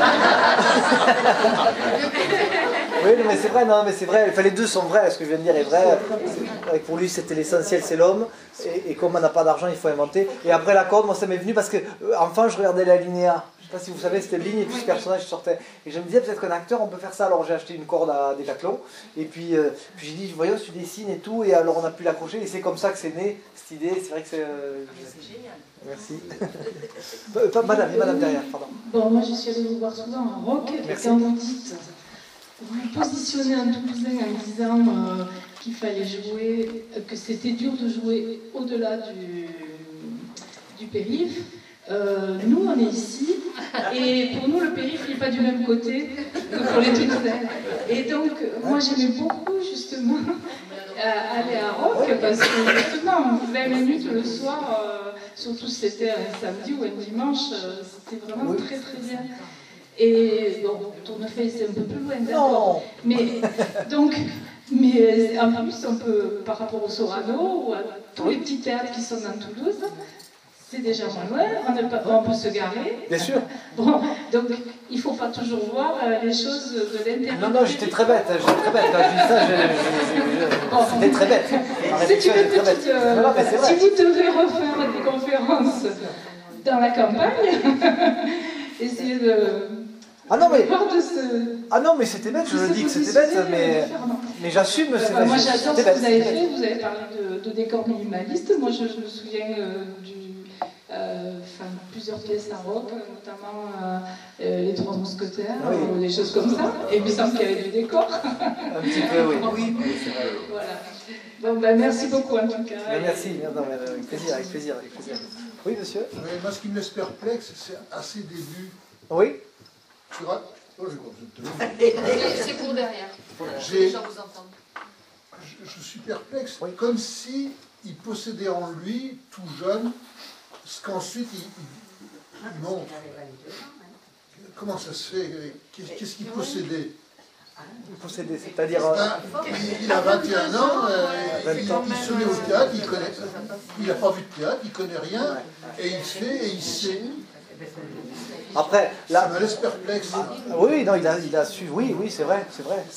Speaker 3: Oui, mais c'est vrai, Enfin, les deux sont vrais, ce que je viens de dire est vrai. Pour lui, c'était l'essentiel, c'est l'homme. Et comme on n'a pas d'argent, il faut inventer. Et après la corde, moi, ça m'est venu parce que, enfin, je regardais l'alinéa. Je sais pas si vous savez, c'était ligne et puis ce personnage sortait. Et je me disais, peut-être qu'un acteur, on peut faire ça. Alors j'ai acheté une corde à Decathlon. Et puis j'ai dit, voyons, tu dessines et tout. Et alors on a pu l'accrocher. Et c'est comme ça que c'est né, cette idée. C'est vrai que c'est...
Speaker 7: C'est génial.
Speaker 3: Merci. Madame, il y a madame derrière, pardon.
Speaker 9: Bon, moi je suis allée vous voir souvent en rock.
Speaker 3: Merci.
Speaker 9: Et quand vous dites, vous vous positionnez un Toulousain en disant qu'il fallait jouer, que c'était dur de jouer au-delà du périph'. Nous, on est ici, et pour nous, le périph' n'est pas du même côté que pour les Toulousains. Et donc, moi, j'aimais beaucoup, justement, aller à Rock, parce que, justement, 20 minutes le soir, surtout si c'était un samedi ou un dimanche, c'était vraiment très, très bien. Et, bon, Tournefeuille, c'est un peu plus loin, d'accord. Mais, donc... Mais en plus, on peut, par rapport au Sorano ou à tous les petits théâtres qui sont dans Toulouse, c'est déjà moins loin, on peut se garer.
Speaker 3: Bien sûr.
Speaker 9: Bon, donc il ne faut pas toujours voir les choses de l'intérieur.
Speaker 3: Non, j'étais très bête. Quand je dis ça, c'était très bête.
Speaker 9: C'est une petite... si vous devez refaire des conférences dans la campagne, essayez de...
Speaker 3: Ah non, mais c'était bête, je le dis que c'était bête, mais j'assume.
Speaker 9: Moi j'adore ce que vous avez fait, vous avez parlé de décors minimalistes. Moi je me souviens plusieurs pièces à rock, notamment les Trois Mousquetaires, ou des choses comme ça. Et il me semble qu'il y avait du décor.
Speaker 3: Un petit peu, oui.
Speaker 9: Voilà. Bon, ben, merci beaucoup en tout cas.
Speaker 3: Merci, avec plaisir. Oui, monsieur.
Speaker 5: Moi, ce qui me laisse perplexe, c'est à ses débuts.
Speaker 3: Oui.
Speaker 6: C'est pour derrière. Les gens vous entendent.
Speaker 5: Je suis perplexe, comme si il possédait en lui, tout jeune, ce qu'ensuite il montre. Comment ça se fait? Qu'est-ce qu'il possédait?
Speaker 3: Possédait, c'est-à-dire...
Speaker 5: Il a 21 ans, il se met au théâtre, il n'a pas vu de théâtre, il ne connaît rien, et il fait et il sait.
Speaker 3: Après, là,
Speaker 5: ça me laisse perplexe.
Speaker 3: Oui, non, il a su. Oui, c'est vrai.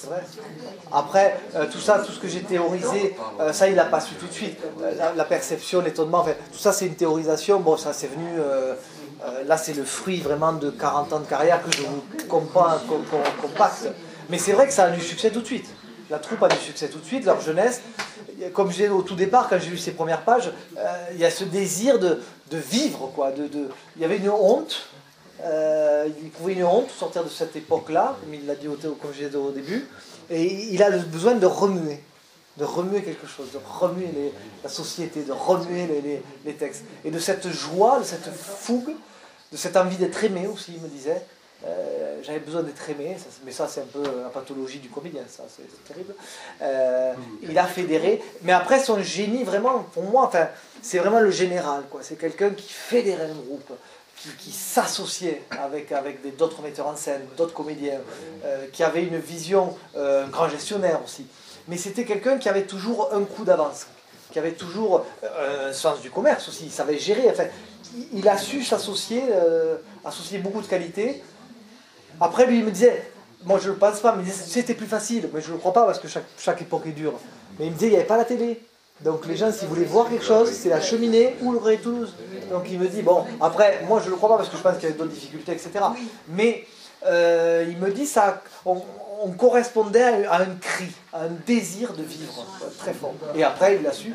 Speaker 3: Après, tout ce que j'ai théorisé, ça, il l'a pas su tout de suite. La perception, l'étonnement, enfin, tout ça, c'est une théorisation. Bon, ça, c'est venu. Là, c'est le fruit vraiment de 40 ans de carrière que je vous compacte. Mais c'est vrai que ça a eu du succès tout de suite. La troupe a du succès tout de suite. Leur jeunesse, comme je disais au tout départ, quand j'ai lu ces premières pages, il y a ce désir de vivre, quoi. Il y avait une honte. Il trouvait une honte de sortir de cette époque-là, comme il l'a dit comme je disais au début, et il a le besoin de remuer quelque chose, de remuer la société, de remuer les textes, et de cette joie, de cette fougue, de cette envie d'être aimé aussi, il me disait. J'avais besoin d'être aimé, mais ça c'est un peu la pathologie du comédien, ça c'est terrible. Il a fédéré, mais après son génie vraiment, pour moi, enfin, c'est vraiment le général, quoi. C'est quelqu'un qui fédérait un groupe, qui s'associait avec d'autres metteurs en scène, d'autres comédiens, qui avait une vision, un grand gestionnaire aussi. Mais c'était quelqu'un qui avait toujours un coup d'avance, qui avait toujours un sens du commerce aussi, il savait gérer. Enfin, il a su s'associer, associer beaucoup de qualités. Après, lui, il me disait, moi je ne le pense pas, mais il me disait, c'était plus facile, mais je ne le crois pas parce que chaque époque est dure. Mais il me disait, il n'y avait pas la télé. Donc les gens, s'ils voulaient voir quelque chose, c'est la cheminée ou le Grenier de Toulouse. Donc il me dit, bon, après, moi je ne le crois pas parce que je pense qu'il y avait d'autres difficultés, etc. Mais il me dit, ça, on correspondait à un cri, à un désir de vivre très fort. Et après, il l'a su.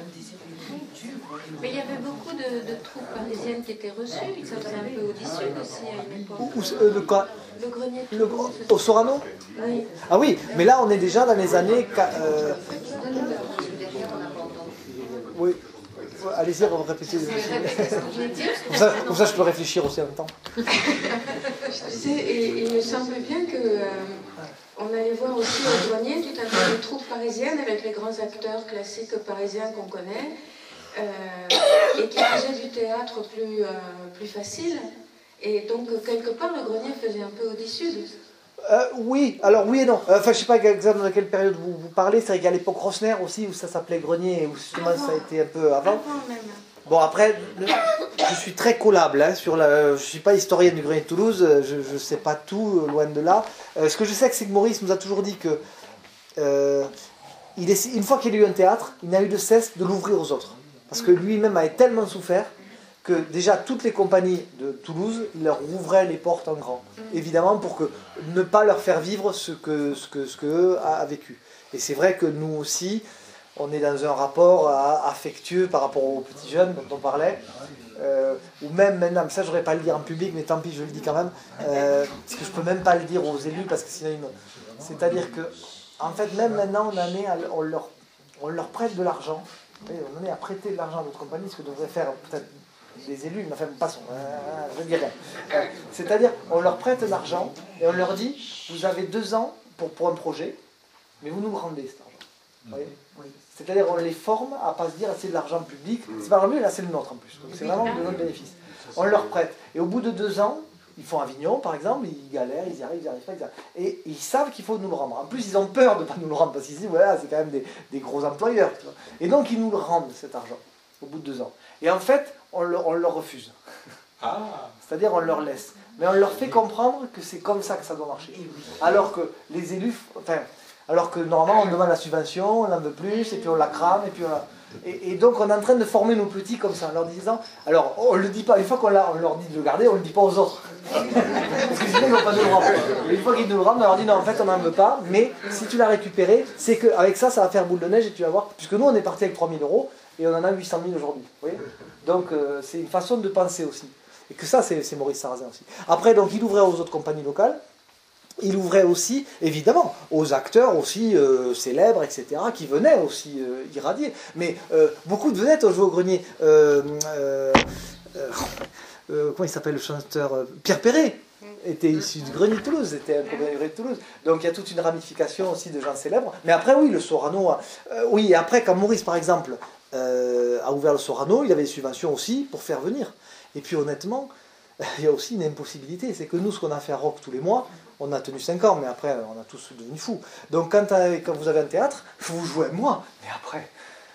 Speaker 6: Mais il y avait beaucoup de troupes parisiennes qui étaient reçues, ça faisait un peu Audi-Sud aussi à une époque.
Speaker 3: Le quoi?
Speaker 6: Le Grenier de Toulouse.
Speaker 3: Au Sorano?
Speaker 6: Oui.
Speaker 3: Ah oui, mais là on est déjà dans les années... Oui, allez-y, on va répéter. Comme ça je peux réfléchir aussi en même temps.
Speaker 10: Il me semble bien qu'on allait voir aussi au Grenier tout un tas de troupes parisiennes avec les grands acteurs classiques parisiens qu'on connaît. Et qui faisait du théâtre plus facile. Et donc, quelque part, le Grenier faisait un peu Audi-Sud.
Speaker 3: Oui, alors oui et non. Enfin, je ne sais pas exactement de quelle période vous parlez. C'est vrai qu'à l'époque Rosner aussi, où ça s'appelait Grenier, où justement ça a été un peu avant.
Speaker 10: Même.
Speaker 3: Bon, après, je suis très collable. Je ne suis pas historienne du Grenier de Toulouse, je ne sais pas tout, loin de là. Ce que je sais, c'est que Maurice nous a toujours dit que, une fois qu'il a eu un théâtre, il n'a eu de cesse de l'ouvrir aux autres. Parce que lui-même avait tellement souffert que déjà toutes les compagnies de Toulouse, ils leur ouvraient les portes en grand. Évidemment, pour que ne pas leur faire vivre ce que eux a vécu. Et c'est vrai que nous aussi, on est dans un rapport affectueux par rapport aux petits jeunes dont on parlait. Ou même maintenant, mais ça j'aurais pas à le dire en public, mais tant pis, je le dis quand même, parce que je peux même pas le dire aux élus, parce que sinon c'est-à-dire que, en fait, même maintenant, on leur prête de l'argent, on en est à prêter de l'argent à notre compagnie, ce que devraient faire peut-être les élus, mais enfin, passons, je dis rien. C'est-à-dire, on leur prête de l'argent, et on leur dit, vous avez 2 ans pour un projet, mais vous nous le rendez cet argent. Vous voyez ? C'est-à-dire on les forme à ne pas se dire c'est de l'argent public, c'est pas l'argent public, là c'est le nôtre en plus, donc c'est vraiment de notre bénéfice. On leur prête, et au bout de 2 ans, ils font Avignon par exemple, ils galèrent, ils y arrivent pas, et ils savent qu'il faut nous le rendre. En plus ils ont peur de ne pas nous le rendre, parce qu'ils disent voilà, c'est quand même des gros employeurs, tu vois. Et donc ils nous le rendent cet argent, au bout de 2 ans. Et en fait, on leur refuse. C'est-à-dire on leur laisse. Mais on leur fait comprendre que c'est comme ça que ça doit marcher. Alors que les élus, alors que normalement on demande la subvention, on en veut plus, et puis on la crame, et puis et donc on est en train de former nos petits comme ça, en leur disant, alors on le dit pas, une fois on leur dit de le garder, on le dit pas aux autres. Parce que sinon ils n'ont pas de le rendre. Et une fois qu'ils nous le rendent, on leur dit non, en fait on n'en veut pas, mais si tu l'as récupéré, c'est qu'avec ça, ça va faire boule de neige et tu vas voir, puisque nous on est parti avec 3 000 € et on en a 800 000 aujourd'hui. Vous voyez ? Donc c'est une façon de penser aussi. Et que ça, c'est Maurice Sarrazin aussi. Après, donc il ouvrait aux autres compagnies locales. Il ouvrait aussi, évidemment, aux acteurs aussi célèbres, etc., qui venaient aussi irradier. Mais beaucoup de vedettes ont joué au grenier. Comment il s'appelle le chanteur Pierre Perret était issu du grenier de Toulouse, était un premier grenier de Toulouse. Donc il y a toute une ramification aussi de gens célèbres. Mais après, oui, le Sorano. Oui, et après, quand Maurice, par exemple, a ouvert le Sorano, il avait des subventions aussi pour faire venir. Et puis honnêtement, il y a aussi une impossibilité. C'est que nous, ce qu'on a fait à Rock tous les mois, on a tenu 5 ans, mais après, on a tous devenu fous. Donc, quand vous avez un théâtre, vous jouez un mois, mais après,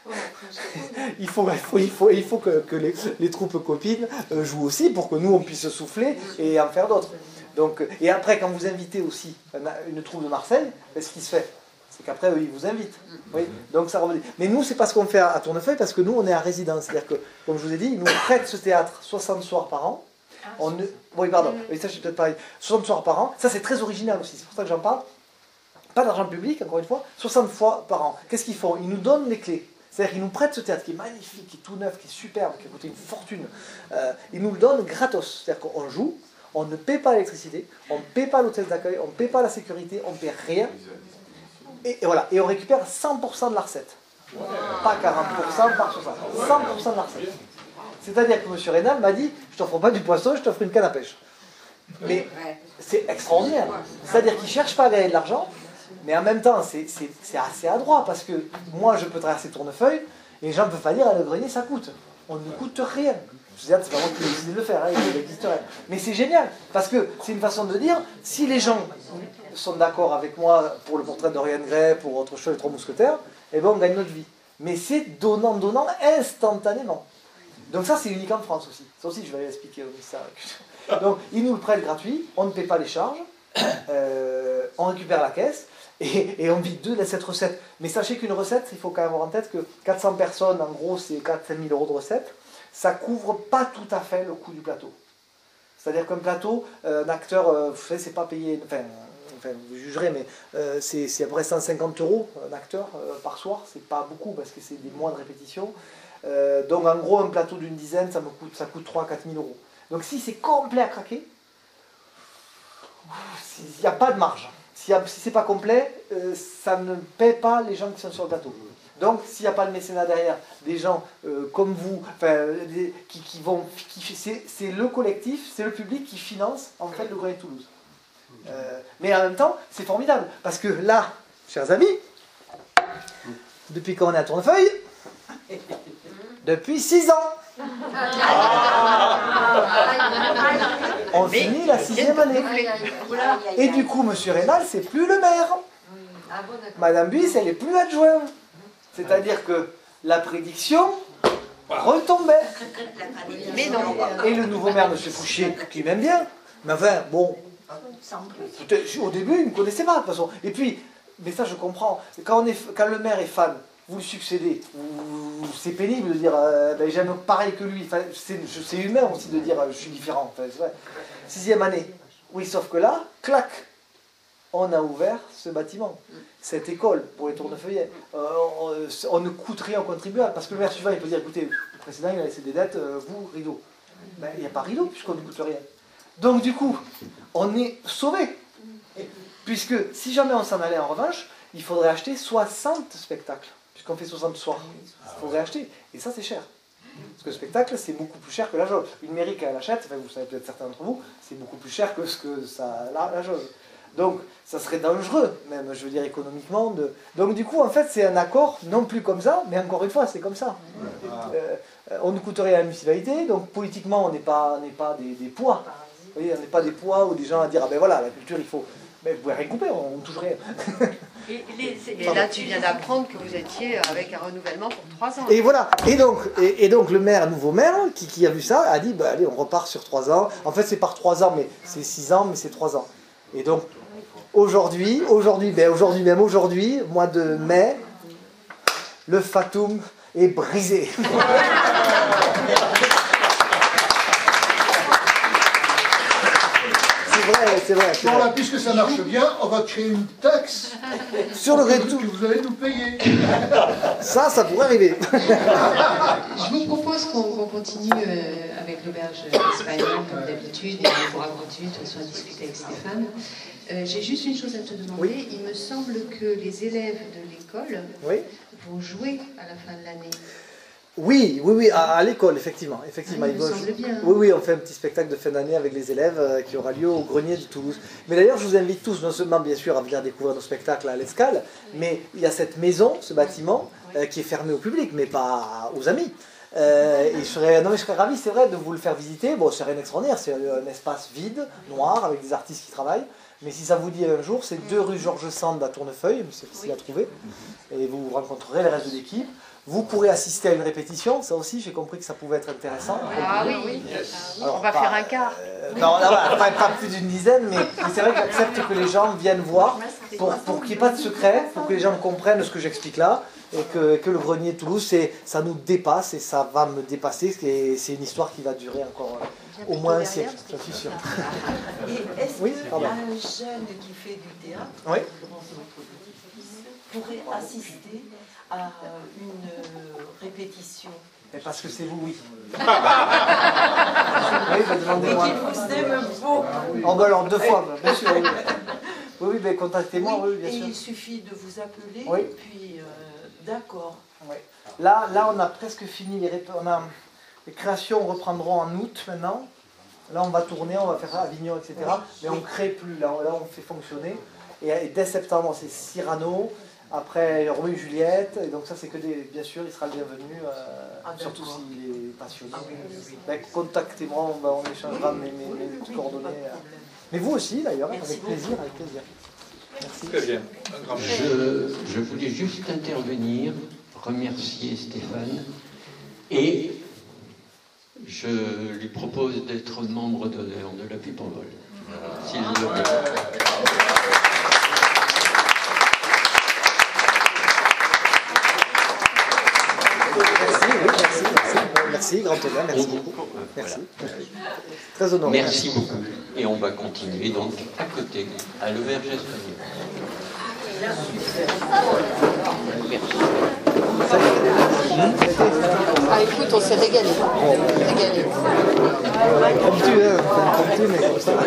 Speaker 3: il faut que les troupes copines jouent aussi pour que nous, on puisse souffler et en faire d'autres. Donc, et après, quand vous invitez aussi une troupe de Marseille, ce qui se fait, c'est qu'après, eux, ils vous invitent. Oui, donc ça revenait. Mais nous, c'est pas ce qu'on fait à Tournefeuille, parce que nous, on est à résidence. C'est-à-dire que, comme je vous ai dit, ils nous prêtent ce théâtre 60 soirs par an. Oui, pardon, oui, ça je suis peut-être pareil. 60 soirs par an, ça c'est très original aussi, c'est pour ça que j'en parle. Pas d'argent public, encore une fois, 60 fois par an. Qu'est-ce qu'ils font ? Ils nous donnent les clés. C'est-à-dire qu'ils nous prêtent ce théâtre qui est magnifique, qui est tout neuf, qui est superbe, qui a coûté une fortune. Ils nous le donnent gratos. C'est-à-dire qu'on joue, on ne paie pas l'électricité, on ne paie pas l'hôtel d'accueil, on ne paie pas la sécurité, on ne paie rien. Et voilà, et on récupère 100% de la recette. Pas 40% par 60. 100% de la recette. C'est-à-dire que M. Rénal m'a dit, je t'offre pas du poisson, je t'offre une canne à pêche. Mais c'est extraordinaire. C'est-à-dire qu'il ne cherche pas à gagner de l'argent, mais en même temps, c'est assez adroit, parce que moi, je peux traverser Tournefeuille, et les gens ne peuvent pas dire, le grenier, ça coûte. On ne coûte rien. C'est pas moi qui ai décidé de le faire, il existerait. Mais c'est génial, parce que c'est une façon de dire, si les gens sont d'accord avec moi pour le portrait d'Oriane Gray, pour autre chose, les 3 mousquetaires, eh ben on gagne notre vie. Mais c'est donnant instantanément. Donc ça, c'est unique en France aussi. Ça aussi, je vais aller l'expliquer au ministère. Donc, ils nous le prêtent gratuit, on ne paie pas les charges, on récupère la caisse, et on vit de cette recette. Mais sachez qu'une recette, il faut quand même avoir en tête que 400 personnes, en gros, c'est 4-5 000 € de recette, ça couvre pas tout à fait le coût du plateau. C'est-à-dire qu'un plateau, un acteur, vous savez, c'est pas payé... Enfin, vous jugerez, mais c'est à peu près 150 € un acteur par soir, c'est pas beaucoup, parce que c'est des mois de répétition. Donc en gros un plateau d'une dizaine ça coûte 3-4 000 €. Donc si c'est complet à craquer, il n'y a pas de marge. Si c'est pas complet, ça ne paie pas les gens qui sont sur le plateau. Donc s'il n'y a pas le mécénat derrière, des gens comme vous, c'est le collectif, c'est le public qui finance en fait le Grenier de Toulouse. Mais en même temps, c'est formidable, parce que là, chers amis, depuis qu'on est à Tournefeuille, depuis 6 ans. On finit la 6e année. Et du coup, M. Rénal, c'est plus le maire. Madame Buis, elle n'est plus adjointe. C'est-à-dire que la prédiction retombait. Mais non. Et le nouveau maire, M. Fouché, qui m'aime bien. Mais enfin, bon, au début, il ne me connaissait pas, de toute façon. Et puis, mais ça, je comprends. Quand le maire est fan, vous le succédez. C'est pénible de dire ben, j'aime pareil que lui. Enfin, c'est humain aussi de dire je suis différent. Enfin, c'est vrai. 6e année. Oui, sauf que là, clac, on a ouvert ce bâtiment, cette école pour les tournefeuillets. On ne coûte rien au contribuable parce que le maire suivant il peut dire écoutez, le précédent il a laissé des dettes, vous, rideau. Ben, il n'y a pas rideau puisqu'on ne coûte rien. Donc du coup, on est sauvé. Puisque si jamais on s'en allait en revanche, il faudrait acheter 60 spectacles. Puisqu'on fait 60 soirs. Il faudrait acheter. Et ça, c'est cher. Parce que le spectacle, c'est beaucoup plus cher que la jauge. Une mairie, quand elle achète, enfin, vous savez peut-être certains d'entre vous, c'est beaucoup plus cher que ce que ça, la jauge. Donc, ça serait dangereux, même, je veux dire, économiquement. Donc, du coup, en fait, c'est un accord, non plus comme ça, mais encore une fois, c'est comme ça. On ne coûte rien à la municipalité, donc politiquement, on n'est pas des poids. Vous voyez, on n'est pas des poids ou des gens à dire, ah ben voilà, la culture, il faut... Mais vous pouvez rien couper, on ne touche rien.
Speaker 11: Et là, tu viens d'apprendre que vous étiez avec un renouvellement pour 3 ans.
Speaker 3: Et voilà. Et donc le maire, nouveau maire, qui a vu ça, a dit, bah, allez, on repart sur 3 ans. En fait, c'est par 3 ans, mais c'est 6 ans, mais c'est 3 ans. Et donc, aujourd'hui, mois de mai, le Fatoum est brisé. C'est vrai.
Speaker 5: Bon, là, puisque ça marche bien, on va créer une taxe
Speaker 3: sur le retour
Speaker 5: que vous allez nous payer.
Speaker 3: Ça pourrait arriver.
Speaker 1: Je vous propose qu'on continue avec l'auberge espagnole comme d'habitude, et on pourra continuer de toute façon à discuter avec Stéphane. J'ai juste une chose à te demander. Oui. Il me semble que les élèves de l'école vont jouer à la fin de l'année.
Speaker 3: Oui, à l'école, effectivement.
Speaker 1: Il me semble bien.
Speaker 3: Oui, on fait un petit spectacle de fin d'année avec les élèves qui aura lieu au Grenier de Toulouse. Mais d'ailleurs, je vous invite tous, non seulement bien sûr à venir découvrir nos spectacles à l'Escale, mais il y a cette maison, ce bâtiment, qui est fermé au public, mais pas aux amis. Et je serais ravi, c'est vrai, de vous le faire visiter. Bon, c'est rien extraordinaire, c'est un espace vide, noir, avec des artistes qui travaillent. Mais si ça vous dit un jour, c'est 2 rue Georges Sand à Tournefeuille, c'est facile à trouver. Et vous rencontrerez le reste de l'équipe. Vous pourrez assister à une répétition, ça aussi, j'ai compris que ça pouvait être intéressant.
Speaker 11: Ah oui.
Speaker 3: Alors,
Speaker 11: on va faire un quart.
Speaker 3: Non, pas plus d'une dizaine, mais c'est vrai que j'accepte que les gens viennent voir pour qu'il n'y ait pas de secret, pour que les gens comprennent ce que j'explique là, et que le Grenier de Toulouse, ça nous dépasse et ça va me dépasser, et c'est une histoire qui va durer encore au moins un siècle, ça suis sûr.
Speaker 7: Et est-ce qu'un jeune qui fait du théâtre, pourrait assister à une répétition?
Speaker 3: Et parce que c'est vous, oui.
Speaker 7: Et qu'il vous aime beaucoup.
Speaker 3: Oh ben alors 2 fois, bien sûr. Oui, ben contactez-moi, oui, bien sûr.
Speaker 7: Et il suffit de vous appeler, et puis d'accord.
Speaker 3: Là, on a presque fini les créations reprendront en août maintenant. Là, on va tourner, on va faire Avignon, etc. Mais on ne crée plus, là, on fait fonctionner. Et dès septembre, c'est Cyrano. Après, Roméo et Juliette, et donc ça c'est que bien sûr, il sera le bienvenu, surtout s'il est passionné. Ben, contactez-moi, on échangera mes coordonnées. Mais vous aussi d'ailleurs, avec plaisir. Merci.
Speaker 4: Très bien. Un grand merci.
Speaker 2: Je voulais juste intervenir, remercier Stéphane, et je lui propose d'être membre d'honneur de la Pipavole. S'il le veut.
Speaker 3: Merci, grand honneur, merci beaucoup. Merci. Très honoré.
Speaker 2: Merci beaucoup. Et on va continuer donc à côté, à l'auberge espagnole.
Speaker 11: Ah écoute, on s'est régalé.
Speaker 3: Comme tu, mais comme ça.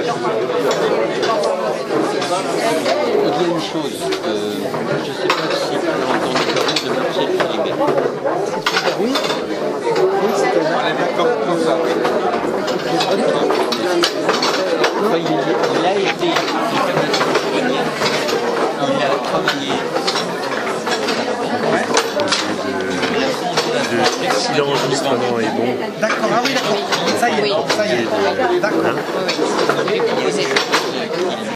Speaker 2: Il y a une chose, je ne sais pas si vous avez entendu parler de Marcel Philibert.
Speaker 3: Oui, c'était comme ça.
Speaker 2: Enfin, il a été il a travaillé
Speaker 12: si l'enregistrement est bon.
Speaker 3: D'accord, ah oui, d'accord. Ça y est, d'accord.
Speaker 11: Oui.